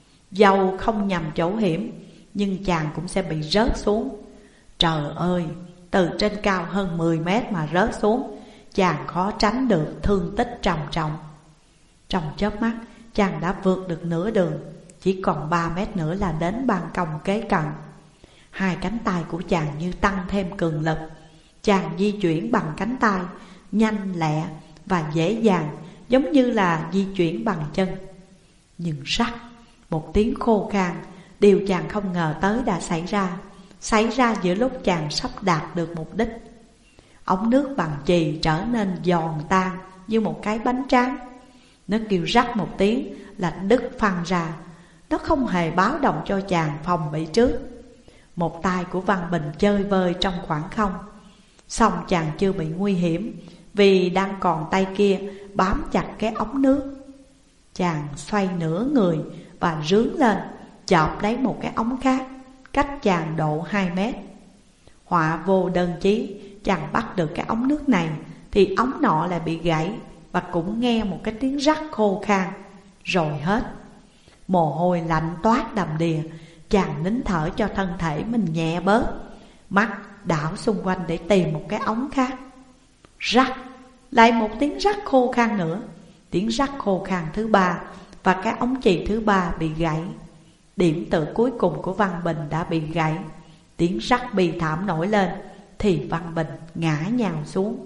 Dầu không nhằm chỗ hiểm, nhưng chàng cũng sẽ bị rớt xuống. Trời ơi, từ trên cao hơn mười mét mà rớt xuống, chàng khó tránh được thương tích trầm trọng. Trong chớp mắt, chàng đã vượt được nửa đường, chỉ còn ba mét nữa là đến ban công kế cận. Hai cánh tay của chàng như tăng thêm cường lực. Chàng di chuyển bằng cánh tay, nhanh lẹ và dễ dàng, giống như là di chuyển bằng chân. Nhưng rắc, một tiếng khô khan, điều chàng không ngờ tới đã xảy ra, xảy ra giữa lúc chàng sắp đạt được mục đích. Ống nước bằng chì trở nên giòn tan như một cái bánh tráng. Nó kêu rắc một tiếng là đứt phăng ra. Nó không hề báo động cho chàng phòng bị trước. Một tay của Văn Bình chơi vơi trong khoảng không. Song chàng chưa bị nguy hiểm, vì đang còn tay kia bám chặt cái ống nước. Chàng xoay nửa người và rướn lên, chộp lấy một cái ống khác, cách chàng độ hai mét. Họa vô đơn chí, chàng bắt được cái ống nước này thì ống nọ lại bị gãy, và cũng nghe một cái tiếng rắc khô khan. Rồi hết. Mồ hôi lạnh toát đầm đìa, chàng nín thở cho thân thể mình nhẹ bớt, mắt đảo xung quanh để tìm một cái ống khác. Rắc, lại một tiếng rắc khô khan nữa. Tiếng rắc khô khan thứ ba, và cái ống chì thứ ba bị gãy. Điểm tựa cuối cùng của Văn Bình đã bị gãy. Tiếng rắc bi thảm nổi lên, thì Văn Bình ngã nhào xuống.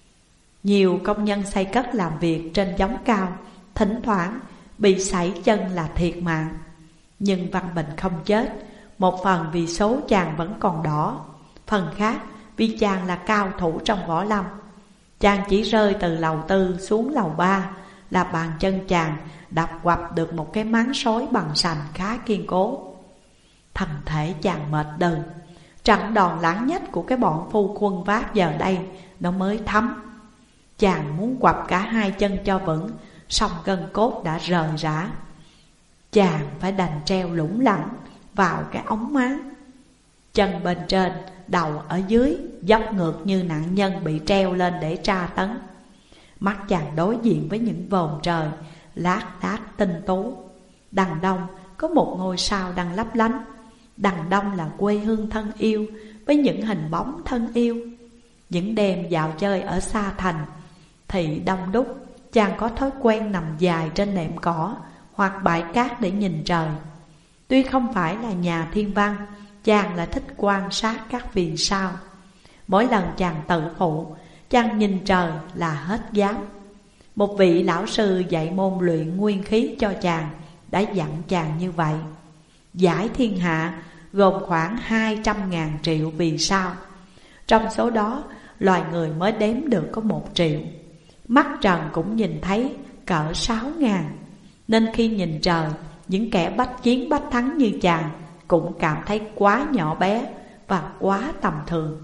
Nhiều công nhân xây cất làm việc trên gióng cao, thỉnh thoảng bị sảy chân là thiệt mạng. Nhưng Văn Bình không chết, một phần vì số chàng vẫn còn đỏ, phần khác vì chàng là cao thủ trong võ lâm. Chàng chỉ rơi từ lầu tư xuống lầu ba là bàn chân chàng đập quặp được một cái máng sói bằng sành khá kiên cố. Thân thể chàng mệt đừ. Trận đòn lãng nhất của cái bọn phu quân vác giờ đây nó mới thấm. Chàng muốn quặp cả hai chân cho vững, song gân cốt đã rời rã. Chàng phải đành treo lủng lẳng vào cái ống máng. Chân bên trên, đầu ở dưới, dốc ngược như nạn nhân bị treo lên để tra tấn. Mắt chàng đối diện với những vòm trời lác đác tinh tú. Đằng đông có một ngôi sao đang lấp lánh. Đằng đông là quê hương thân yêu với những hình bóng thân yêu. Những đêm dạo chơi ở xa thành thì đông đúc, chàng có thói quen nằm dài trên nệm cỏ hoặc bãi cát để nhìn trời. Tuy không phải là nhà thiên văn, chàng lại thích quan sát các vì sao. Mỗi lần chàng tự phụ, chàng nhìn trời là hết dám. Một vị lão sư dạy môn luyện nguyên khí cho chàng đã dặn chàng như vậy. Giải thiên hạ gồm khoảng hai trăm ngàn triệu vì sao. Trong số đó, loài người mới đếm được có một triệu. Mắt trần cũng nhìn thấy cỡ sáu ngàn. Nên khi nhìn trời, những kẻ bách chiến bách thắng như chàng cũng cảm thấy quá nhỏ bé và quá tầm thường.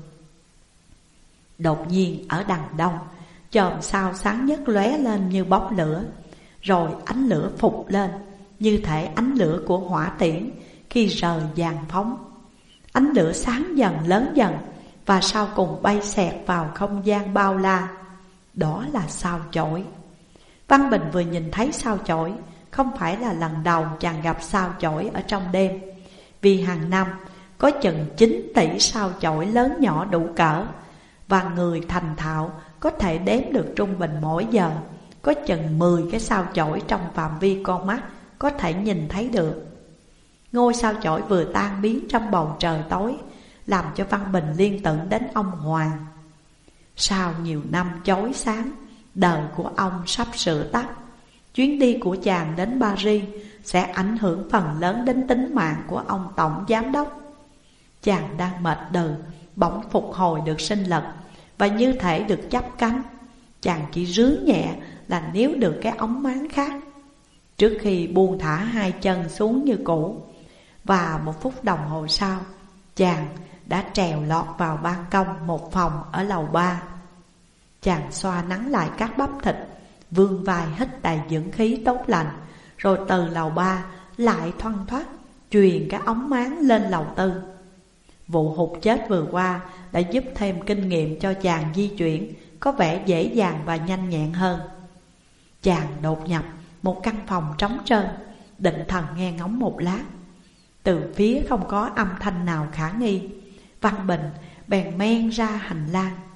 Đột nhiên ở đằng đông, chòm sao sáng nhất lóe lên như bốc lửa. Rồi ánh lửa phục lên, như thể ánh lửa của hỏa tiễn khi rời giàn phóng. Ánh lửa sáng dần lớn dần, và sau cùng bay xẹt vào không gian bao la. Đó là sao chổi. Văn Bình vừa nhìn thấy sao chổi, không phải là lần đầu chàng gặp sao chổi ở trong đêm. Vì hàng năm có chừng chín tỷ sao chổi lớn nhỏ đủ cỡ, và người thành thạo có thể đếm được trung bình mỗi giờ có chừng mười cái sao chổi trong phạm vi con mắt có thể nhìn thấy được. Ngôi sao chổi vừa tan biến trong bầu trời tối, làm cho Văn Bình liên tưởng đến ông Hoàng. Sau nhiều năm chói sáng, đời của ông sắp sửa tắt. Chuyến đi của chàng đến Paris sẽ ảnh hưởng phần lớn đến tính mạng của ông tổng giám đốc. Chàng đang mệt đừ, bỗng phục hồi được sinh lực và như thể được chắp cánh. Chàng chỉ rướn nhẹ là níu được cái ống máng khác, trước khi buông thả hai chân xuống như cũ. Và một phút đồng hồ sau, chàng đã trèo lọt vào ban công một phòng ở lầu ba. Chàng xoa nắng lại các bắp thịt, vươn vai hít đầy dưỡng khí tốt lành, rồi từ lầu ba lại thoăn thoắt truyền cái ống máng lên lầu tư. Vụ hụt chết vừa qua đã giúp thêm kinh nghiệm cho chàng di chuyển có vẻ dễ dàng và nhanh nhẹn hơn. Chàng đột nhập một căn phòng trống trơn, định thần nghe ngóng một lát. Từ phía không có âm thanh nào khả nghi, Văn Bình bèn men ra hành lang.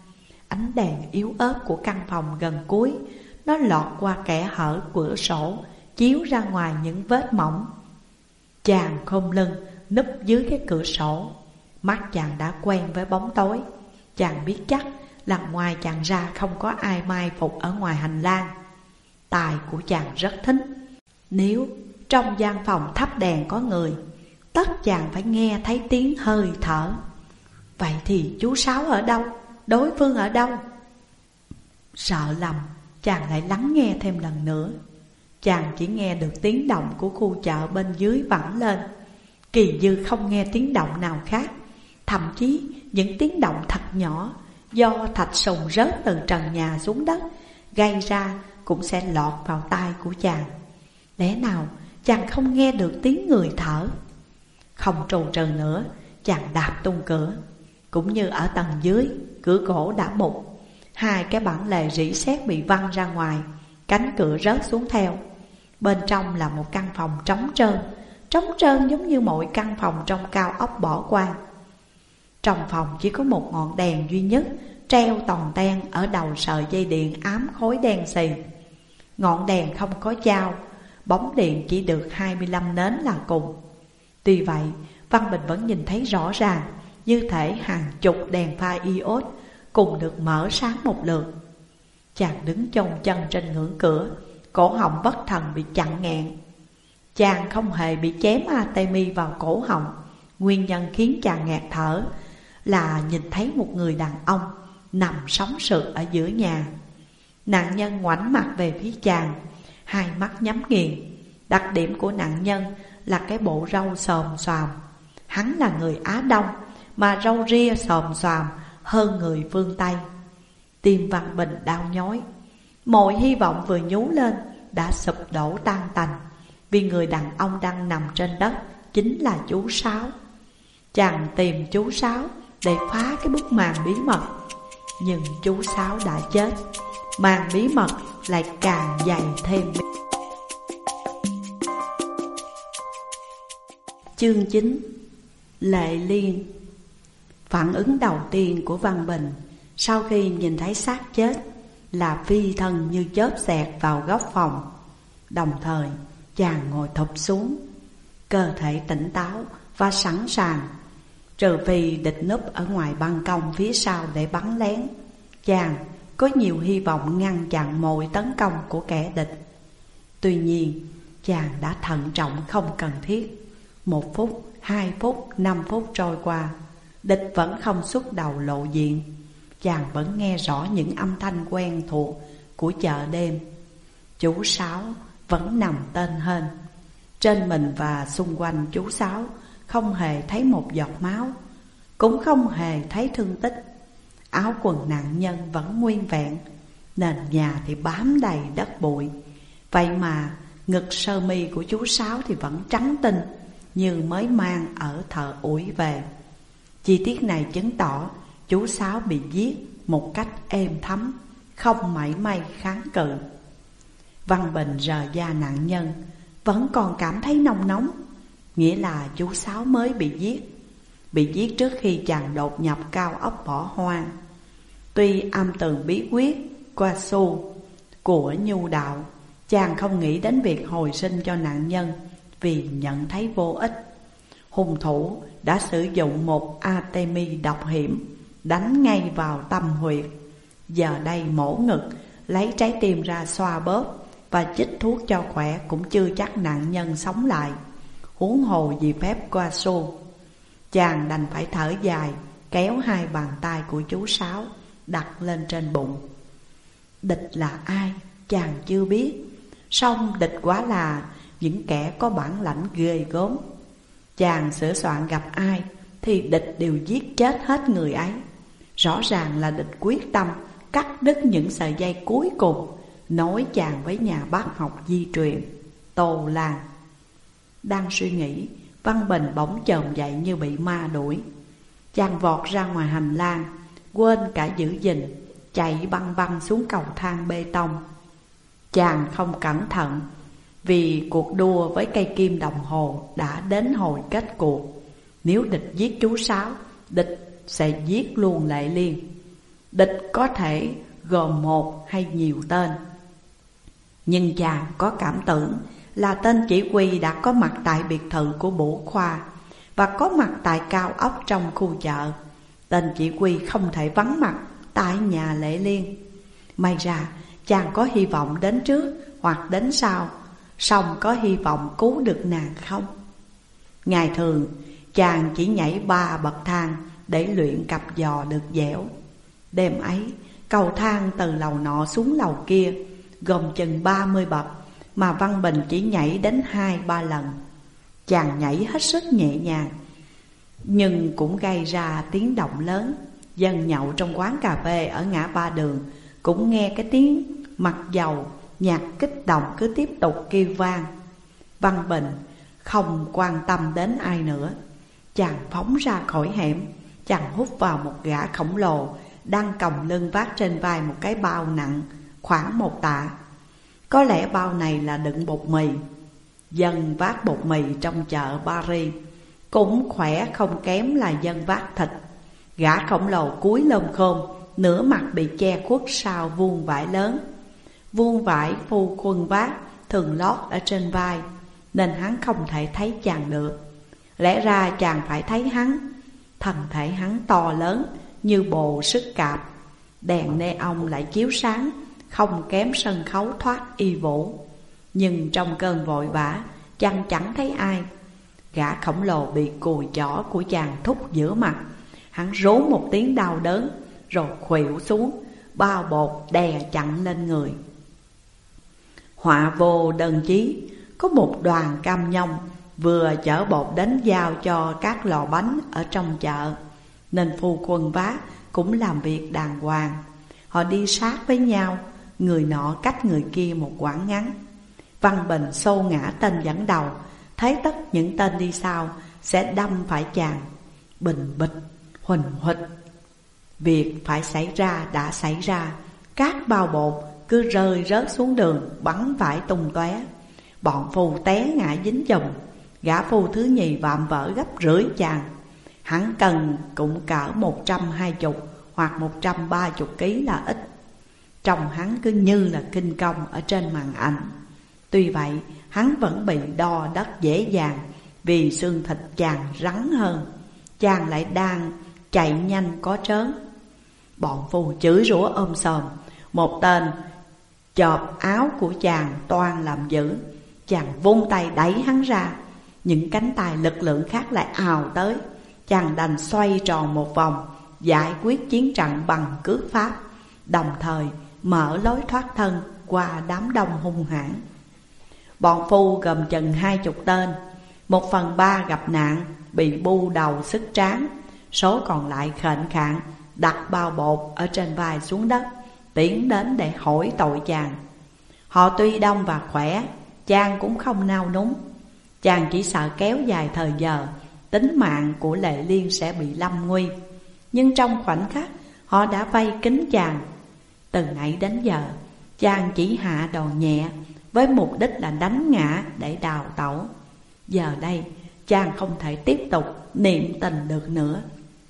Ánh đèn yếu ớt của căn phòng gần cuối, nó lọt qua kẽ hở cửa sổ, chiếu ra ngoài những vết mỏng. Chàng khom lưng núp dưới cái cửa sổ. Mắt chàng đã quen với bóng tối. Chàng biết chắc là ngoài chàng ra không có ai mai phục ở ngoài hành lang. Tai của chàng rất thính. Nếu trong gian phòng thắp đèn có người, tất chàng phải nghe thấy tiếng hơi thở. Vậy thì chú Sáu ở đâu? Đối phương ở đâu? Sợ lầm, chàng lại lắng nghe thêm lần nữa. Chàng chỉ nghe được tiếng động của khu chợ bên dưới vẳng lên. Kỳ dư không nghe tiếng động nào khác. Thậm chí những tiếng động thật nhỏ do thạch sùng rớt từ trần nhà xuống đất gây ra cũng sẽ lọt vào tai của chàng. Lẽ nào chàng không nghe được tiếng người thở? Không trù trừ nữa, chàng đạp tung cửa. Cũng như ở tầng dưới, cửa gỗ đã mục. Hai cái bản lề rỉ sét bị văng ra ngoài, cánh cửa rớt xuống theo. Bên trong là một căn phòng trống trơn, trống trơn giống như mọi căn phòng trong cao ốc bỏ qua. Trong phòng chỉ có một ngọn đèn duy nhất treo tòn ten ở đầu sợi dây điện ám khối đen xì. Ngọn đèn không có dao, bóng điện chỉ được hai mươi lăm nến là cùng. Tuy vậy, Văn Bình vẫn nhìn thấy rõ ràng, như thể hàng chục đèn pha iốt cùng được mở sáng một lượt. Chàng đứng chôn chân trên ngưỡng cửa, cổ họng bất thần bị chặn nghẹn. Chàng không hề bị chém Artemis vào cổ họng. Nguyên nhân khiến chàng nghẹt thở là nhìn thấy một người đàn ông nằm sóng sượt ở giữa nhà. Nạn nhân ngoảnh mặt về phía chàng, hai mắt nhắm nghiền. Đặc điểm của nạn nhân là cái bộ râu xồm xoàm. Hắn là người Á Đông, mà râu ria xồm xoàm hơn người phương Tây. Tim Văn Bình đau nhói. Mọi hy vọng vừa nhú lên đã sụp đổ tan tành, vì người đàn ông đang nằm trên đất chính là chú Sáu. Chàng tìm chú Sáu để phá cái bức màn bí mật, nhưng chú Sáu đã chết. Màn bí mật lại càng dày thêm. Chương chín. Lệ Liên. Phản ứng đầu tiên của Văn Bình sau khi nhìn thấy xác chết là phi thân như chớp xẹt vào góc phòng. Đồng thời chàng ngồi thụp xuống, cơ thể tỉnh táo và sẵn sàng. Trừ phi địch núp ở ngoài ban công phía sau để bắn lén, chàng có nhiều hy vọng ngăn chặn mọi tấn công của kẻ địch. Tuy nhiên chàng đã thận trọng không cần thiết. Một phút, hai phút, năm phút trôi qua, địch vẫn không xuất đầu lộ diện. Chàng vẫn nghe rõ những âm thanh quen thuộc của chợ đêm. Chú Sáu vẫn nằm tên hên. Trên mình và xung quanh chú Sáu không hề thấy một giọt máu, cũng không hề thấy thương tích. Áo quần nạn nhân vẫn nguyên vẹn, nền nhà thì bám đầy đất bụi. Vậy mà ngực sơ mi của chú Sáu thì vẫn trắng tinh, như mới mang ở thợ ủi về. Chi tiết này chứng tỏ chú Sáu bị giết một cách êm thấm, không mảy may kháng cự. Văn Bình rờ da nạn nhân, vẫn còn cảm thấy nóng nóng, nghĩa là chú Sáu mới bị giết. Bị giết trước khi chàng đột nhập cao ốc bỏ hoang. Tuy âm tường bí quyết qua su của nhu đạo, chàng không nghĩ đến việc hồi sinh cho nạn nhân vì nhận thấy vô ích. Hung thủ đã sử dụng một Artemis độc hiểm, đánh ngay vào tâm huyệt. Giờ đây mổ ngực, lấy trái tim ra xoa bóp và chích thuốc cho khỏe cũng chưa chắc nạn nhân sống lại, huống hồ gì phép qua su. Chàng đành phải thở dài, kéo hai bàn tay của chú Sáu đặt lên trên bụng. Địch là ai chàng chưa biết, song địch quá là những kẻ có bản lãnh ghê gớm. Chàng sửa soạn gặp ai thì địch đều giết chết hết người ấy. Rõ ràng là địch quyết tâm cắt đứt những sợi dây cuối cùng nối chàng với nhà bác học di truyền Tô Lan. Đang suy nghĩ, Văn Bình bỗng chồm dậy như bị ma đuổi. Chàng vọt ra ngoài hành lang, quên cả giữ gìn, chạy băng băng xuống cầu thang bê tông. Chàng không cẩn thận, vì cuộc đua với cây kim đồng hồ đã đến hồi kết cuộc. Nếu địch giết chú Sáu, địch sẽ giết luôn Lệ Liên. Địch có thể gồm một hay nhiều tên, nhưng chàng có cảm tưởng là tên chỉ huy đã có mặt tại biệt thự của Bổ Khoa và có mặt tại cao ốc trong khu chợ. Tên chỉ huy không thể vắng mặt tại nhà Lệ Liên. May ra chàng có hy vọng đến trước hoặc đến sau, song có hy vọng cứu được nàng không? Ngày thường chàng chỉ nhảy ba bậc thang để luyện cặp giò được dẻo. Đêm ấy cầu thang từ lầu nọ xuống lầu kia gồm chừng ba mươi bậc, mà Văn Bình chỉ nhảy đến hai ba lần. Chàng nhảy hết sức nhẹ nhàng, nhưng cũng gây ra tiếng động lớn. Dân nhậu trong quán cà phê ở ngã ba đường cũng nghe cái tiếng mặc dầu nhạc kích động cứ tiếp tục kêu vang. Văn Bình không quan tâm đến ai nữa. Chàng phóng ra khỏi hẻm. Chàng hút vào một gã khổng lồ đang còng lưng vác trên vai một cái bao nặng khoảng một tạ. Có lẽ bao này là đựng bột mì. Dân vác bột mì trong chợ Paris cũng khỏe không kém là dân vác thịt. Gã khổng lồ cúi lom khom, nửa mặt bị che khuất sau vuông vải lớn. Vuông vải phu quân vác thường lót ở trên vai, nên hắn không thể thấy chàng được. Lẽ ra chàng phải thấy hắn. Thân thể hắn to lớn như bồ sức cạp. Đèn neon lại chiếu sáng, không kém sân khấu thoát y vũ. Nhưng trong cơn vội vã, chàng chẳng thấy ai. Gã khổng lồ bị cùi chỏ của chàng thúc giữa mặt. Hắn rú một tiếng đau đớn rồi khuỵu xuống, bao bột đè chặn lên người. Họa vô đơn chí, có một đoàn cam nhông vừa chở bột đến giao cho các lò bánh ở trong chợ, nên phu quân vá cũng làm việc đàng hoàng. Họ đi sát với nhau, người nọ cách người kia một quãng ngắn. Văn Bình xô ngã tên dẫn đầu, thấy tất những tên đi sau sẽ đâm phải chàng. Bình bịch, huỳnh huỵch. Việc phải xảy ra đã xảy ra. Các bao bột cứ rơi rớt xuống đường, bắn vải tung tóe. Bọn phù té ngã dính chùm. Gã phu thứ nhì vạm vỡ gấp rưỡi chàng. Hắn cần cũng cỡ một trăm hai chục hoặc một trăm ba chục ký là ít. Trông hắn cứ như là kinh công ở trên màn ảnh. Tuy vậy hắn vẫn bị đo đất dễ dàng, vì xương thịt chàng rắn hơn. Chàng lại đang chạy nhanh có trớn. Bọn phù chửi rủa ôm sòm. Một tên chộp áo của chàng toan làm dữ. Chàng vung tay đẩy hắn ra. Những cánh tay lực lượng khác lại ào tới. Chàng đành xoay tròn một vòng, giải quyết chiến trận bằng cước pháp, đồng thời mở lối thoát thân qua đám đông hung hãn. Bọn phu gồm chừng hai chục tên. Một phần ba gặp nạn, bị bu đầu sức tráng. Số còn lại khệnh khạng đặt bao bột ở trên vai xuống đất, tiến đến để hỏi tội chàng. Họ tuy đông và khỏe, chàng cũng không nao núng. Chàng chỉ sợ kéo dài thời giờ, tính mạng của Lệ Liên sẽ bị lâm nguy. Nhưng trong khoảnh khắc họ đã vây kín chàng. Từ nãy đến giờ chàng chỉ hạ đòn nhẹ, với mục đích là đánh ngã để đào tẩu. Giờ đây chàng không thể tiếp tục niệm tình được nữa.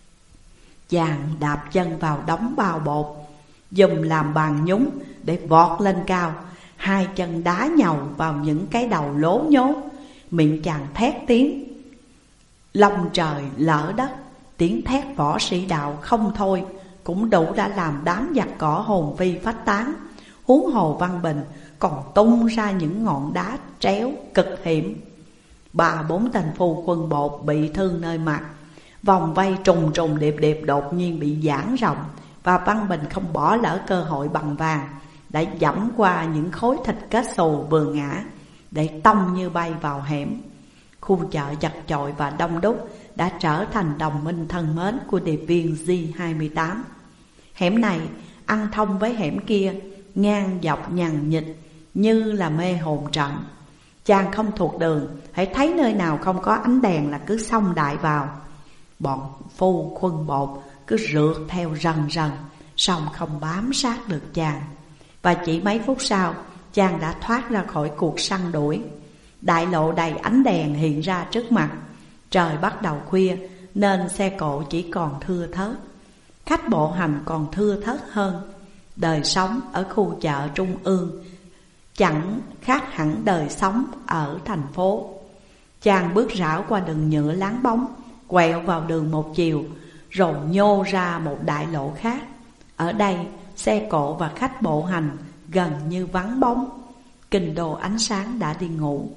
Chàng đạp chân vào đống bao bột, dùng làm bàn nhúng để vọt lên cao. Hai chân đá nhầu vào những cái đầu lố nhố. Miệng chàng thét tiếng long trời lở đất. Tiếng thét võ sĩ đạo không thôi cũng đủ đã làm đám giặc cỏ hồn phi phách tán. Huống hồ Văn Bình còn tung ra những ngọn đá tréo cực hiểm. Ba bốn tên phu quân bột bị thương nơi mặt. Vòng vây trùng trùng điệp điệp đột nhiên bị giãn rộng, và Văn Bình không bỏ lỡ cơ hội bằng vàng, đã dẫm qua những khối thịt kết xù vừa ngã, để tông như bay vào hẻm. Khu chợ chật chội và đông đúc đã trở thành đồng minh thân mến của điệp viên G hai mươi tám. Hẻm này ăn thông với hẻm kia, ngang dọc nhằn nhịt như là mê hồn trận. Chàng không thuộc đường, hãy thấy nơi nào không có ánh đèn là cứ xông đại vào. Bọn phu khuân bột cứ rượt theo rần rần, song không bám sát được chàng. Và chỉ mấy phút sau, chàng đã thoát ra khỏi cuộc săn đuổi. Đại lộ đầy ánh đèn hiện ra trước mặt. Trời bắt đầu khuya nên xe cộ chỉ còn thưa thớt. khách bộ hành còn thưa thớt hơn. Đời sống ở khu chợ trung ương chẳng khác hẳn đời sống ở thành phố. Chàng bước rảo qua đường nhựa láng bóng, quẹo vào đường một chiều, rồi nhô ra một đại lộ khác. Ở đây xe cộ và khách bộ hành gần như vắng bóng. Kinh đô ánh sáng đã đi ngủ.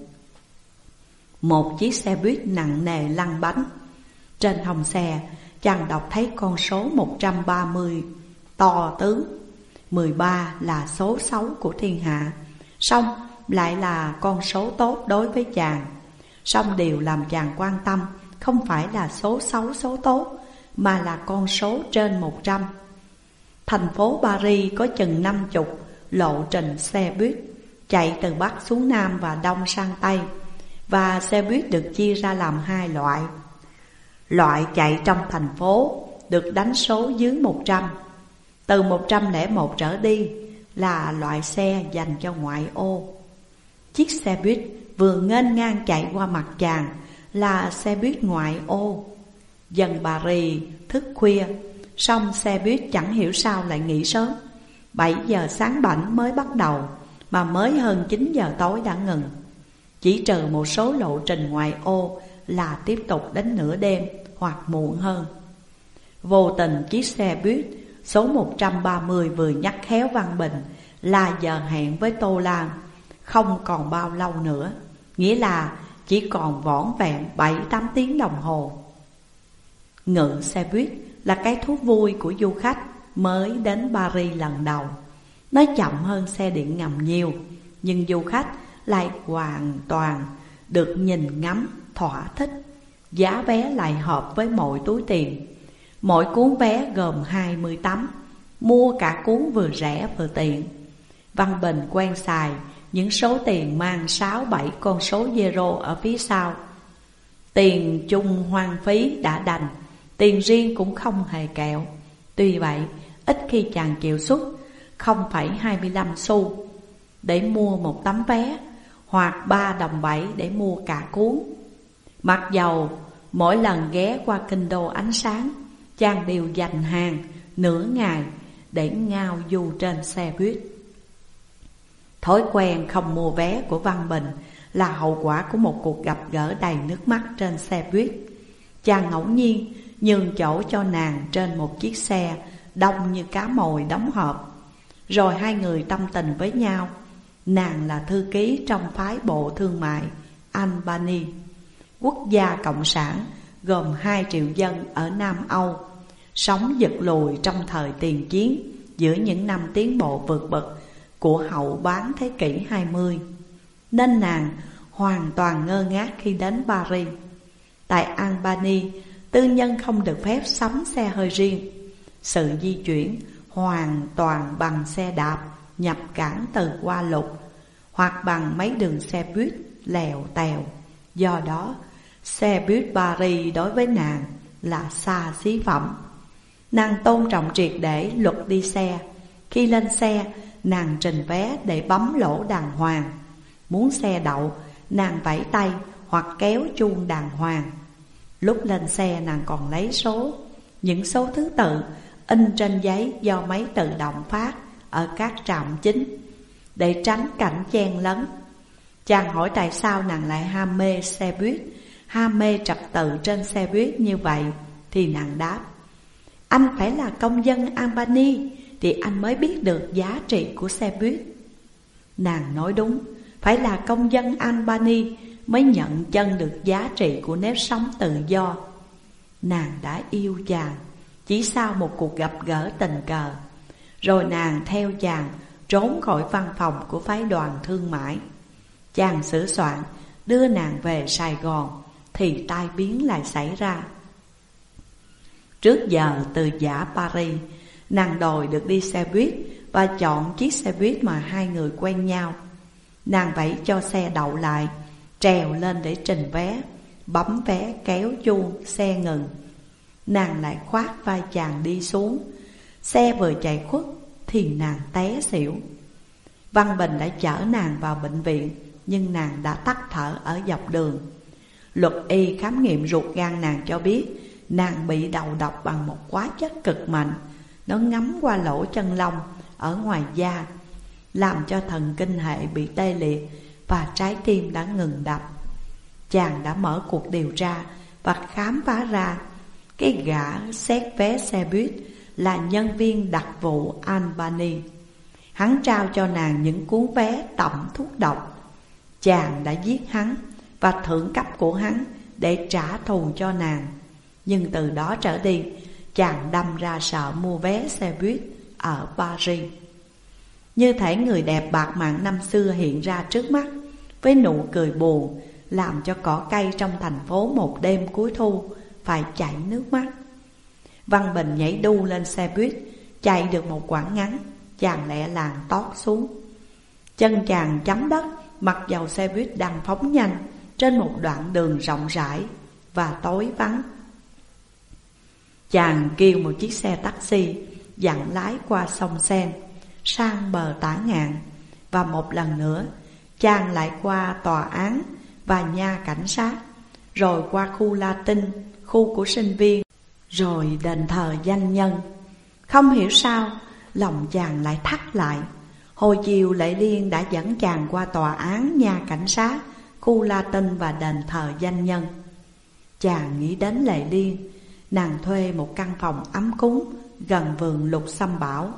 Một chiếc xe buýt nặng nề lăn bánh. Trên hông xe, chàng đọc thấy con số một trăm ba mươi to tướng. Mười ba là số xấu của thiên hạ, song lại là con số tốt đối với chàng. Song điều làm chàng quan tâm không phải là số xấu số tốt, mà là con số trên một trăm. Thành phố Paris có chừng năm chục lộ trình xe buýt chạy từ Bắc xuống Nam và Đông sang Tây. Và xe buýt được chia ra làm hai loại. Loại chạy trong thành phố được đánh số dưới một trăm. Từ một trăm lẻ một trở đi là loại xe dành cho ngoại ô. Chiếc xe buýt vừa nghênh ngang chạy qua mặt chàng là xe buýt ngoại ô. Dân Paris thức khuya, song xe buýt chẳng hiểu sao lại nghỉ sớm. Bảy giờ sáng bảnh mới bắt đầu, mà mới hơn chín giờ tối đã ngừng. Chỉ trừ một số lộ trình ngoại ô là tiếp tục đến nửa đêm hoặc muộn hơn. Vô tình chiếc xe buýt số một trăm ba mươi vừa nhắc khéo Văn Bình là giờ hẹn với Tô Lan không còn bao lâu nữa, nghĩa là chỉ còn vỏn vẹn bảy tám tiếng đồng hồ. Ngự xe buýt là cái thú vui của du khách mới đến Paris lần đầu. Nó chậm hơn xe điện ngầm nhiều, nhưng du khách lại hoàn toàn được nhìn ngắm thỏa thích. Giá vé lại hợp với mọi túi tiền. Mỗi cuốn vé gồm hai mươi tấm, mua cả cuốn vừa rẻ vừa tiện. Văn Bình quen xài những số tiền mang sáu bảy con số zero ở phía sau. Tiền chung hoang phí đã đành, tiền riêng cũng không hề kẹo. Tuy vậy, ít khi chàng chịu xuất không phẩy hai mươi lăm xu để mua một tấm vé, hoặc ba đồng bảy để mua cả cuốn. Mặc dầu mỗi lần ghé qua kinh đô ánh sáng, chàng đều dành hàng nửa ngày để ngao du trên xe buýt. Thói quen không mua vé của Văn Bình là hậu quả của một cuộc gặp gỡ đầy nước mắt trên xe buýt. Chàng ngẫu nhiên nhường chỗ cho nàng trên một chiếc xe đông như cá mồi đóng hộp. Rồi hai người tâm tình với nhau. Nàng là thư ký trong phái bộ thương mại Albany, quốc gia cộng sản gồm hai triệu dân ở Nam Âu, sống giật lùi trong thời tiền chiến giữa những năm tiến bộ vượt bậc của hậu bán thế kỷ hai mươi. Nên nàng hoàn toàn ngơ ngác khi đến Paris. Tại Albany, tư nhân không được phép sắm xe hơi riêng. Sự di chuyển hoàn toàn bằng xe đạp nhập cảng từ qua lục, hoặc bằng mấy đường xe buýt lèo tèo. Do đó, xe buýt Paris đối với nàng là xa xí phẩm. Nàng tôn trọng triệt để luật đi xe. Khi lên xe, nàng trình vé để bấm lỗ đàng hoàng. Muốn xe đậu, nàng vẫy tay hoặc kéo chuông đàng hoàng. Lúc lên xe nàng còn lấy số, những số thứ tự in trên giấy do máy tự động phát ở các trạm chính, để tránh cảnh chen lấn. Chàng hỏi tại sao nàng lại ham mê xe buýt, ham mê trật tự trên xe buýt như vậy, thì nàng đáp: anh phải là công dân Albany thì anh mới biết được giá trị của xe buýt. Nàng nói đúng, phải là công dân Albany mới nhận chân được giá trị của nếp sống tự do. Nàng đã yêu chàng chỉ sau một cuộc gặp gỡ tình cờ. Rồi nàng theo chàng trốn khỏi văn phòng của phái đoàn thương mại. Chàng sửa soạn đưa nàng về Sài Gòn thì tai biến lại xảy ra. Trước giờ từ giã Paris, nàng đòi được đi xe buýt và chọn chiếc xe buýt mà hai người quen nhau. Nàng vẫy cho xe đậu lại, trèo lên để trình vé, bấm vé kéo chuông, xe ngừng. Nàng lại khoác vai chàng đi xuống. Xe vừa chạy khuất thì nàng té xỉu. Văn Bình đã chở nàng vào bệnh viện, nhưng nàng đã tắt thở ở dọc đường. Luật y khám nghiệm ruột gan nàng cho biết nàng bị đầu độc bằng một hóa chất cực mạnh. Nó ngấm qua lỗ chân lông ở ngoài da, làm cho thần kinh hệ bị tê liệt và trái tim đã ngừng đập. Chàng đã mở cuộc điều tra và khám phá ra cái gã xét vé xe buýt là nhân viên đặc vụ Albany. Hắn trao cho nàng những cuốn vé tẩm thuốc độc. Chàng đã giết hắn và thượng cấp của hắn để trả thù cho nàng. Nhưng từ đó trở đi, chàng đâm ra sợ mua vé xe buýt ở Paris. Như thể người đẹp bạc mạng năm xưa hiện ra trước mắt, với nụ cười buồn, làm cho cỏ cây trong thành phố một đêm cuối thu phải chảy nước mắt. Văn Bình nhảy đu lên xe buýt, chạy được một quãng ngắn, chàng lẹ làng tót xuống. Chân chàng chấm đất, mặc dầu xe buýt đang phóng nhanh trên một đoạn đường rộng rãi và tối vắng. Chàng kêu một chiếc xe taxi dặn lái qua sông Sen, sang bờ Tả Ngạn. Và một lần nữa chàng lại qua tòa án và nhà cảnh sát, rồi qua khu Latin, khu của sinh viên, rồi đền thờ danh nhân. Không hiểu sao lòng chàng lại thắt lại. Hồi chiều Lệ Liên đã dẫn chàng qua tòa án, nhà cảnh sát, khu Latin và đền thờ danh nhân. Chàng nghĩ đến Lệ Liên. Nàng thuê một căn phòng ấm cúng gần vườn Lục Sâm Bảo.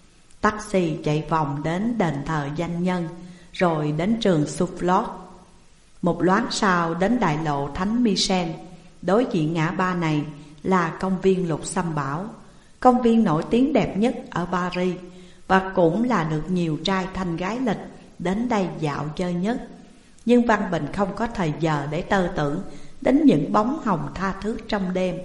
Taxi chạy vòng đến đền thờ danh nhân, rồi đến trường Soufflot. Một loáng sau đến đại lộ Thánh Michel. Đối diện ngã ba này là công viên Lục Sâm Bảo, công viên nổi tiếng đẹp nhất ở Paris, và cũng là được nhiều trai thanh gái lịch đến đây dạo chơi nhất. Nhưng Văn Bình không có thời giờ để tơ tưởng đến những bóng hồng tha thước trong đêm.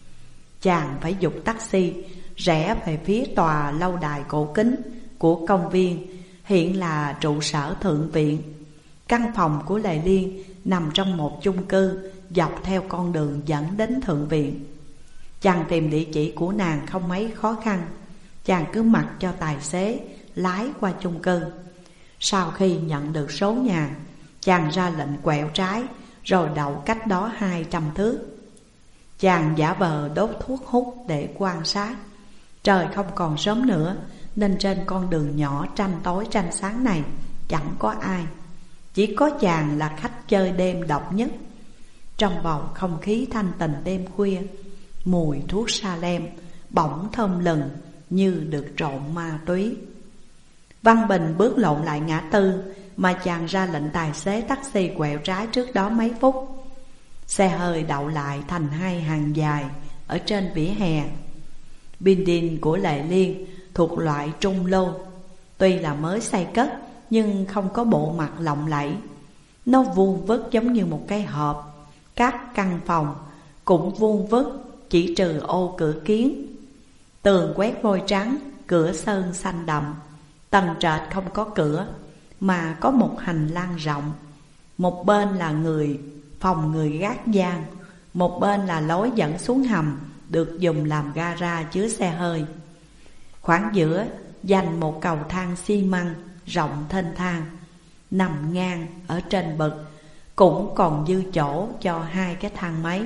Chàng phải giục taxi rẽ về phía tòa lâu đài cổ kính của công viên, hiện là trụ sở thượng viện. Căn phòng của Lệ Liên nằm trong một chung cư dọc theo con đường dẫn đến thượng viện. Chàng tìm địa chỉ của nàng không mấy khó khăn. Chàng cứ mặc cho tài xế lái qua chung cư. Sau khi nhận được số nhà, chàng ra lệnh quẹo trái, rồi đậu cách đó hai trăm thước. Chàng giả vờ đốt thuốc hút để quan sát. Trời không còn sớm nữa, nên trên con đường nhỏ tranh tối tranh sáng này chẳng có ai. Chỉ có chàng là khách chơi đêm độc nhất. Trong bầu không khí thanh tình đêm khuya, mùi thuốc Salem bỗng thơm lừng như được trộn ma túy. Văn Bình bước lộn lại ngã tư mà chàng ra lệnh tài xế taxi quẹo trái trước đó mấy phút. Xe hơi đậu lại thành hai hàng dài ở trên vỉa hè. Building của Lệ Liên thuộc loại trung lô. Tuy là mới xây cất nhưng không có bộ mặt lộng lẫy. Nó vuông vức giống như một cái hộp. Các căn phòng cũng vuông vức, chỉ trừ ô cửa kiến. Tường quét vôi trắng, cửa sơn xanh đậm. Tầng trệt không có cửa, mà có một hành lang rộng. Một bên là người phòng người gác giang, một bên là lối dẫn xuống hầm, được dùng làm gara chứa xe hơi. Khoảng giữa dành một cầu thang xi măng rộng thênh thang, nằm ngang ở trên bậc, cũng còn dư chỗ cho hai cái thang máy.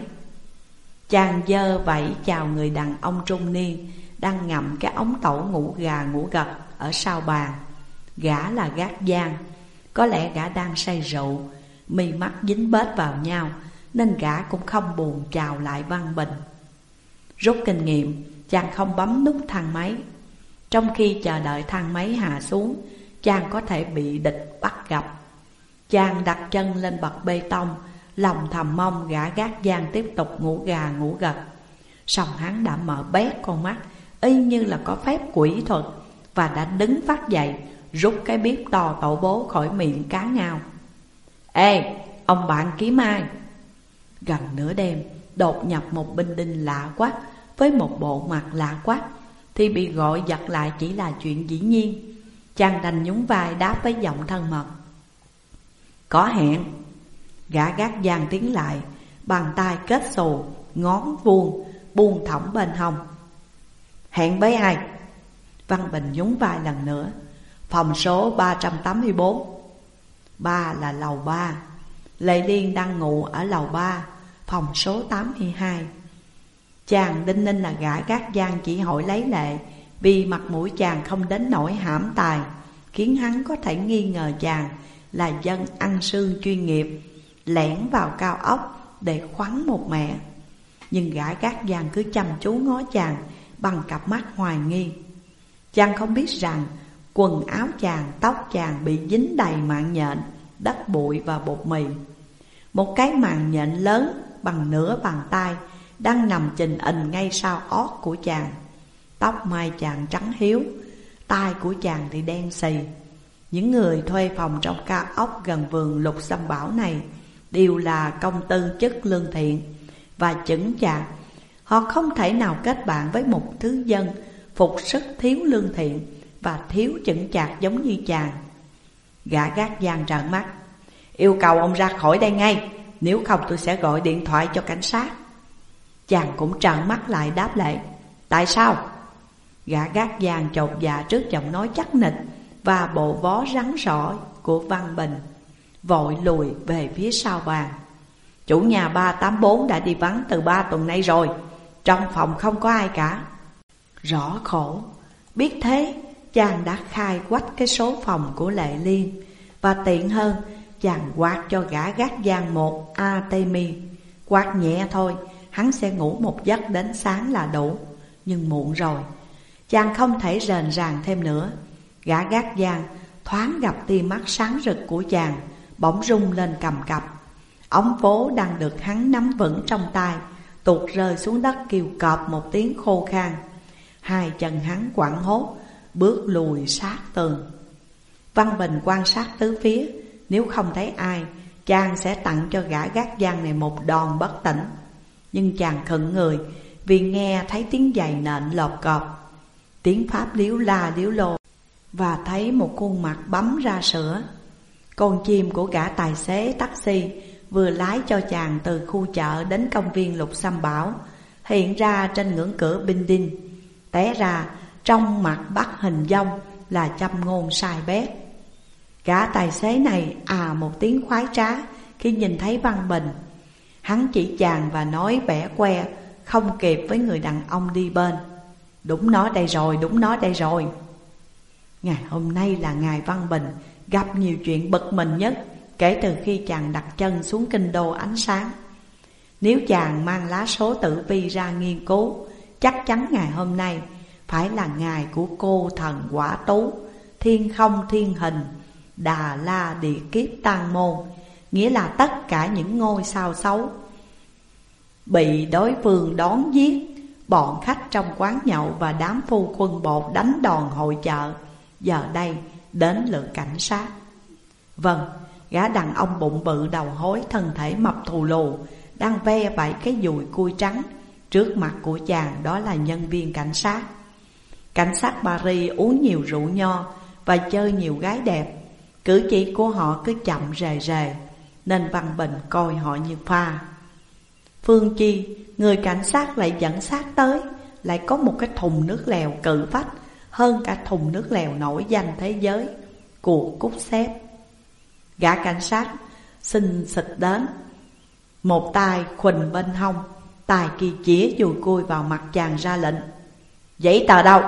Chàng dơ vẫy chào người đàn ông trung niên đang ngậm cái ống tẩu ngủ gà ngủ gật ở sau bàn. Gã là gác giang, có lẽ gã đang say rượu, mi mắt dính bết vào nhau, nên gã cũng không buồn chào lại Văn Bình. Rút kinh nghiệm, chàng không bấm nút thang máy. Trong khi chờ đợi thang máy hạ xuống, chàng có thể bị địch bắt gặp. Chàng đặt chân lên bậc bê tông, lòng thầm mong gã gác giang tiếp tục ngủ gà ngủ gật. Song hắn đã mở bét con mắt, y như là có phép quỷ thuật, và đã đứng phát dậy, rút cái bíp to tổ bố khỏi miệng cá ngao. Ê, ông bạn kiếm ai? Gần nửa đêm, đột nhập một binh đinh lạ quắc với một bộ mặt lạ quắc, thì bị gọi giật lại chỉ là chuyện dĩ nhiên. Chàng đành nhún vai đáp với giọng thân mật. Có hẹn. Gã gác giang tiến lại, bàn tay kết xù, ngón vuông, buông thõng bên hông. Hẹn với ai? Văn Bình nhún vai lần nữa. Phòng số ba trăm tám mươi bốn. Ba là lầu ba. Lệ Liên đang ngủ ở lầu ba, phòng số tám mươi hai. Chàng đinh ninh là gã gác giang chỉ hội lấy lệ, vì mặt mũi chàng không đến nỗi hãm tài, khiến hắn có thể nghi ngờ chàng là dân ăn xương chuyên nghiệp, lẻn vào cao ốc để khoắn một mẹ. Nhưng gã gác giang cứ chăm chú ngó chàng bằng cặp mắt hoài nghi. Chàng không biết rằng quần áo chàng, tóc chàng bị dính đầy mạng nhện, đất bụi và bột mì. Một cái màn nhện lớn bằng nửa bàn tay đang nằm chình ình ngay sau ót của chàng. Tóc mai chàng trắng hiếu, tai của chàng thì đen xì. Những người thuê phòng trong cao ốc gần vườn Lục Sâm Bảo này đều là công tư chức lương thiện và chững chạc. Họ không thể nào kết bạn với một thứ dân phục sức thiếu lương thiện và thiếu chững chạc giống như chàng. Gã gác giang trợn mắt: "Yêu cầu ông ra khỏi đây ngay, nếu không tôi sẽ gọi điện thoại cho cảnh sát." Chàng cũng trợn mắt lại đáp lại: "Tại sao?" Gã gác giang chột dạ trước giọng nói chắc nịch và bộ vó rắn rỏi của Văn Bình, vội lùi về phía sau bàn. "Chủ nhà ba tám bốn đã đi vắng từ ba tuần nay rồi, trong phòng không có ai cả." Rõ khổ. Biết thế, chàng đã khai quách cái số phòng của Lệ Liên, và tiện hơn, chàng quạt cho gã gác giang một Artemi. Quạt nhẹ thôi, hắn sẽ ngủ một giấc đến sáng là đủ. Nhưng muộn rồi, chàng không thể rền ràng thêm nữa. Gã gác giang thoáng gặp tia mắt sáng rực của chàng, bỗng rung lên cầm cập. Ống vố đang được hắn nắm vững trong tay tuột rơi xuống đất kêu cọp một tiếng khô khan. Hai chân hắn quặn hốt, bước lùi sát tường. Văn Bình quan sát tứ phía, nếu không thấy ai, chàng sẽ tặng cho gã gác giang này một đòn bất tỉnh. Nhưng chàng khựng người vì nghe thấy tiếng giày nện lọp cọp, tiếng Pháp líu la líu lô, và thấy một khuôn mặt bấm ra sữa. Con chim của gã tài xế taxi vừa lái cho chàng từ khu chợ đến công viên Lục Sâm Bảo hiện ra trên ngưỡng cửa Binh Đinh. Té ra trong mặt bắt hình dong là châm ngôn sai bét. Gã tài xế này à một tiếng khoái trá khi nhìn thấy Văn Bình. Hắn chỉ chàng và nói bẻ que không kịp với người đàn ông đi bên: "Đúng nó đây rồi, đúng nó đây rồi." Ngày hôm nay là ngày Văn Bình gặp nhiều chuyện bực mình nhất kể từ khi chàng đặt chân xuống kinh đô ánh sáng. Nếu chàng mang lá số tử vi ra nghiên cứu, chắc chắn ngày hôm nay phải là ngày của cô thần Quả Tú, thiên không thiên hình, Đà La địa kiếp tan môn, nghĩa là tất cả những ngôi sao xấu bị đối phương đón giết. Bọn khách trong quán nhậu và đám phu quân bột đánh đòn hội chợ giờ đây đến lượt cảnh sát. Vâng, gã đàn ông bụng bự đầu hối, thân thể mập thù lù, đang ve vẩy cái dùi cui trắng. Trước mặt của chàng đó là nhân viên cảnh sát. Cảnh sát Paris uống nhiều rượu nho và chơi nhiều gái đẹp. Cử chỉ của họ cứ chậm rề rề, nên Văn Bình coi họ như pha. Phương chi, người cảnh sát lại dẫn sát tới, lại có một cái thùng nước lèo cự phách hơn cả thùng nước lèo nổi danh thế giới của Cúc Xếp. Gã cảnh sát xinh xịt đến, một tay khuỳnh bên hông, tay kia chĩa dùi cui vào mặt chàng ra lệnh: "Giấy tờ đâu?"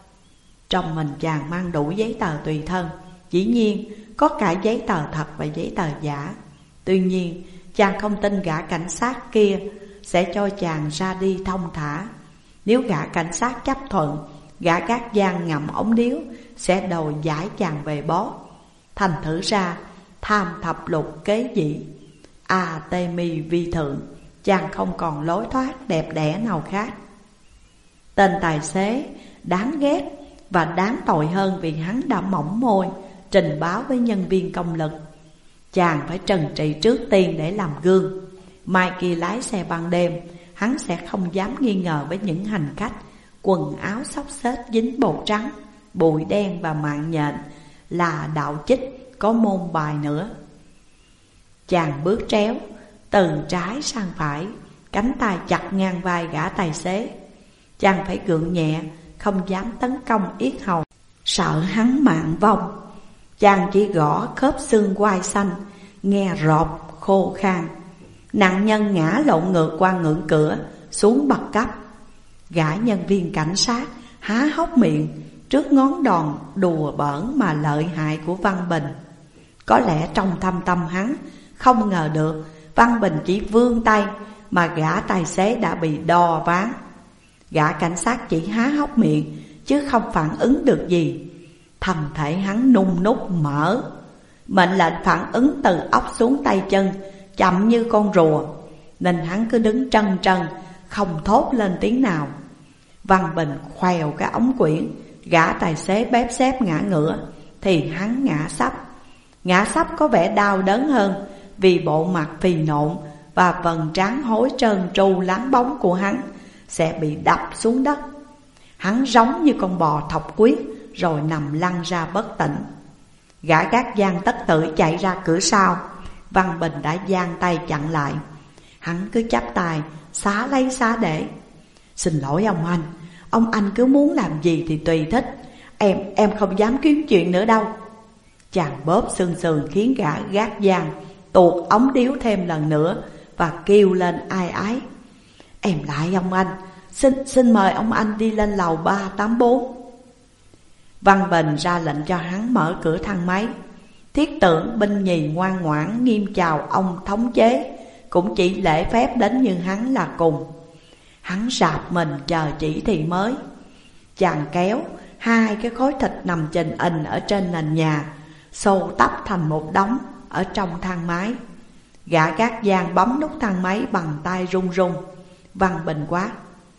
Trong mình chàng mang đủ giấy tờ tùy thân, dĩ nhiên có cả giấy tờ thật và giấy tờ giả. Tuy nhiên chàng không tin gã cảnh sát kia sẽ cho chàng ra đi thông thả. Nếu gã cảnh sát chấp thuận, gã gác giang ngậm ống điếu sẽ đòi giải chàng về bó. Thành thử ra tham thập lục kế dị, à tê mi vi thượng, chàng không còn lối thoát đẹp đẽ nào khác. Tên tài xế đáng ghét và đáng tội hơn vì hắn đã mỏng môi trình báo với nhân viên công lực. Chàng phải trần trị trước tiên để làm gương. Mai kia lái xe ban đêm, hắn sẽ không dám nghi ngờ với những hành khách quần áo xốc xếch dính bột trắng, bụi đen và mạng nhện là đạo chích có môn bài nữa. Chàng bước tréo từ trái sang phải, cánh tay chặt ngang vai gã tài xế. Chàng phải gượng nhẹ, không dám tấn công yết hầu, sợ hắn mạng vong. Chàng chỉ gõ khớp xương quai xanh, nghe rộp khô khan. Nạn nhân ngã lộn ngược qua ngưỡng cửa, xuống bậc cấp. Gã nhân viên cảnh sát há hốc miệng trước ngón đòn đùa bỡn mà lợi hại của Văn Bình. Có lẽ trong thâm tâm hắn không ngờ được Văn Bình chỉ vươn tay mà gã tài xế đã bị đò ván. Gã cảnh sát chỉ há hốc miệng chứ không phản ứng được gì. Thân thể hắn nung nút mở, mệnh lệnh phản ứng từ óc xuống tay chân chậm như con rùa, nên hắn cứ đứng trân trân không thốt lên tiếng nào. Văn Bình khoèo cái ống quyển, gã tài xế bép xép ngã ngựa thì hắn ngã sấp. Ngã sấp có vẻ đau đớn hơn vì bộ mặt phì nộn và vầng trán hối trơn tru láng bóng của hắn sẽ bị đập xuống đất. Hắn giống như con bò thọc quyết rồi nằm lăn ra bất tỉnh. Gã gác giang tất tử chạy ra cửa sau. Văn Bình đã giang tay chặn lại. Hắn cứ chắp tay xá lấy xá để. Xin lỗi ông anh, ông anh cứ muốn làm gì thì tùy thích, Em em không dám kiếm chuyện nữa đâu. Chàng bóp sườn sườn khiến gã gác giang tuột ống điếu thêm lần nữa và kêu lên ai ái. Em lại ông anh, xin xin mời ông anh đi lên lầu ba tám bốn. Văn Bình ra lệnh cho hắn mở cửa thang máy. Thiết Tưởng binh nhì ngoan ngoãn nghiêm chào ông thống chế, cũng chỉ lễ phép đến như hắn là cùng. Hắn rạp mình chờ chỉ thị mới. Chàng kéo hai cái khối thịt nằm chình ình ở trên nền nhà, xô tấp thành một đống ở trong thang máy. Gã gác giang bấm nút thang máy bằng tay run run. Văn Bình quát: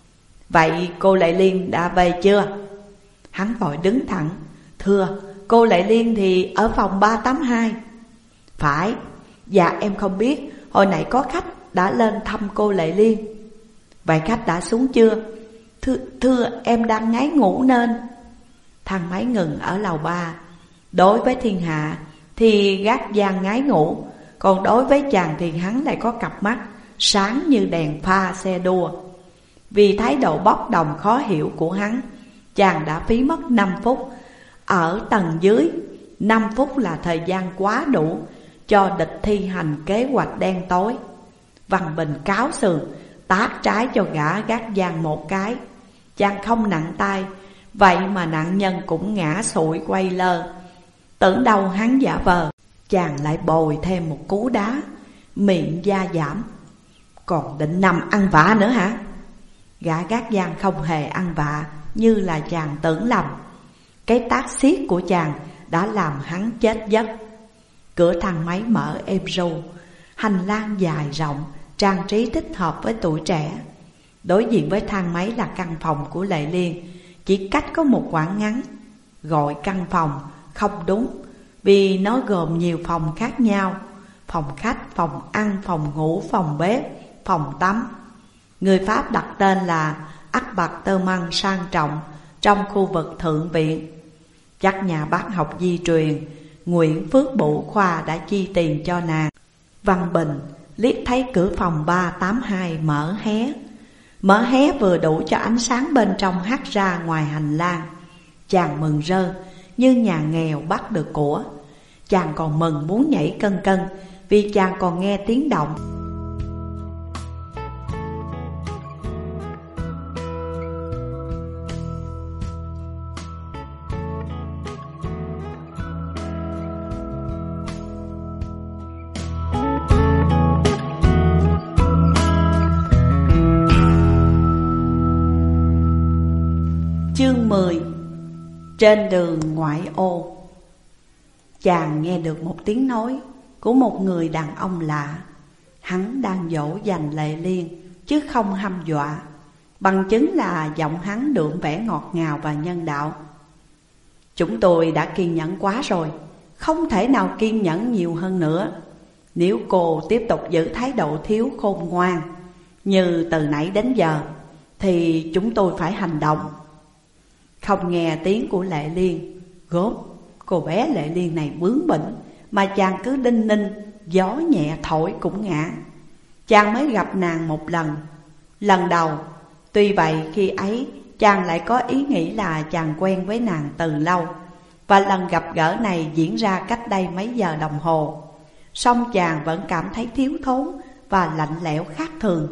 Vậy cô Lệ Liên đã về chưa? Hắn vội đứng thẳng: Thưa, cô Lệ Liên thì ở phòng ba tám hai. Phải, dạ em không biết, hồi nãy có khách đã lên thăm cô Lệ Liên. Vậy khách đã xuống chưa? Thưa, thưa em đang ngáy ngủ nên. Thang máy ngừng ở lầu ba. Đối với thiên hạ thì gác giang ngái ngủ, còn đối với chàng thì hắn lại có cặp mắt sáng như đèn pha xe đua. Vì thái độ bốc đồng khó hiểu của hắn, chàng đã phí mất năm phút ở tầng dưới. Năm phút là thời gian quá đủ cho địch thi hành kế hoạch đen tối. Văn Bình cáo sườn tát trái cho gã gác giang một cái. Chàng không nặng tay, vậy mà nạn nhân cũng ngã sụi quay lơ. Tưởng đâu hắn giả vờ, chàng lại bồi thêm một cú đá, miệng da giảm. Còn định nằm ăn vạ nữa hả? Gã gác giang không hề ăn vạ như là chàng tưởng lầm. Cái tát xiết của chàng đã làm hắn chết giấc. Cửa thang máy mở êm ru, hành lang dài rộng, trang trí thích hợp với tuổi trẻ. Đối diện với thang máy là căn phòng của Lệ Liên, chỉ cách có một khoảng ngắn. Gọi căn phòng không đúng, vì nó gồm nhiều phòng khác nhau: phòng khách, phòng ăn, phòng ngủ, phòng bếp, phòng tắm. Người Pháp đặt tên là Appartement sang trọng trong khu vực thượng viện. Chắc nhà bác học di truyền Nguyễn Phước Bụ Khoa đã chi tiền cho nàng. Văn Bình liếc thấy cửa phòng ba tám hai mở hé. Mở hé vừa đủ cho ánh sáng bên trong hắt ra ngoài hành lang. Chàng mừng rơ như nhà nghèo bắt được của. Chàng còn mừng muốn nhảy cân cân vì chàng còn nghe tiếng động. Chương mười. Trên đường ngoại ô. Chàng nghe được một tiếng nói của một người đàn ông lạ. Hắn đang dỗ dành Lệ Liên chứ không hăm dọa. Bằng chứng là giọng hắn đượm vẻ ngọt ngào và nhân đạo. Chúng tôi đã kiên nhẫn quá rồi, không thể nào kiên nhẫn nhiều hơn nữa. Nếu cô tiếp tục giữ thái độ thiếu khôn ngoan như từ nãy đến giờ thì chúng tôi phải hành động. Không nghe tiếng của Lệ Liên, gốm cô bé Lệ Liên này bướng bỉnh mà chàng cứ đinh ninh, gió nhẹ thổi cũng ngã. Chàng mới gặp nàng một lần, lần đầu. Tuy vậy khi ấy chàng lại có ý nghĩ là chàng quen với nàng từ lâu, và lần gặp gỡ này diễn ra cách đây mấy giờ đồng hồ. Song chàng vẫn cảm thấy thiếu thốn và lạnh lẽo khác thường.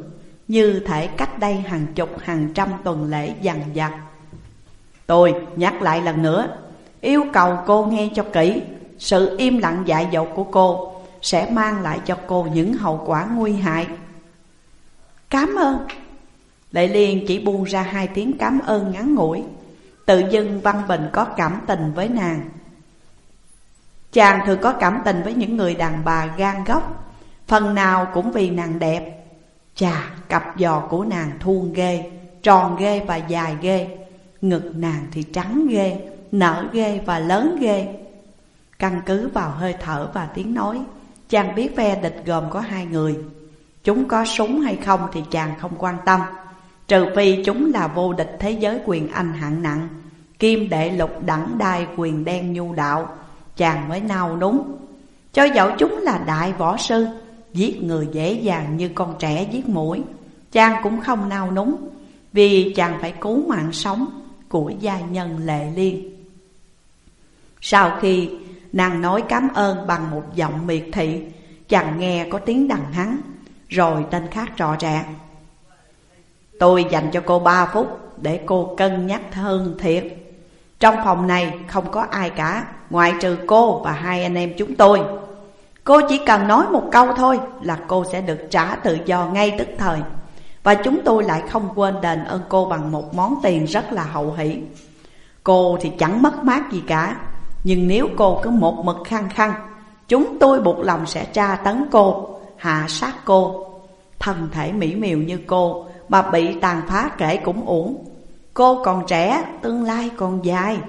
như thể cách đây hàng chục hàng trăm tuần lễ dằn vặt. Tôi nhắc lại lần nữa, yêu cầu cô nghe cho kỹ. Sự im lặng dại dột của cô sẽ mang lại cho cô những hậu quả nguy hại. Cảm ơn. Lệ Liên chỉ buông ra hai tiếng cảm ơn ngắn ngủi. Tự dưng Văn Bình có cảm tình với nàng. Chàng thường có cảm tình với những người đàn bà gan góc, phần nào cũng vì nàng đẹp. Chà, cặp giò của nàng thuôn ghê, tròn ghê và dài ghê. Ngực nàng thì trắng ghê, nở ghê và lớn ghê. Căn cứ vào hơi thở và tiếng nói, chàng biết phe địch gồm có hai người. Chúng có súng hay không thì chàng không quan tâm, trừ phi chúng là vô địch thế giới quyền Anh hạng nặng, kim đệ lục đẳng đai quyền đen nhu đạo, chàng mới nao núng. Cho dẫu chúng là đại võ sư, giết người dễ dàng như con trẻ giết muỗi, chàng cũng không nao núng, vì chàng phải cứu mạng sống của gia nhân Lệ Liên. Sau khi nàng nói cảm ơn bằng một giọng miệt thị, chàng nghe có tiếng đằng hắn, rồi tên khác trọ trẹ. Tôi dành cho cô ba phút để cô cân nhắc hơn thiệt. Trong phòng này không có ai cả, ngoại trừ cô và hai anh em chúng tôi. Cô chỉ cần nói một câu thôi là cô sẽ được trả tự do ngay tức thời, và chúng tôi lại không quên đền ơn cô bằng một món tiền rất là hậu hỷ. Cô thì chẳng mất mát gì cả, nhưng nếu cô cứ một mực khăng khăng, chúng tôi buộc lòng sẽ tra tấn cô, hạ sát cô. Thân thể mỹ miều như cô mà bị tàn phá kể cũng uổng. Cô còn trẻ, tương lai còn dài.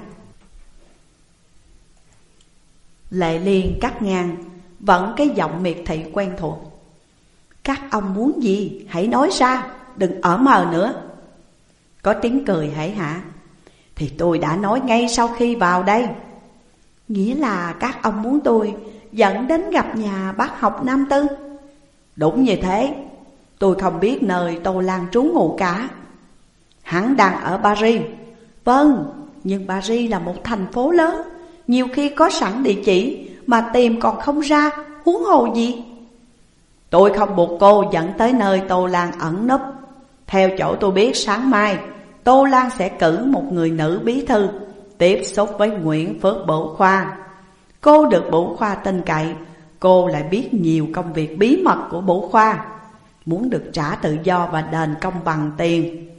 Lệ Liên cắt ngang, vẫn cái giọng miệt thị quen thuộc. Các ông muốn gì hãy nói ra, đừng ở mờ nữa. Có tiếng cười hãy hả. Thì tôi đã nói ngay sau khi vào đây. Nghĩa là các ông muốn tôi dẫn đến gặp nhà bác học Nam Tư? Đúng như thế. Tôi không biết nơi Tô Lan trú ngụ cả. Hắn đang ở Paris. Vâng, nhưng Paris là một thành phố lớn, nhiều khi có sẵn địa chỉ mà tìm còn không ra, huống hồ gì. Tôi không buộc cô dẫn tới nơi Tô Lan ẩn núp. Theo chỗ tôi biết, sáng mai Tô Lan sẽ cử một người nữ bí thư tiếp xúc với Nguyễn Phước Bửu Khoa. Cô được Bửu Khoa tin cậy, cô lại biết nhiều công việc bí mật của Bửu Khoa. Muốn được trả tự do và đền công bằng tiền,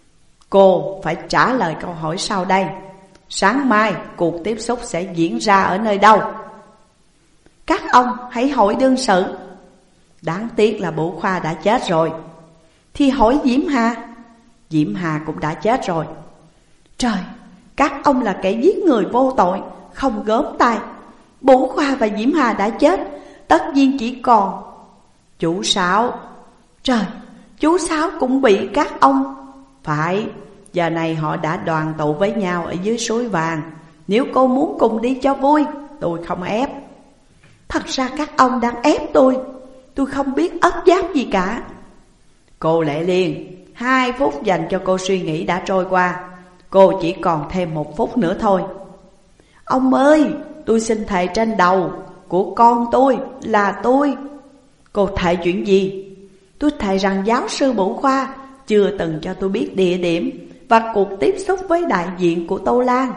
cô phải trả lời câu hỏi sau đây. Sáng mai cuộc tiếp xúc sẽ diễn ra ở nơi đâu? Các ông hãy hỏi đương sự. Đáng tiếc là Bửu Khoa đã chết rồi. Thì hỏi Diễm Hà. Diễm Hà cũng đã chết rồi. Trời, các ông là kẻ giết người vô tội, không gớm tay. Bửu Khoa và Diễm Hà đã chết, tất nhiên chỉ còn chú Sáu. Trời, chú Sáu cũng bị các ông. Phải, giờ này họ đã đoàn tụ với nhau ở dưới suối vàng. Nếu cô muốn cùng đi cho vui, tôi không ép. Thật ra các ông đang ép tôi. Tôi không biết ất giáp gì cả. Cô Lệ Liên, hai phút dành cho cô suy nghĩ đã trôi qua. Cô chỉ còn thêm một phút nữa thôi. Ông ơi, tôi xin thề trên đầu của con tôi là tôi. Cô thề chuyện gì? Tôi thề rằng giáo sư Bửu Khoa chưa từng cho tôi biết địa điểm và cuộc tiếp xúc với đại diện của Tô Lan.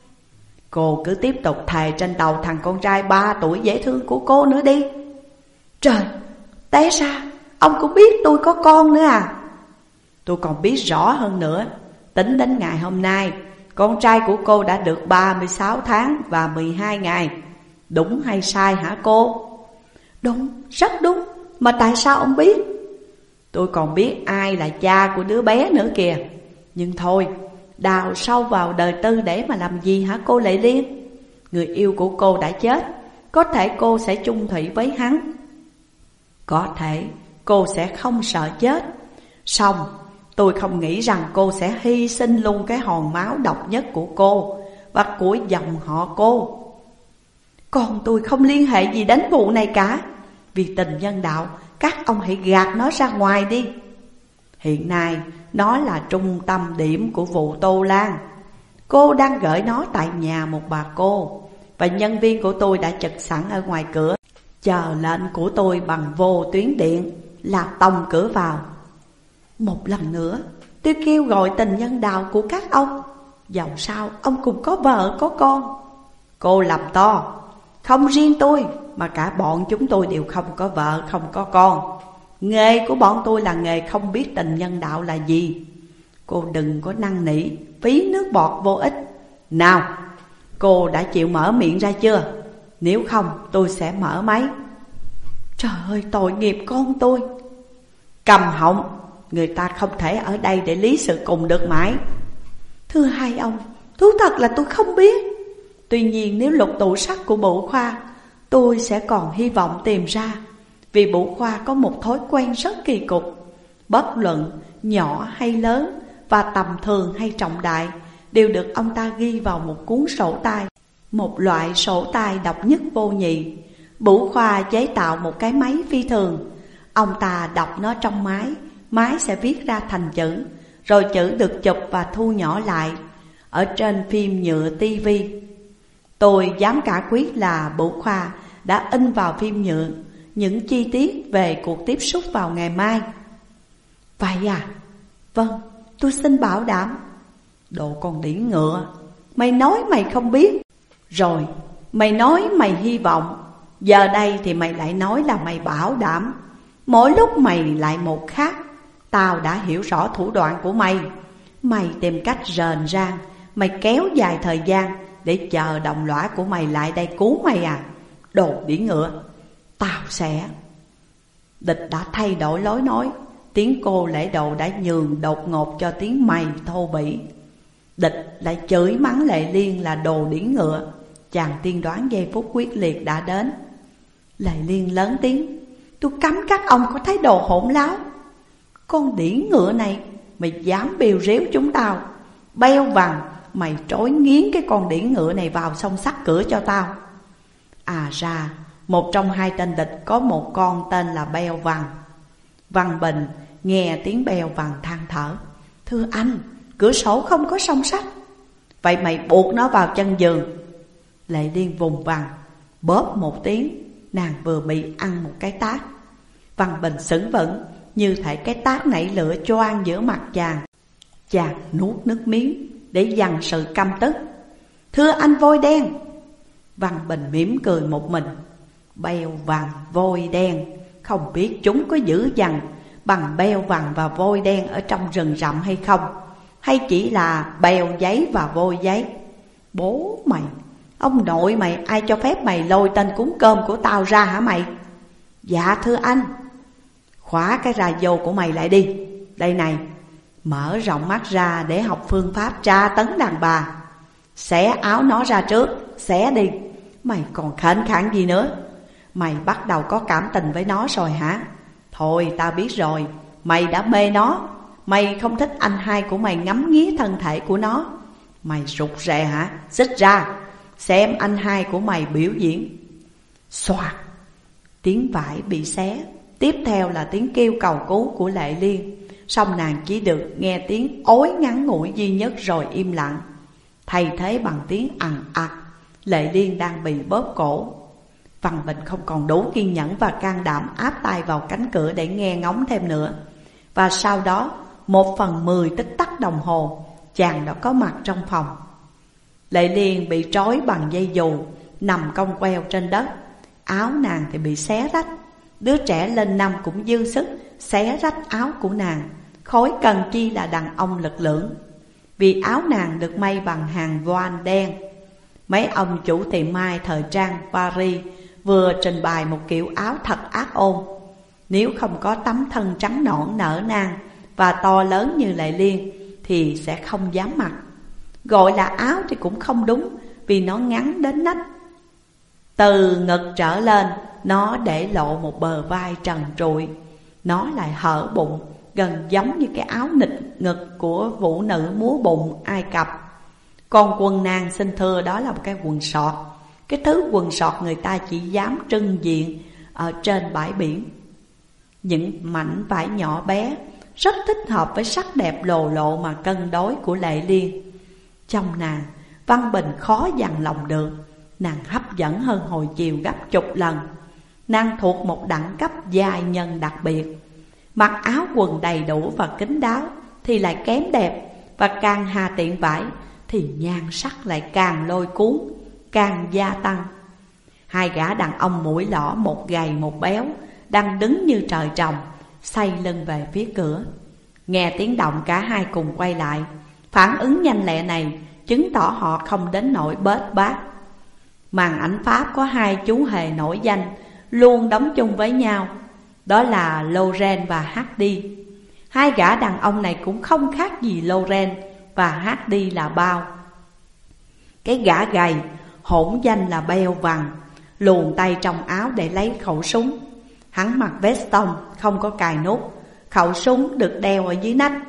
Cô cứ tiếp tục thề trên đầu thằng con trai ba tuổi dễ thương của cô nữa đi. Trời, té ra ông cũng biết tôi có con nữa à? Tôi còn biết rõ hơn nữa. Tính đến ngày hôm nay, con trai của cô đã được ba mươi sáu tháng và mười hai ngày. Đúng hay sai hả cô? Đúng, rất đúng. Mà tại sao ông biết? Tôi còn biết ai là cha của đứa bé nữa kìa. Nhưng thôi, đào sâu vào đời tư để mà làm gì hả cô Lệ Liên? Người yêu của cô đã chết, có thể cô sẽ chung thủy với hắn. Có thể cô sẽ không sợ chết. Xong, tôi không nghĩ rằng cô sẽ hy sinh luôn cái hòn máu độc nhất của cô và của dòng họ cô. Còn tôi không liên hệ gì đến vụ này cả. Vì tình nhân đạo, các ông hãy gạt nó ra ngoài đi. Hiện nay, nó là trung tâm điểm của vụ Tô Lan. Cô đang gửi nó tại nhà một bà cô, và nhân viên của tôi đã trực sẵn ở ngoài cửa, chờ lệnh của tôi bằng vô tuyến điện là tông cửa vào. Một lần nữa tôi kêu gọi tình nhân đạo của các ông, dẫu sao ông cũng có vợ có con. Cô làm to, không riêng tôi mà cả bọn chúng tôi đều không có vợ không có con. Nghề của bọn tôi là nghề không biết tình nhân đạo là gì. Cô đừng có năn nỉ, phí nước bọt vô ích. Nào, cô đã chịu mở miệng ra chưa? Nếu không tôi sẽ mở máy. Trời ơi, tội nghiệp con tôi. Cầm họng, người ta không thể ở đây để lý sự cùng được mãi. Thưa hai ông, thú thật là tôi không biết. Tuy nhiên nếu lục tủ sắt của Bửu Khoa, tôi sẽ còn hy vọng tìm ra. Vì Bửu Khoa có một thói quen rất kỳ cục. Bất luận nhỏ hay lớn và tầm thường hay trọng đại đều được ông ta ghi vào một cuốn sổ tay, một loại sổ tay độc nhất vô nhị. Bửu Khoa chế tạo một cái máy phi thường. Ông ta đọc nó trong máy, máy sẽ viết ra thành chữ, rồi chữ được chụp và thu nhỏ lại ở trên phim nhựa tivi. Tôi dám cả quyết là Bửu Khoa đã in vào phim nhựa những chi tiết về cuộc tiếp xúc vào ngày mai. Vậy à? Vâng, tôi xin bảo đảm. Đồ con đĩ ngựa, mày nói mày không biết, rồi mày nói mày hy vọng, giờ đây thì mày lại nói là mày bảo đảm. Mỗi lúc mày lại một khác. Tao đã hiểu rõ thủ đoạn của mày. Mày tìm cách rền rang, mày kéo dài thời gian để chờ đồng lõa của mày lại đây cứu mày à? Đồ đĩ ngựa, tao sẽ... Địch đã thay đổi lối nói. Tiếng cô lễ độ đã nhường đột ngột cho tiếng mày thô bỉ. Địch lại chửi mắng Lệ Liên là đồ đĩ ngựa. Chàng tiên đoán giây phút quyết liệt đã đến. Lệ Liên lớn tiếng: tôi cấm các ông có thái độ hỗn láo. Con đĩ ngựa này, mày dám bêu rếu chúng tao? Beo vằn, mày trói nghiến cái con đĩ ngựa này vào song sắt cửa cho tao. À ra, một trong hai tên địch có một con tên là Beo Vằn. Văn Bình nghe tiếng Beo Vằn than thở: thưa anh, cửa sổ không có song sắt. Vậy mày buộc nó vào chân giường. Lệ Liên vùng vằng, bóp một tiếng. Nàng vừa bị ăn một cái tát. Văn Bình sững vững, như thể cái tát nảy lửa choang giữa mặt chàng. Chàng nuốt nước miếng để dằn sự căm tức. Thưa anh Voi Đen. Văn Bình mỉm cười một mình. Beo Vằn, Voi Đen, không biết chúng có dữ dằn bằng Beo Vằn và Voi Đen ở trong rừng rậm hay không, hay chỉ là bèo giấy và voi giấy. Bố mày, ông nội mày, ai cho phép mày lôi tên cúng cơm của tao ra hả mày? Dạ thưa anh. Khóa cái radio của mày lại đi. Đây này, mở rộng mắt ra để học phương pháp tra tấn đàn bà. Xẻ áo nó ra trước, xẻ đi. Mày còn khệnh khạng gì nữa? Mày bắt đầu có cảm tình với nó rồi hả? Thôi tao biết rồi, mày đã mê nó. Mày không thích anh hai của mày ngắm nghía thân thể của nó. Mày rụt rè hả? Xích ra, xem anh hai của mày biểu diễn. Xoạt, tiếng vải bị xé. Tiếp theo là tiếng kêu cầu cứu của Lệ Liên. Song nàng chỉ được nghe tiếng ối ngắn ngủi duy nhất rồi im lặng, thay thế bằng tiếng ằn ặc. Lệ Liên đang bị bóp cổ. Văn Bình không còn đủ kiên nhẫn và can đảm áp tay vào cánh cửa để nghe ngóng thêm nữa. Và sau đó, một phần mười tích tắc đồng hồ, chàng đã có mặt trong phòng. Lệ Liên bị trói bằng dây dù, nằm cong queo trên đất. Áo nàng thì bị xé rách. Đứa trẻ lên năm cũng dư sức xé rách áo của nàng. Khối cần chi là đàn ông lực lưỡng. Vì áo nàng được may bằng hàng voan đen. Mấy ông chủ tiệm may thời trang Paris vừa trình bày một kiểu áo thật ác ôn. Nếu không có tấm thân trắng nõn nở nang và to lớn như Lệ Liên thì sẽ không dám mặc. Gọi là áo thì cũng không đúng, vì nó ngắn đến nách. Từ ngực trở lên, nó để lộ một bờ vai trần trụi. Nó lại hở bụng, gần giống như cái áo nịt ngực của vũ nữ múa bụng Ai Cập. Còn quần nàng xin thưa đó là một cái quần sọt. Cái thứ quần sọt người ta chỉ dám trưng diện ở trên bãi biển. Những mảnh vải nhỏ bé rất thích hợp với sắc đẹp lồ lộ mà cân đối của Lệ Liên. Trong nàng, Văn Bình khó dằn lòng được. Nàng hấp dẫn hơn hồi chiều gấp chục lần. Nàng thuộc một đẳng cấp giai nhân đặc biệt. Mặc áo quần đầy đủ và kín đáo thì lại kém đẹp, và càng hà tiện vải thì nhan sắc lại càng lôi cuốn, càng gia tăng. Hai gã đàn ông mũi lõ, một gầy một béo, đang đứng như trời trồng, xoay lưng về phía cửa. Nghe tiếng động cả hai cùng quay lại. Phản ứng nhanh lẹ này chứng tỏ họ không đến nỗi bết bát. Màn ảnh Pháp có hai chú hề nổi danh luôn đóng chung với nhau, đó là Loren và Hardy. Hai gã đàn ông này cũng không khác gì Loren và Hardy là bao. Cái gã gầy hỗn danh là Beo Vằn luồn tay trong áo để lấy khẩu súng. Hắn mặc vest tông không có cài nút, khẩu súng được đeo ở dưới nách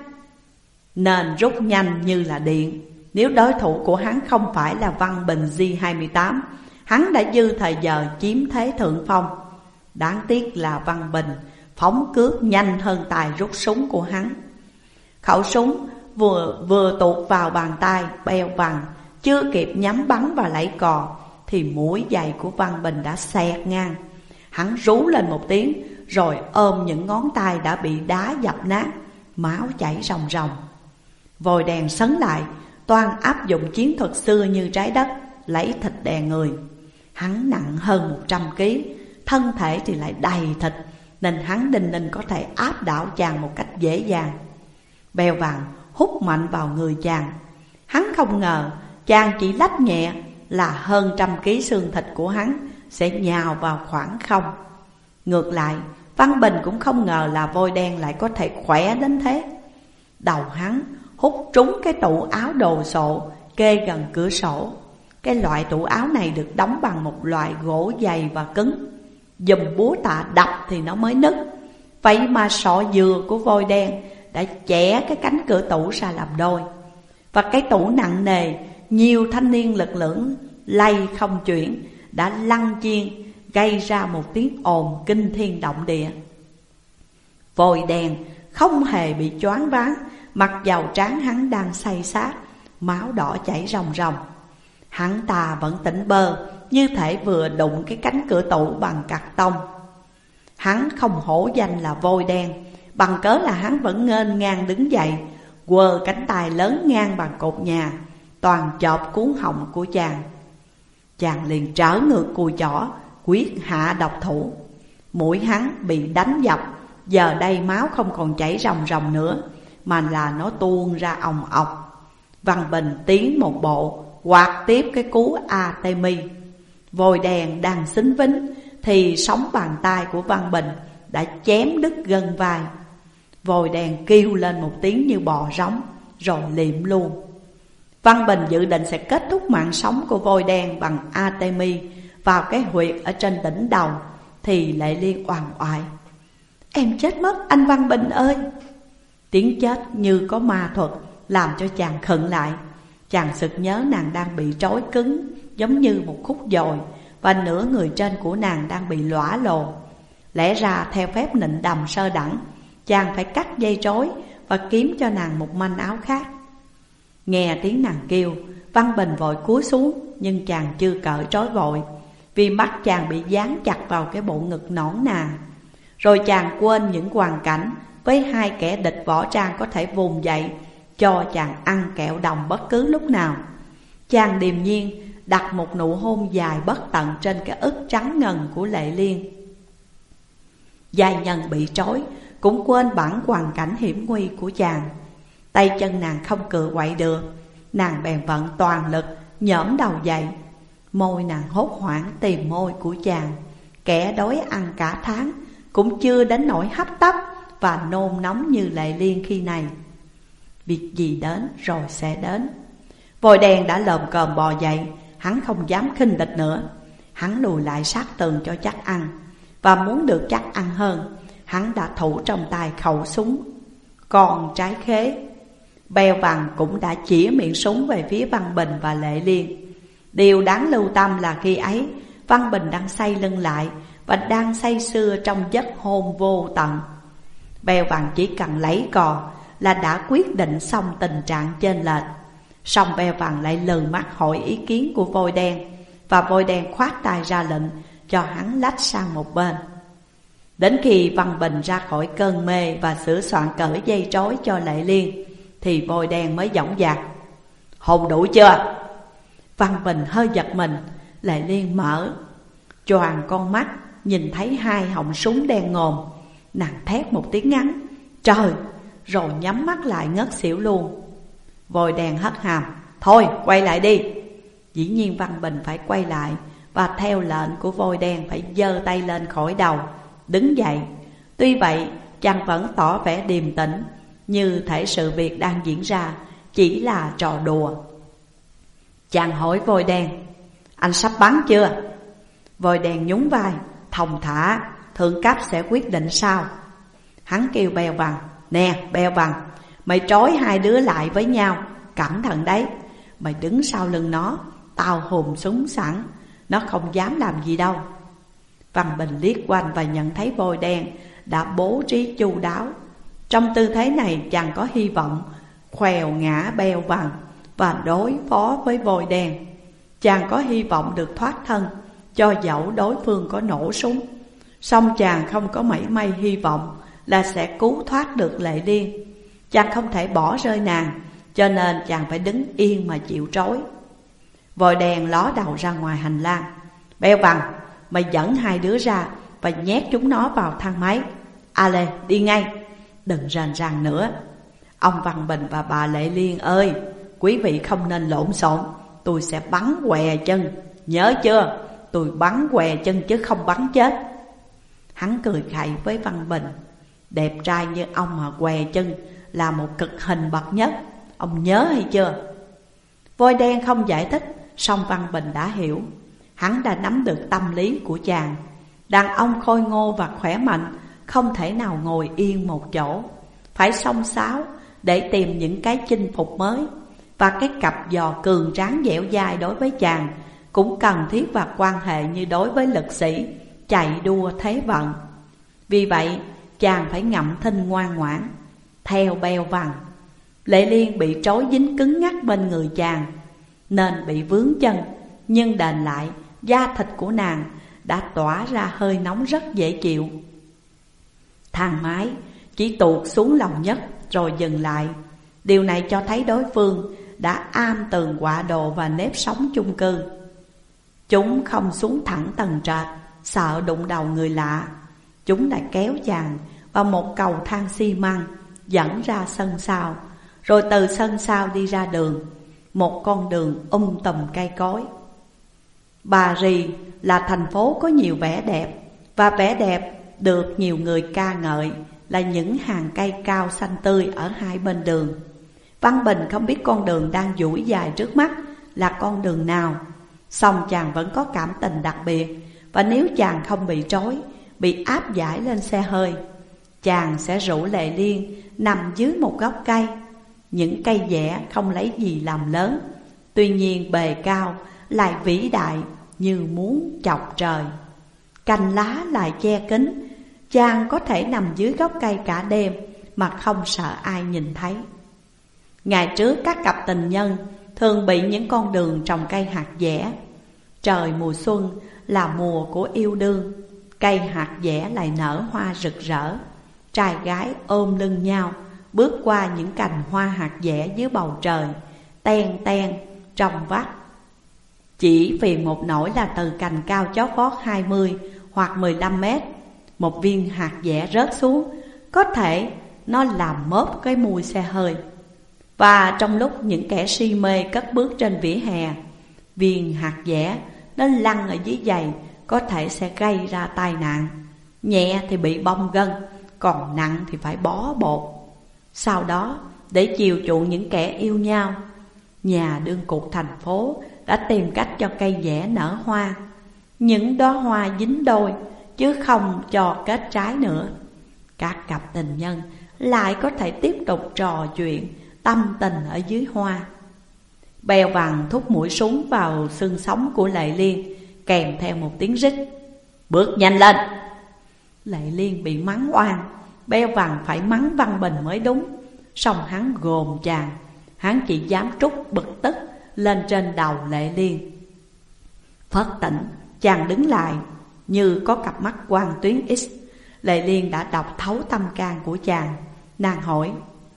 nên rút nhanh như là điện. Nếu đối thủ của hắn không phải là Văn Bình G hai mươi tám, hắn đã dư thời giờ chiếm thế thượng phong. Đáng tiếc là Văn Bình phóng cước nhanh hơn tài rút súng của hắn. Khẩu súng vừa vừa tuột vào bàn tay Beo Vằn, chưa kịp nhắm bắn và lẫy cò thì mũi giày của Văn Bình đã xẹt ngang. Hắn rú lên một tiếng rồi ôm những ngón tay đã bị đá dập nát, máu chảy ròng ròng. Vòi đèn sấn lại, toan áp dụng chiến thuật xưa như trái đất, lấy thịt đè người. Hắn nặng hơn một trăm ký, thân thể thì lại đầy thịt, nên hắn đinh ninh có thể áp đảo chàng một cách dễ dàng. Beo Vằn hút mạnh vào người chàng. Hắn không ngờ chàng chỉ lách nhẹ là hơn trăm ký xương thịt của hắn sẽ nhào vào khoảng không. Ngược lại, Văn Bình cũng không ngờ là Vôi Đen lại có thể khỏe đến thế. Đầu hắn hút trúng cái tủ áo đồ sộ kê gần cửa sổ. Cái loại tủ áo này được đóng bằng một loại gỗ dày và cứng, dùm búa tạ đập thì nó mới nứt. Vậy mà sọ dừa của Vôi Đen đã chẻ cái cánh cửa tủ ra làm đôi. Và cái tủ nặng nề, nhiều thanh niên lực lưỡng lay không chuyển đã lăn chiên, gây ra một tiếng ồn kinh thiên động địa. Vôi Đen không hề bị choáng váng, mặc dầu trán hắn đang say sát, máu đỏ chảy ròng ròng. Hắn ta vẫn tỉnh bơ, như thể vừa đụng cái cánh cửa tủ bằng cạc tông. Hắn không hổ danh là Vôi Đen, bằng cớ là hắn vẫn nghênh ngang đứng dậy, quơ cánh tay lớn ngang bằng cột nhà, toàn chộp cuốn họng của chàng. Chàng liền trở ngược cùi chỏ, quyết hạ độc thủ. Mũi hắn bị đánh dập, giờ đây máu không còn chảy ròng ròng nữa, mà là nó tuôn ra òng ọc. Văn Bình tiến một bộ, quạt tiếp cái cú Artemi. Vôi Đen đang xính vính thì sóng bàn tay của Văn Bình đã chém đứt gân vai. Vôi Đen kêu lên một tiếng như bò rống rồi liệm luôn. Văn Bình dự định sẽ kết thúc mạng sống của Vôi Đen bằng Artemi vào cái huyệt ở trên đỉnh đầu, thì Lệ Liên oằn oại: "Em chết mất anh Văn Bình ơi!" Tiếng chết như có ma thuật làm cho chàng khựng lại. Chàng sực nhớ nàng đang bị trói cứng giống như một khúc dồi, và nửa người trên của nàng đang bị lõa lồ. Lẽ ra theo phép nịnh đầm sơ đẳng, chàng phải cắt dây trói và kiếm cho nàng một manh áo khác. Nghe tiếng nàng kêu, Văn Bình vội cúi xuống, nhưng chàng chưa cởi trói vội, vì mắt chàng bị dán chặt vào cái bộ ngực nõn nà. Rồi chàng quên những hoàn cảnh với hai kẻ địch võ trang có thể vùng dậy cho chàng ăn kẹo đồng bất cứ lúc nào. Chàng điềm nhiên đặt một nụ hôn dài bất tận trên cái ức trắng ngần của Lệ Liên. Giai nhân bị trói cũng quên bản hoàn cảnh hiểm nguy của chàng. Tay chân nàng không cựa quậy được, nàng bèn vận toàn lực nhổm đầu dậy. Môi nàng hốt hoảng tìm môi của chàng. Kẻ đói ăn cả tháng cũng chưa đến nỗi hấp tấp và nôn nóng như Lệ Liên khi này. Việc gì đến rồi sẽ đến. Vôi Đen đã lồm cồm bò dậy, hắn không dám khinh địch nữa. Hắn lùi lại sát tường cho chắc ăn, và muốn được chắc ăn hơn, hắn đã thủ trong tay khẩu súng còn trái khế. Beo Vằn cũng đã chĩa miệng súng về phía Văn Bình và Lệ Liên. Điều đáng lưu tâm là khi ấy Văn Bình đang xoay lưng lại và đang say sưa trong giấc hôn vô tận. Beo Vằn chỉ cần lấy cò là đã quyết định xong tình trạng chênh lệch. Song Beo Vằn lại lừ mắt hỏi ý kiến của Vôi Đen, và Vôi Đen khoát tay ra lệnh cho hắn lách sang một bên. Đến khi Văn Bình ra khỏi cơn mê và sửa soạn cởi dây trói cho Lệ Liên, thì Vôi Đen mới dõng dạc: hồn đủ chưa? Văn Bình hơi giật mình. Lệ Liên mở choàng con mắt, nhìn thấy hai họng súng đen ngòm. Nàng thét một tiếng ngắn: trời! Rồi nhắm mắt lại ngất xỉu luôn. Vôi Đen hất hàm: thôi quay lại đi. Dĩ nhiên Văn Bình phải quay lại, và theo lệnh của Vôi Đen phải giơ tay lên khỏi đầu, đứng dậy. Tuy vậy chàng vẫn tỏ vẻ điềm tĩnh, như thể sự việc đang diễn ra chỉ là trò đùa. Chàng hỏi Vôi Đen: anh sắp bắn chưa? Vôi Đen nhún vai: thong thả, thượng cấp sẽ quyết định sau. Hắn kêu Beo Vàng: nè Beo Vàng, mày trói hai đứa lại với nhau, cẩn thận đấy. Mày đứng sau lưng nó, tao hùm súng sẵn, nó không dám làm gì đâu. Văn Bình liếc quanh và nhận thấy Vôi Đen đã bố trí chu đáo. Trong tư thế này chàng có hy vọng khoèo ngã Beo Vàng và đối phó với Vôi Đen. Chàng có hy vọng được thoát thân, cho dẫu đối phương có nổ súng. Song chàng không có mảy may hy vọng là sẽ cứu thoát được Lệ Liên. Chàng không thể bỏ rơi nàng, cho nên chàng phải đứng yên mà chịu trói. Vôi Đen ló đầu ra ngoài hành lang: Beo Vàng, mày dẫn hai đứa ra và nhét chúng nó vào thang máy. A Lê, đi ngay, đừng rền ràng nữa. Ông Văn Bình và bà Lệ Liên ơi, quý vị không nên lộn xộn, tôi sẽ bắn què chân, nhớ chưa? Tôi bắn què chân chứ không bắn chết. Hắn cười khẩy với Văn Bình: đẹp trai như ông mà què chân là một cực hình bậc nhất, ông nhớ hay chưa? Vôi Đen không giải thích, song Văn Bình đã hiểu. Hắn đã nắm được tâm lý của chàng. Đàn ông khôi ngô và khỏe mạnh không thể nào ngồi yên một chỗ, phải xông xáo để tìm những cái chinh phục mới. Và cái cặp giò cường tráng dẻo dai đối với chàng cũng cần thiết và quan hệ như đối với lực sĩ chạy đua thế vận. Vì vậy chàng phải ngậm thinh ngoan ngoãn theo Beo Vàng. Lệ Liên bị trói dính cứng ngắc bên người chàng nên bị vướng chân, nhưng đền lại da thịt của nàng đã tỏa ra hơi nóng rất dễ chịu. Thang máy chỉ tuột xuống lòng nhất rồi dừng lại. Điều này cho thấy đối phương đã am tường quạ đồ và nếp sống chung cư. Chúng không xuống thẳng tầng trệt, sợ đụng đầu người lạ. Chúng đã kéo chàng vào một cầu thang xi măng dẫn ra sân sau, rồi từ sân sau đi ra đường, một con đường um tùm cây cối. Bà Rì là thành phố có nhiều vẻ đẹp, và vẻ đẹp được nhiều người ca ngợi là những hàng cây cao xanh tươi ở hai bên đường. Văn Bình không biết con đường đang duỗi dài trước mắt là con đường nào, song chàng vẫn có cảm tình đặc biệt. Và nếu chàng không bị trói, bị áp giải lên xe hơi, chàng sẽ rủ Lệ Liên nằm dưới một gốc cây. Những cây dẻ không lấy gì làm lớn, tuy nhiên bề cao lại vĩ đại như muốn chọc trời. Cành lá lại che kín, chàng có thể nằm dưới gốc cây cả đêm mà không sợ ai nhìn thấy. Ngày trước các cặp tình nhân thường bị những con đường trồng cây hạt dẻ. Trời mùa xuân là mùa của yêu đương, cây hạt dẻ lại nở hoa rực rỡ. Trai gái ôm lưng nhau bước qua những cành hoa hạt dẻ dưới bầu trời ten ten trong vắt. Chỉ phiền một nỗi là từ cành cao chót vót hai mươi hoặc mười lăm mét, một viên hạt dẻ rớt xuống, có thể nó làm mớp cái mùi xe hơi. Và trong lúc những kẻ si mê cất bước trên vỉa hè, viên hạt dẻ nó lăn ở dưới giày có thể sẽ gây ra tai nạn. Nhẹ thì bị bong gân, còn nặng thì phải bó bột. Sau đó, để chiều chuộng những kẻ yêu nhau, nhà đương cục thành phố đã tìm cách cho cây dẻ nở hoa. Những đóa hoa dính đôi chứ không cho kết trái nữa. Các cặp tình nhân lại có thể tiếp tục trò chuyện tâm tình ở dưới hoa. Beo Vàng thúc mũi súng vào xương sống của Lệ Liên, kèm theo một tiếng rít: bước nhanh lên. Lệ Liên bị mắng oan, Beo Vàng phải mắng Văn Bình mới đúng. Song hắn gồm chàng, hắn chỉ dám trút bực tức lên trên đầu Lệ Liên. Phất tỉnh, chàng đứng lại như có cặp mắt quang tuyến X. Lệ Liên đã đọc thấu tâm can của chàng. Nàng hỏi: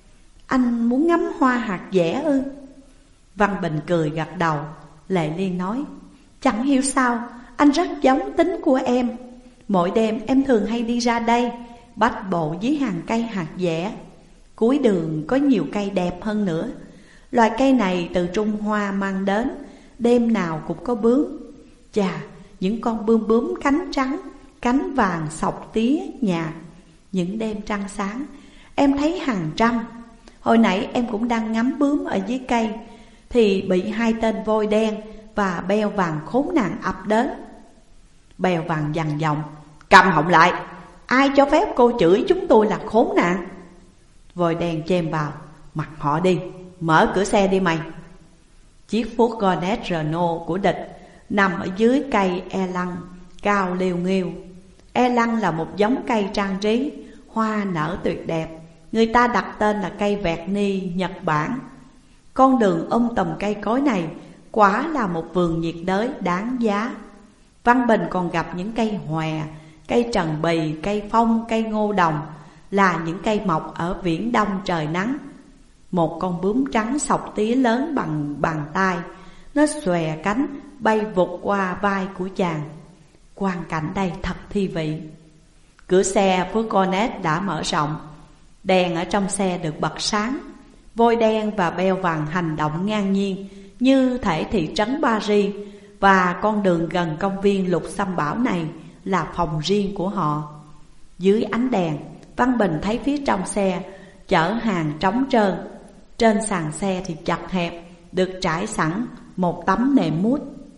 Anh muốn ngắm hoa hạt dẻ ư? Văn Bình cười gật đầu. Lệ Liên nói: Chẳng hiểu sao anh rất giống tính của em. Mỗi đêm em thường hay đi ra đây bách bộ dưới hàng cây hạt dẻ. Cuối đường có nhiều cây đẹp hơn nữa. Loài cây này từ Trung Hoa mang đến, đêm nào cũng có bướm. Chà, những con bướm bướm cánh trắng, cánh vàng sọc tía nhạt. Những đêm trăng sáng em thấy hàng trăm. Hồi nãy em cũng đang ngắm bướm ở dưới cây thì bị hai tên voi đen và beo vàng khốn nạn ập đến. Beo vàng dằn giọng: Cầm họng lại, ai cho phép cô chửi chúng tôi là khốn nạn? Voi đen chêm vào: Mặc họ đi, mở cửa xe đi mày. Chiếc Ford Hornet Renault của địch nằm ở dưới cây e lăng cao liêu nghiêu. E lăng là một giống cây trang trí, hoa nở tuyệt đẹp. Người ta đặt tên là cây vẹt ni Nhật Bản. Con đường um tùm cây cối này quả là một vườn nhiệt đới đáng giá. Văn Bình còn gặp những cây hòe, cây trần bì, cây phong, cây ngô đồng, là những cây mọc ở viễn đông trời nắng. Một con bướm trắng sọc tía lớn bằng bàn tay, nó xòe cánh bay vụt qua vai của chàng. Quang cảnh đây thật thi vị. Cửa xe Ford Hornet đã mở rộng, đèn ở trong xe được bật sáng. Voi đen và beo vàng hành động ngang nhiên như thể thị trấn Paris, và con đường gần công viên Lục Xâm Bảo này là phòng riêng của họ. Dưới ánh đèn, Văn Bình thấy phía trong xe chở hàng trống trơn. Trên sàn xe thì chật hẹp, được trải sẵn một tấm nệm mút.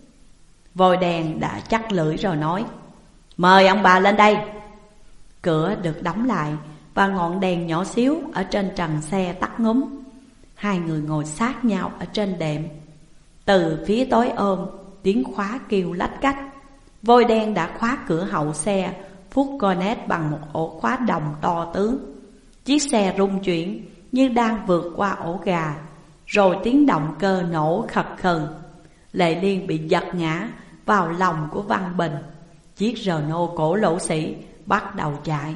Voi đen đã chắc lưỡi rồi nói: Mời ông bà lên đây. Cửa được đóng lại và ngọn đèn nhỏ xíu ở trên trần xe tắt ngúm. Hai người ngồi sát nhau ở trên đệm. Từ phía tối ôm, tiếng khóa kêu lách cách. Voi đen đã khóa cửa hậu xe Ford Hornet bằng một ổ khóa đồng to tướng. Chiếc xe rung chuyển như đang vượt qua ổ gà, rồi tiếng động cơ nổ khật khần. Lệ Liên bị giật ngã vào lòng của Văn Bình. Chiếc Renault cổ lỗ sĩ bắt đầu chạy.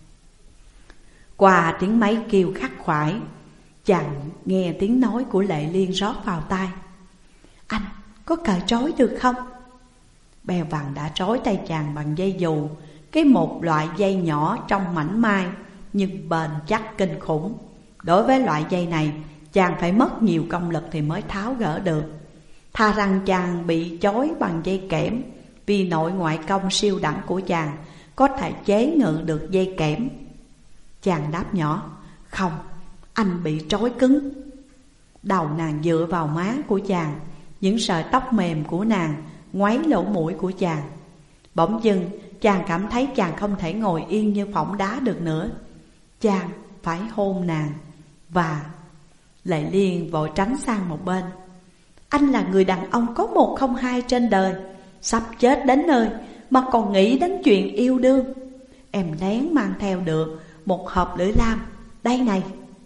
Qua tiếng máy kêu khắc khoải, chàng nghe tiếng nói của Lệ Liên rót vào tai: Anh có cởi trói được không? Beo vàng đã trói tay chàng bằng dây dù, cái một loại dây nhỏ trong mảnh mai nhưng bền chắc kinh khủng. Đối với loại dây này, chàng phải mất nhiều công lực thì mới tháo gỡ được. Thà rằng chàng bị trói bằng dây kẽm, vì nội ngoại công siêu đẳng của chàng có thể chế ngự được dây kẽm. Chàng đáp nhỏ: Không, anh bị trói cứng. Đầu nàng dựa vào má của chàng, những sợi tóc mềm của nàng ngoáy lỗ mũi của chàng. Bỗng dưng chàng cảm thấy chàng không thể ngồi yên như phỏng đá được nữa. Chàng phải hôn nàng. Và Lệ Liên vội tránh sang một bên: Anh là người đàn ông có một không hai trên đời, sắp chết đến nơi mà còn nghĩ đến chuyện yêu đương. Em lén mang theo được một hộp lưỡi lam, đây này.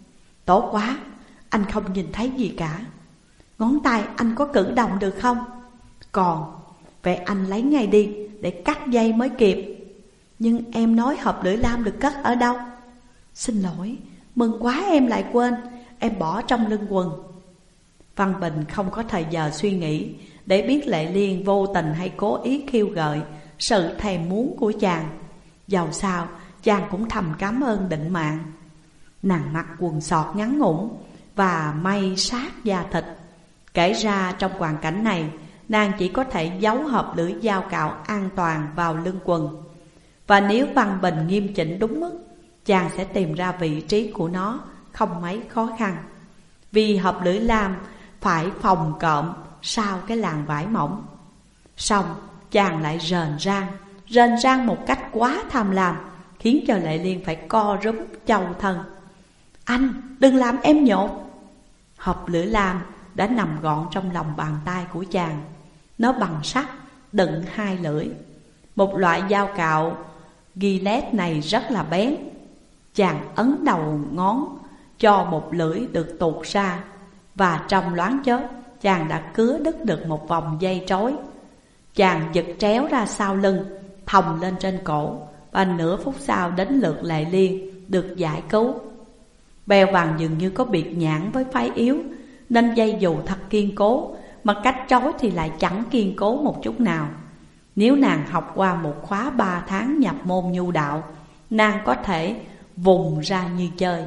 Tốt quá, anh không nhìn thấy gì cả. Ngón tay anh có cử động được không? Còn, vậy anh lấy ngay đi để cắt dây mới kịp. Nhưng em nói hộp lưỡi lam được cất ở đâu? Xin lỗi, mừng quá em lại quên, em bỏ trong lưng quần. Văn Bình không có thời giờ suy nghĩ để biết Lệ Liên vô tình hay cố ý khiêu gợi sự thèm muốn của chàng. Dầu sao chàng cũng thầm cảm ơn định mạng. Nàng mặc quần sọt ngắn ngủn và may sát da thịt. Kể ra trong hoàn cảnh này, nàng chỉ có thể giấu hộp lưỡi dao cạo an toàn vào lưng quần. Và nếu Văn Bình nghiêm chỉnh đúng mức, chàng sẽ tìm ra vị trí của nó không mấy khó khăn. Vì hộp lưỡi lam phải phòng cộm sau cái làn vải mỏng. Xong chàng lại rền rang, rền rang một cách quá tham lam, khiến cho Lệ Liên phải co rúm chầu thân. Anh đừng làm em nhột. Hộp lưỡi lam đã nằm gọn trong lòng bàn tay của chàng. Nó bằng sắt, đựng hai lưỡi. Một loại dao cạo Gillette này rất là bén. Chàng ấn đầu ngón cho một lưỡi được tuột ra, và trong loáng chớp chàng đã cứa đứt được một vòng dây trói. Chàng giật tréo ra sau lưng, thòng lên trên cổ và nửa phút sau đến lượt Lệ Liên được giải cứu. Beo vàng dường như có biệt nhãn với phái yếu, nên dây dù thật kiên cố, mà cách trói thì lại chẳng kiên cố một chút nào. Nếu nàng học qua một khóa ba tháng nhập môn nhu đạo, nàng có thể vùng ra như chơi.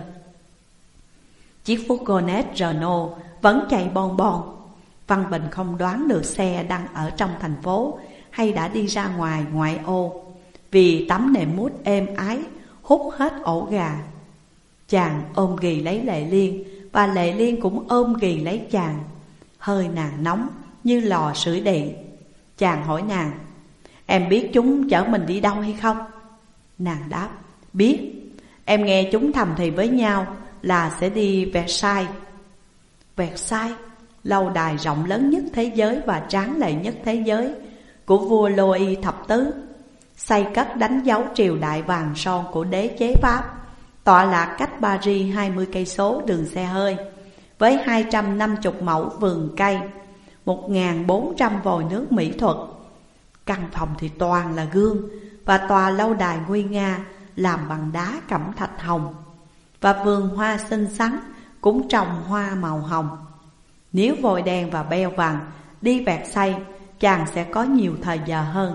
Chiếc Furgonet Renault vẫn chạy bon bon. Văn Bình không đoán được xe đang ở trong thành phố hay đã đi ra ngoài ngoại ô, vì tấm nệm mút êm ái hút hết ổ gà. Chàng ôm ghì lấy Lệ Liên, và Lệ Liên cũng ôm ghì lấy chàng. Hơi nàng nóng như lò sưởi điện. Chàng hỏi nàng: "Em biết chúng chở mình đi đâu hay không?" Nàng đáp: "Biết. Em nghe chúng thầm thì với nhau là sẽ đi Versailles." Versailles, lâu đài rộng lớn nhất thế giới và tráng lệ nhất thế giới của vua Louis thập tứ, xây cất đánh dấu triều đại vàng son của đế chế Pháp, tọa lạc cách Paris hai mươi cây số đường xe hơi, với hai trăm năm mươi mẫu vườn cây, một nghìn bốn trăm vòi nước mỹ thuật. Căn phòng thì toàn là gương, và tòa lâu đài nguy nga làm bằng đá cẩm thạch hồng, và vườn hoa xinh xắn cũng trồng hoa màu hồng. Nếu Vội Đen và Beo Vàng đi Versailles, chàng sẽ có nhiều thời giờ hơn.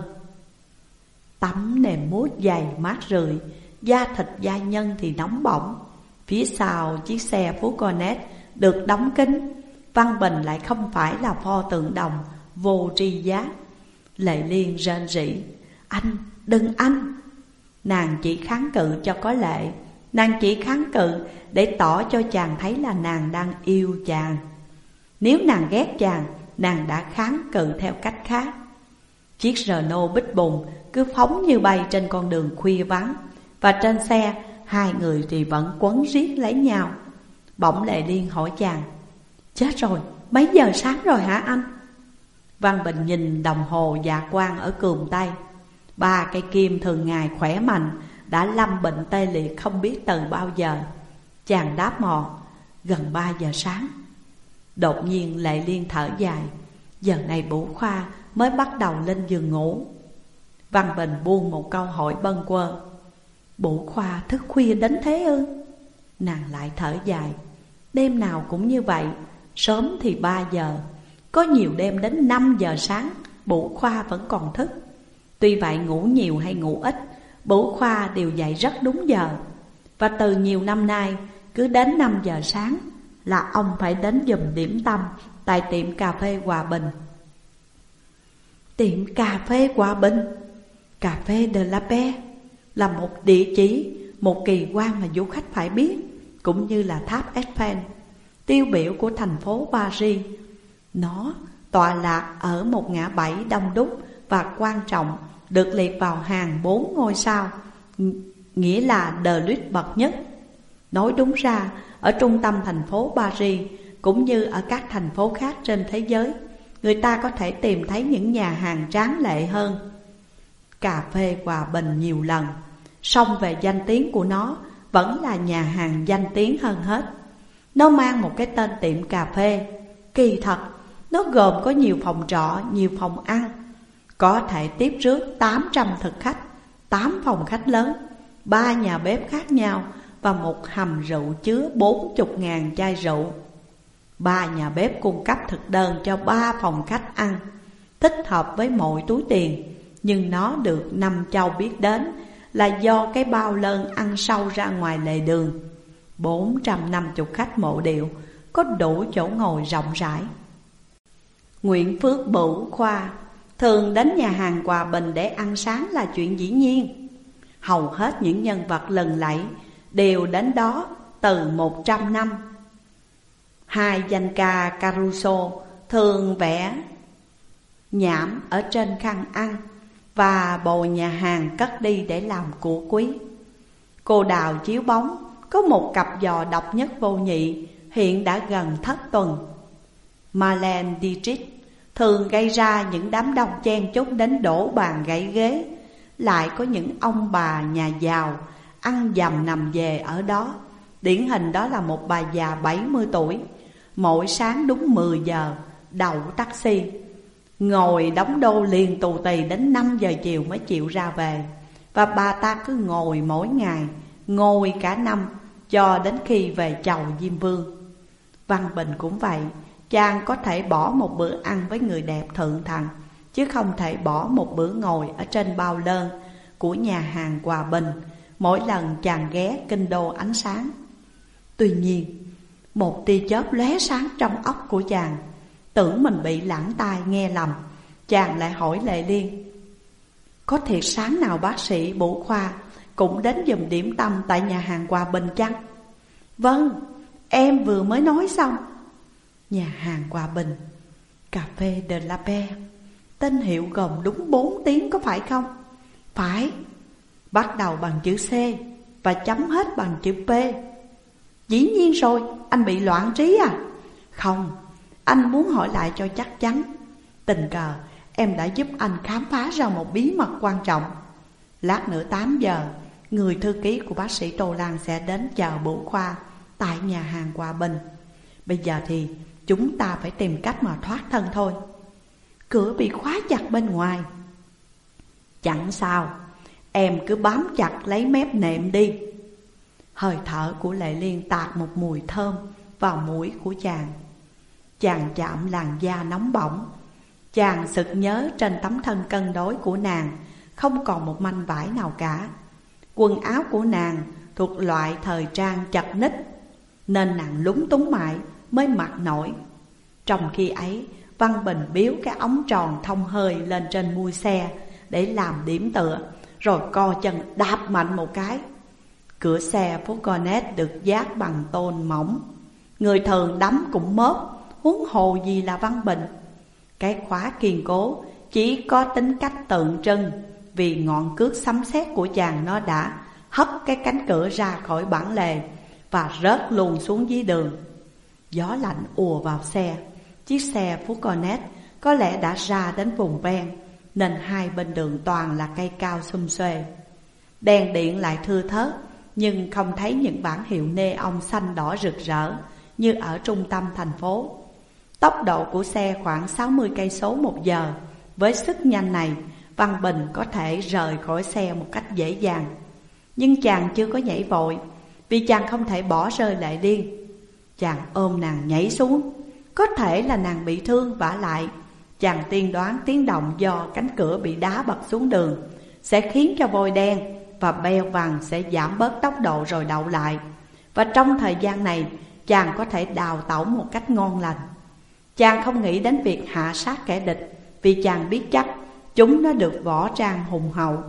Tấm nệm mút dày mát rượi, da thịt gia nhân thì nóng bỏng. Phía sau chiếc xe Furgonet được đóng kín, Văn Bình lại không phải là pho tượng đồng vô tri giác. Lệ Liên rên rỉ: "Anh, đừng anh!" Nàng chỉ kháng cự cho có lệ. Nàng chỉ kháng cự để tỏ cho chàng thấy là nàng đang yêu chàng. Nếu nàng ghét chàng, nàng đã kháng cự theo cách khác. Chiếc Renault bích bùng cứ phóng như bay trên con đường khuya vắng, và trên xe hai người thì vẫn quấn riết lấy nhau. Bỗng Lệ Liên hỏi chàng: "Chết rồi, mấy giờ sáng rồi hả anh?" Văn Bình nhìn đồng hồ dạ quang ở cườm tay. Ba cây kim thường ngày khỏe mạnh đã lâm bệnh tê liệt không biết từ bao giờ. Chàng đáp mò: "Gần ba giờ sáng." Đột nhiên Lệ Liên thở dài: "Giờ này Bủ Khoa mới bắt đầu lên giường ngủ." Văn Bình buông một câu hỏi bâng quơ: "Bủ Khoa thức khuya đến thế ư?" Nàng lại thở dài: "Đêm nào cũng như vậy, sớm thì ba giờ, có nhiều đêm đến năm giờ sáng Bủ Khoa vẫn còn thức. Tuy vậy ngủ nhiều hay ngủ ít, Bủ Khoa đều dậy rất đúng giờ. Và từ nhiều năm nay, cứ đến năm giờ sáng là ông phải đến giùm điểm tâm tại tiệm cà phê Hòa Bình." Tiệm cà phê Hòa Bình, Cà phê de la Paix, là một địa chỉ, một kỳ quan mà du khách phải biết, cũng như là tháp Eiffel, tiêu biểu của thành phố Paris. Nó tọa lạc ở một ngã bảy đông đúc và quan trọng, được liệt vào hàng bốn ngôi sao, nghĩa là de luxe bậc nhất. Nói đúng ra, ở trung tâm thành phố Paris, cũng như ở các thành phố khác trên thế giới, người ta có thể tìm thấy những nhà hàng tráng lệ hơn. Cà phê Hòa Bình nhiều lần, song về danh tiếng của nó vẫn là nhà hàng danh tiếng hơn hết. Nó mang một cái tên tiệm cà phê. Kỳ thật, nó gồm có nhiều phòng trọ, nhiều phòng ăn, có thể tiếp rước tám trăm thực khách, tám phòng khách lớn, ba nhà bếp khác nhau và một hầm rượu chứa bốn mươi nghìn chai rượu. Ba nhà bếp cung cấp thực đơn cho ba phòng khách ăn, thích hợp với mọi túi tiền. Nhưng nó được năm châu biết đến là do cái bao lơn ăn sâu ra ngoài lề đường. Bốn trăm năm mươi khách mộ điệu, có đủ chỗ ngồi rộng rãi. Nguyễn Phước Bửu Khoa thường đến nhà hàng Hòa Bình để ăn sáng là chuyện dĩ nhiên. Hầu hết những nhân vật lừng lẫy đều đến đó từ một trăm năm. Hai danh ca Caruso thường vẽ nhảm ở trên khăn ăn và bồi nhà hàng cất đi để làm của quý. Cô Đào chiếu bóng có một cặp giò độc nhất vô nhị, hiện đã gần thất tuần. Marlene Dietrich thường gây ra những đám đông chen chúc đến đổ bàn gãy ghế. Lại có những ông bà nhà giàu ăn dầm nằm về ở đó. Điển hình đó là một bà già bảy mươi tuổi, mỗi sáng đúng mười giờ đậu taxi, ngồi đóng đô liền tù tì đến năm giờ chiều mới chịu ra về. và bà ta cứ ngồi mỗi ngày, ngồi cả năm, cho đến khi về chầu Diêm Vương. Văn Bình cũng vậy, chàng có thể bỏ một bữa ăn với người đẹp thượng thặng, chứ không thể bỏ một bữa ngồi ở trên bao lơn của nhà hàng Hòa Bình mỗi lần chàng ghé kinh đô ánh sáng. Tuy nhiên, một tia chớp lóe sáng trong óc của chàng, tưởng mình bị lãng tai nghe lầm. Chàng lại hỏi Lệ Liên: có thiệt sáng nào bác sĩ Bủ Khoa cũng đến giùm điểm tâm tại nhà hàng Hòa Bình chăng? Vâng, em vừa mới nói xong. Nhà hàng Hòa Bình, Cà phê de la Paix, tên hiệu gồm đúng bốn tiếng có phải không? Phải, bắt đầu bằng chữ C và chấm hết bằng chữ P. Dĩ nhiên rồi, anh bị loạn trí à? Không, anh muốn hỏi lại cho chắc chắn. Tình cờ em đã giúp anh khám phá ra một bí mật quan trọng. Lát nữa tám giờ, người thư ký của bác sĩ Tô Lan sẽ đến chờ Bủ Khoa tại nhà hàng Hòa Bình. Bây giờ thì chúng ta phải tìm cách mà thoát thân thôi. Cửa bị khóa chặt bên ngoài. Chẳng sao, em cứ bám chặt lấy mép nệm đi. Hơi thở của Lệ Liên tạt một mùi thơm vào mũi của chàng. Chàng chạm làn da nóng bỏng. Chàng sực nhớ trên tấm thân cân đối của nàng không còn một manh vải nào cả. Quần áo của nàng thuộc loại thời trang chật ních, nên nàng lúng túng mãi mới mặc nổi. Trong khi ấy, Văn Bình biếu cái ống tròn thông hơi lên trên mui xe để làm điểm tựa, rồi co chân đạp mạnh một cái. Cửa xe Furgonet được dát bằng tôn mỏng, người thường đắm cũng mớp, huống hồ gì là Văn Bình. Cái khóa kiên cố chỉ có tính cách tượng trưng, vì ngọn cước sấm sét của chàng nó đã hất cái cánh cửa ra khỏi bản lề và rớt luôn xuống dưới đường. Gió lạnh ùa vào xe. Chiếc xe Furgonet có lẽ đã ra đến vùng ven, nên hai bên đường toàn là cây cao xum xuê. Đèn điện lại thưa thớt, nhưng không thấy những bảng hiệu neon xanh đỏ rực rỡ như ở trung tâm thành phố. Tốc độ của xe khoảng sáu mươi cây số một giờ. Với sức nhanh này, Văn Bình có thể rời khỏi xe một cách dễ dàng. Nhưng chàng chưa có nhảy vội, vì chàng không thể bỏ rơi Lệ Liên. Chàng ôm nàng nhảy xuống. Có thể là nàng bị thương, vả lại chàng tiên đoán tiếng động do cánh cửa bị đá bật xuống đường sẽ khiến cho Voi Đen và Beo Vàng sẽ giảm bớt tốc độ rồi đậu lại. Và trong thời gian này, chàng có thể đào tẩu một cách ngon lành. Chàng không nghĩ đến việc hạ sát kẻ địch, vì chàng biết chắc chúng nó được võ trang hùng hậu.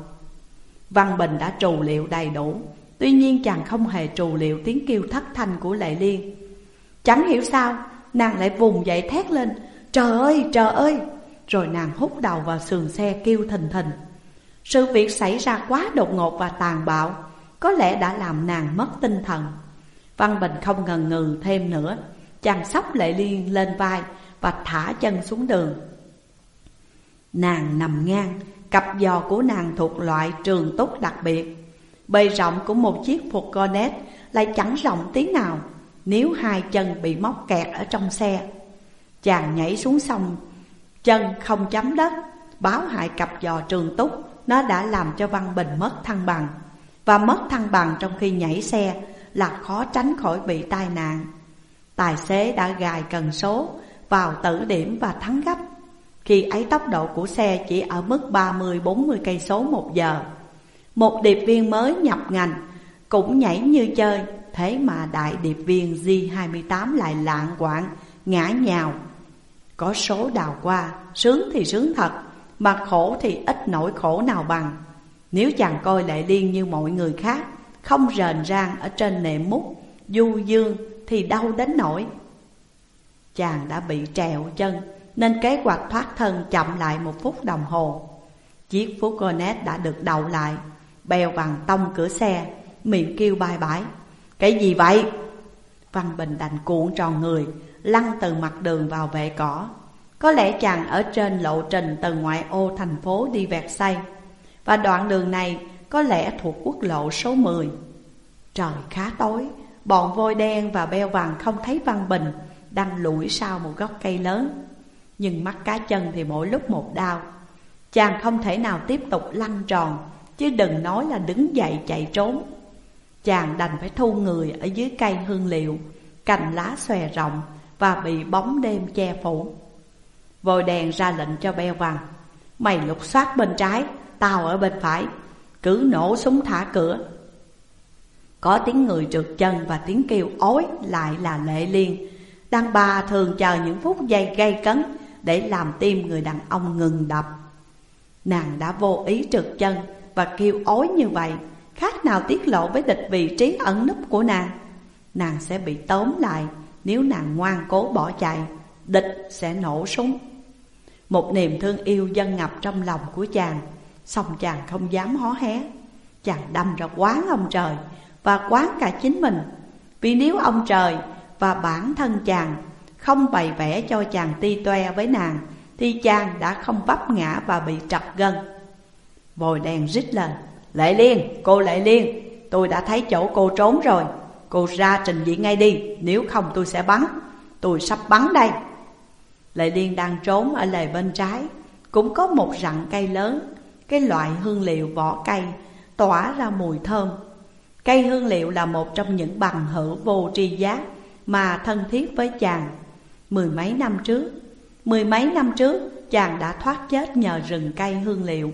Văn Bình đã trù liệu đầy đủ, tuy nhiên chàng không hề trù liệu tiếng kêu thất thanh của Lệ Liên. Chẳng hiểu sao, nàng lại vùng dậy thét lên: trời ơi, trời ơi! Rồi nàng hút đầu vào sườn xe kêu thình thình. Sự việc xảy ra quá đột ngột và tàn bạo, có lẽ đã làm nàng mất tinh thần. Văn Bình không ngần ngừ thêm nữa, chàng xốc Lệ Liên lên vai và thả chân xuống đường. Nàng nằm ngang, cặp giò của nàng thuộc loại trường túc đặc biệt. Bề rộng của một chiếc Furgonet lại chẳng rộng tí nào nếu hai chân bị móc kẹt ở trong xe. Chàng nhảy xuống sông, chân không chấm đất, báo hại cặp giò trường túc. Nó đã làm cho Văn Bình mất thăng bằng, và mất thăng bằng trong khi nhảy xe là khó tránh khỏi bị tai nạn. Tài xế đã gài cần số vào tử điểm và thắng gấp. Khi ấy tốc độ của xe chỉ ở mức ba mươi bốn mươi cây số một giờ. Một điệp viên mới nhập ngành cũng nhảy như chơi, thế mà đại điệp viên G hai mươi tám lại lạng quạng ngã nhào. Có số đào qua, sướng thì sướng thật, mà khổ thì ít nỗi khổ nào bằng. Nếu chàng coi Lệ Liên như mọi người khác, không rền rang ở trên nệm mút du dương thì đau đến nỗi. Chàng đã bị trèo chân, nên kế hoạch thoát thân chậm lại một phút đồng hồ. Chiếc Furgonet đã được đậu lại. Bèo Vàng tông cửa xe, miệng kêu bai bãi: cái gì vậy? Văn Bình đành cuộn tròn người, lăn từ mặt đường vào vệ cỏ. Có lẽ chàng ở trên lộ trình từ ngoại ô thành phố đi Versailles, và đoạn đường này có lẽ thuộc quốc lộ số mười. Trời khá tối, bọn Voi Đen và Beo Vàng không thấy Văn Bình đang lủi sau một gốc cây lớn, nhưng mắt cá chân thì mỗi lúc một đau. Chàng không thể nào tiếp tục lăn tròn chứ đừng nói là đứng dậy chạy trốn. Chàng đành phải thu người ở dưới cây hương liệu, cành lá xòe rộng và bị bóng đêm che phủ. Vôi đen ra lệnh cho Beo Vàng: mày lục soát bên trái, tao ở bên phải, cứ nổ súng thả cửa. Có tiếng người trượt chân và tiếng kêu ối lại là Lệ Liên. Đàn bà thường chờ những phút giây gây cấn để làm tim người đàn ông ngừng đập. Nàng đã vô ý trượt chân và kêu ối như vậy, khác nào tiết lộ với địch vị trí ẩn núp của nàng. Nàng sẽ bị tóm lại nếu nàng ngoan cố bỏ chạy, địch sẽ nổ súng. Một niềm thương yêu dâng ngập trong lòng của chàng, song chàng không dám hó hé. Chàng đâm ra quán ông trời và quán cả chính mình. Vì nếu ông trời và bản thân chàng không bày vẽ cho chàng ti toe với nàng, thì chàng đã không vấp ngã và bị trật gân. Vôi đen rít lên: Lệ Liên, cô Lệ Liên, tôi đã thấy chỗ cô trốn rồi. Cô ra trình diện ngay đi, nếu không tôi sẽ bắn. Tôi sắp bắn đây. Lệ Liên đang trốn ở lề bên trái. Cũng có một rặng cây lớn, cái loại hương liệu vỏ cây tỏa ra mùi thơm. Cây hương liệu là một trong những bằng hữu vô tri giác mà thân thiết với chàng. Mười mấy năm trước Mười mấy năm trước chàng đã thoát chết nhờ rừng cây hương liệu.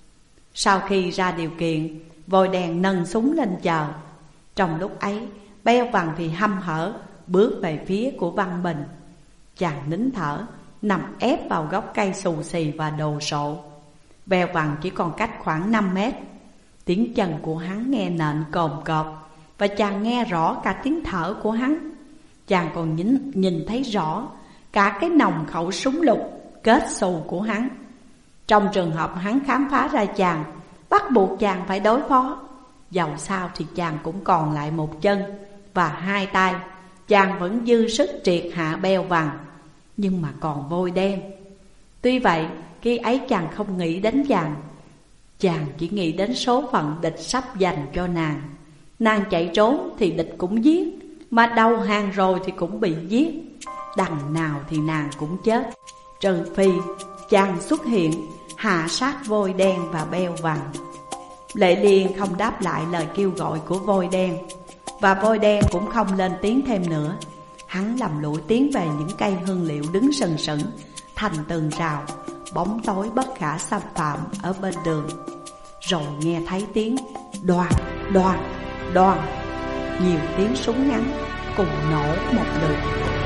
Sau khi ra điều kiện, Vôi đen nâng súng lên chờ. Trong lúc ấy, Beo Vàng thì hăm hở bước về phía của Văn Bình. Chàng nín thở, nằm ép vào gốc cây xù xì và đồ sộ. Beo Vàng chỉ còn cách khoảng năm mét. Tiếng chân của hắn nghe nện cồm cộp, và chàng nghe rõ cả tiếng thở của hắn. Chàng còn nhìn, nhìn thấy rõ cả cái nòng khẩu súng lục kết xù của hắn. Trong trường hợp hắn khám phá ra chàng, bắt buộc chàng phải đối phó. Dầu sao thì chàng cũng còn lại một chân và hai tay. Chàng vẫn dư sức triệt hạ Beo Vàng, nhưng mà còn Vôi đen. Tuy vậy, khi ấy chàng không nghĩ đến chàng. Chàng chỉ nghĩ đến số phận địch sắp dành cho nàng. Nàng chạy trốn thì địch cũng giết, mà đầu hàng rồi thì cũng bị giết. Đằng nào thì nàng cũng chết, trừ phi chàng xuất hiện hạ sát Vôi đen và Beo Vàng. Lệ Liên không đáp lại lời kêu gọi của Vôi đen, và Vôi đen cũng không lên tiếng thêm nữa. Hắn lầm lũi tiến về những cây hương liệu đứng sừng sững thành tường rào, bóng tối bất khả xâm phạm ở bên đường. Rồi nghe thấy tiếng đoàn, đoàn, đoàn, nhiều tiếng súng ngắn cùng nổ một lượt.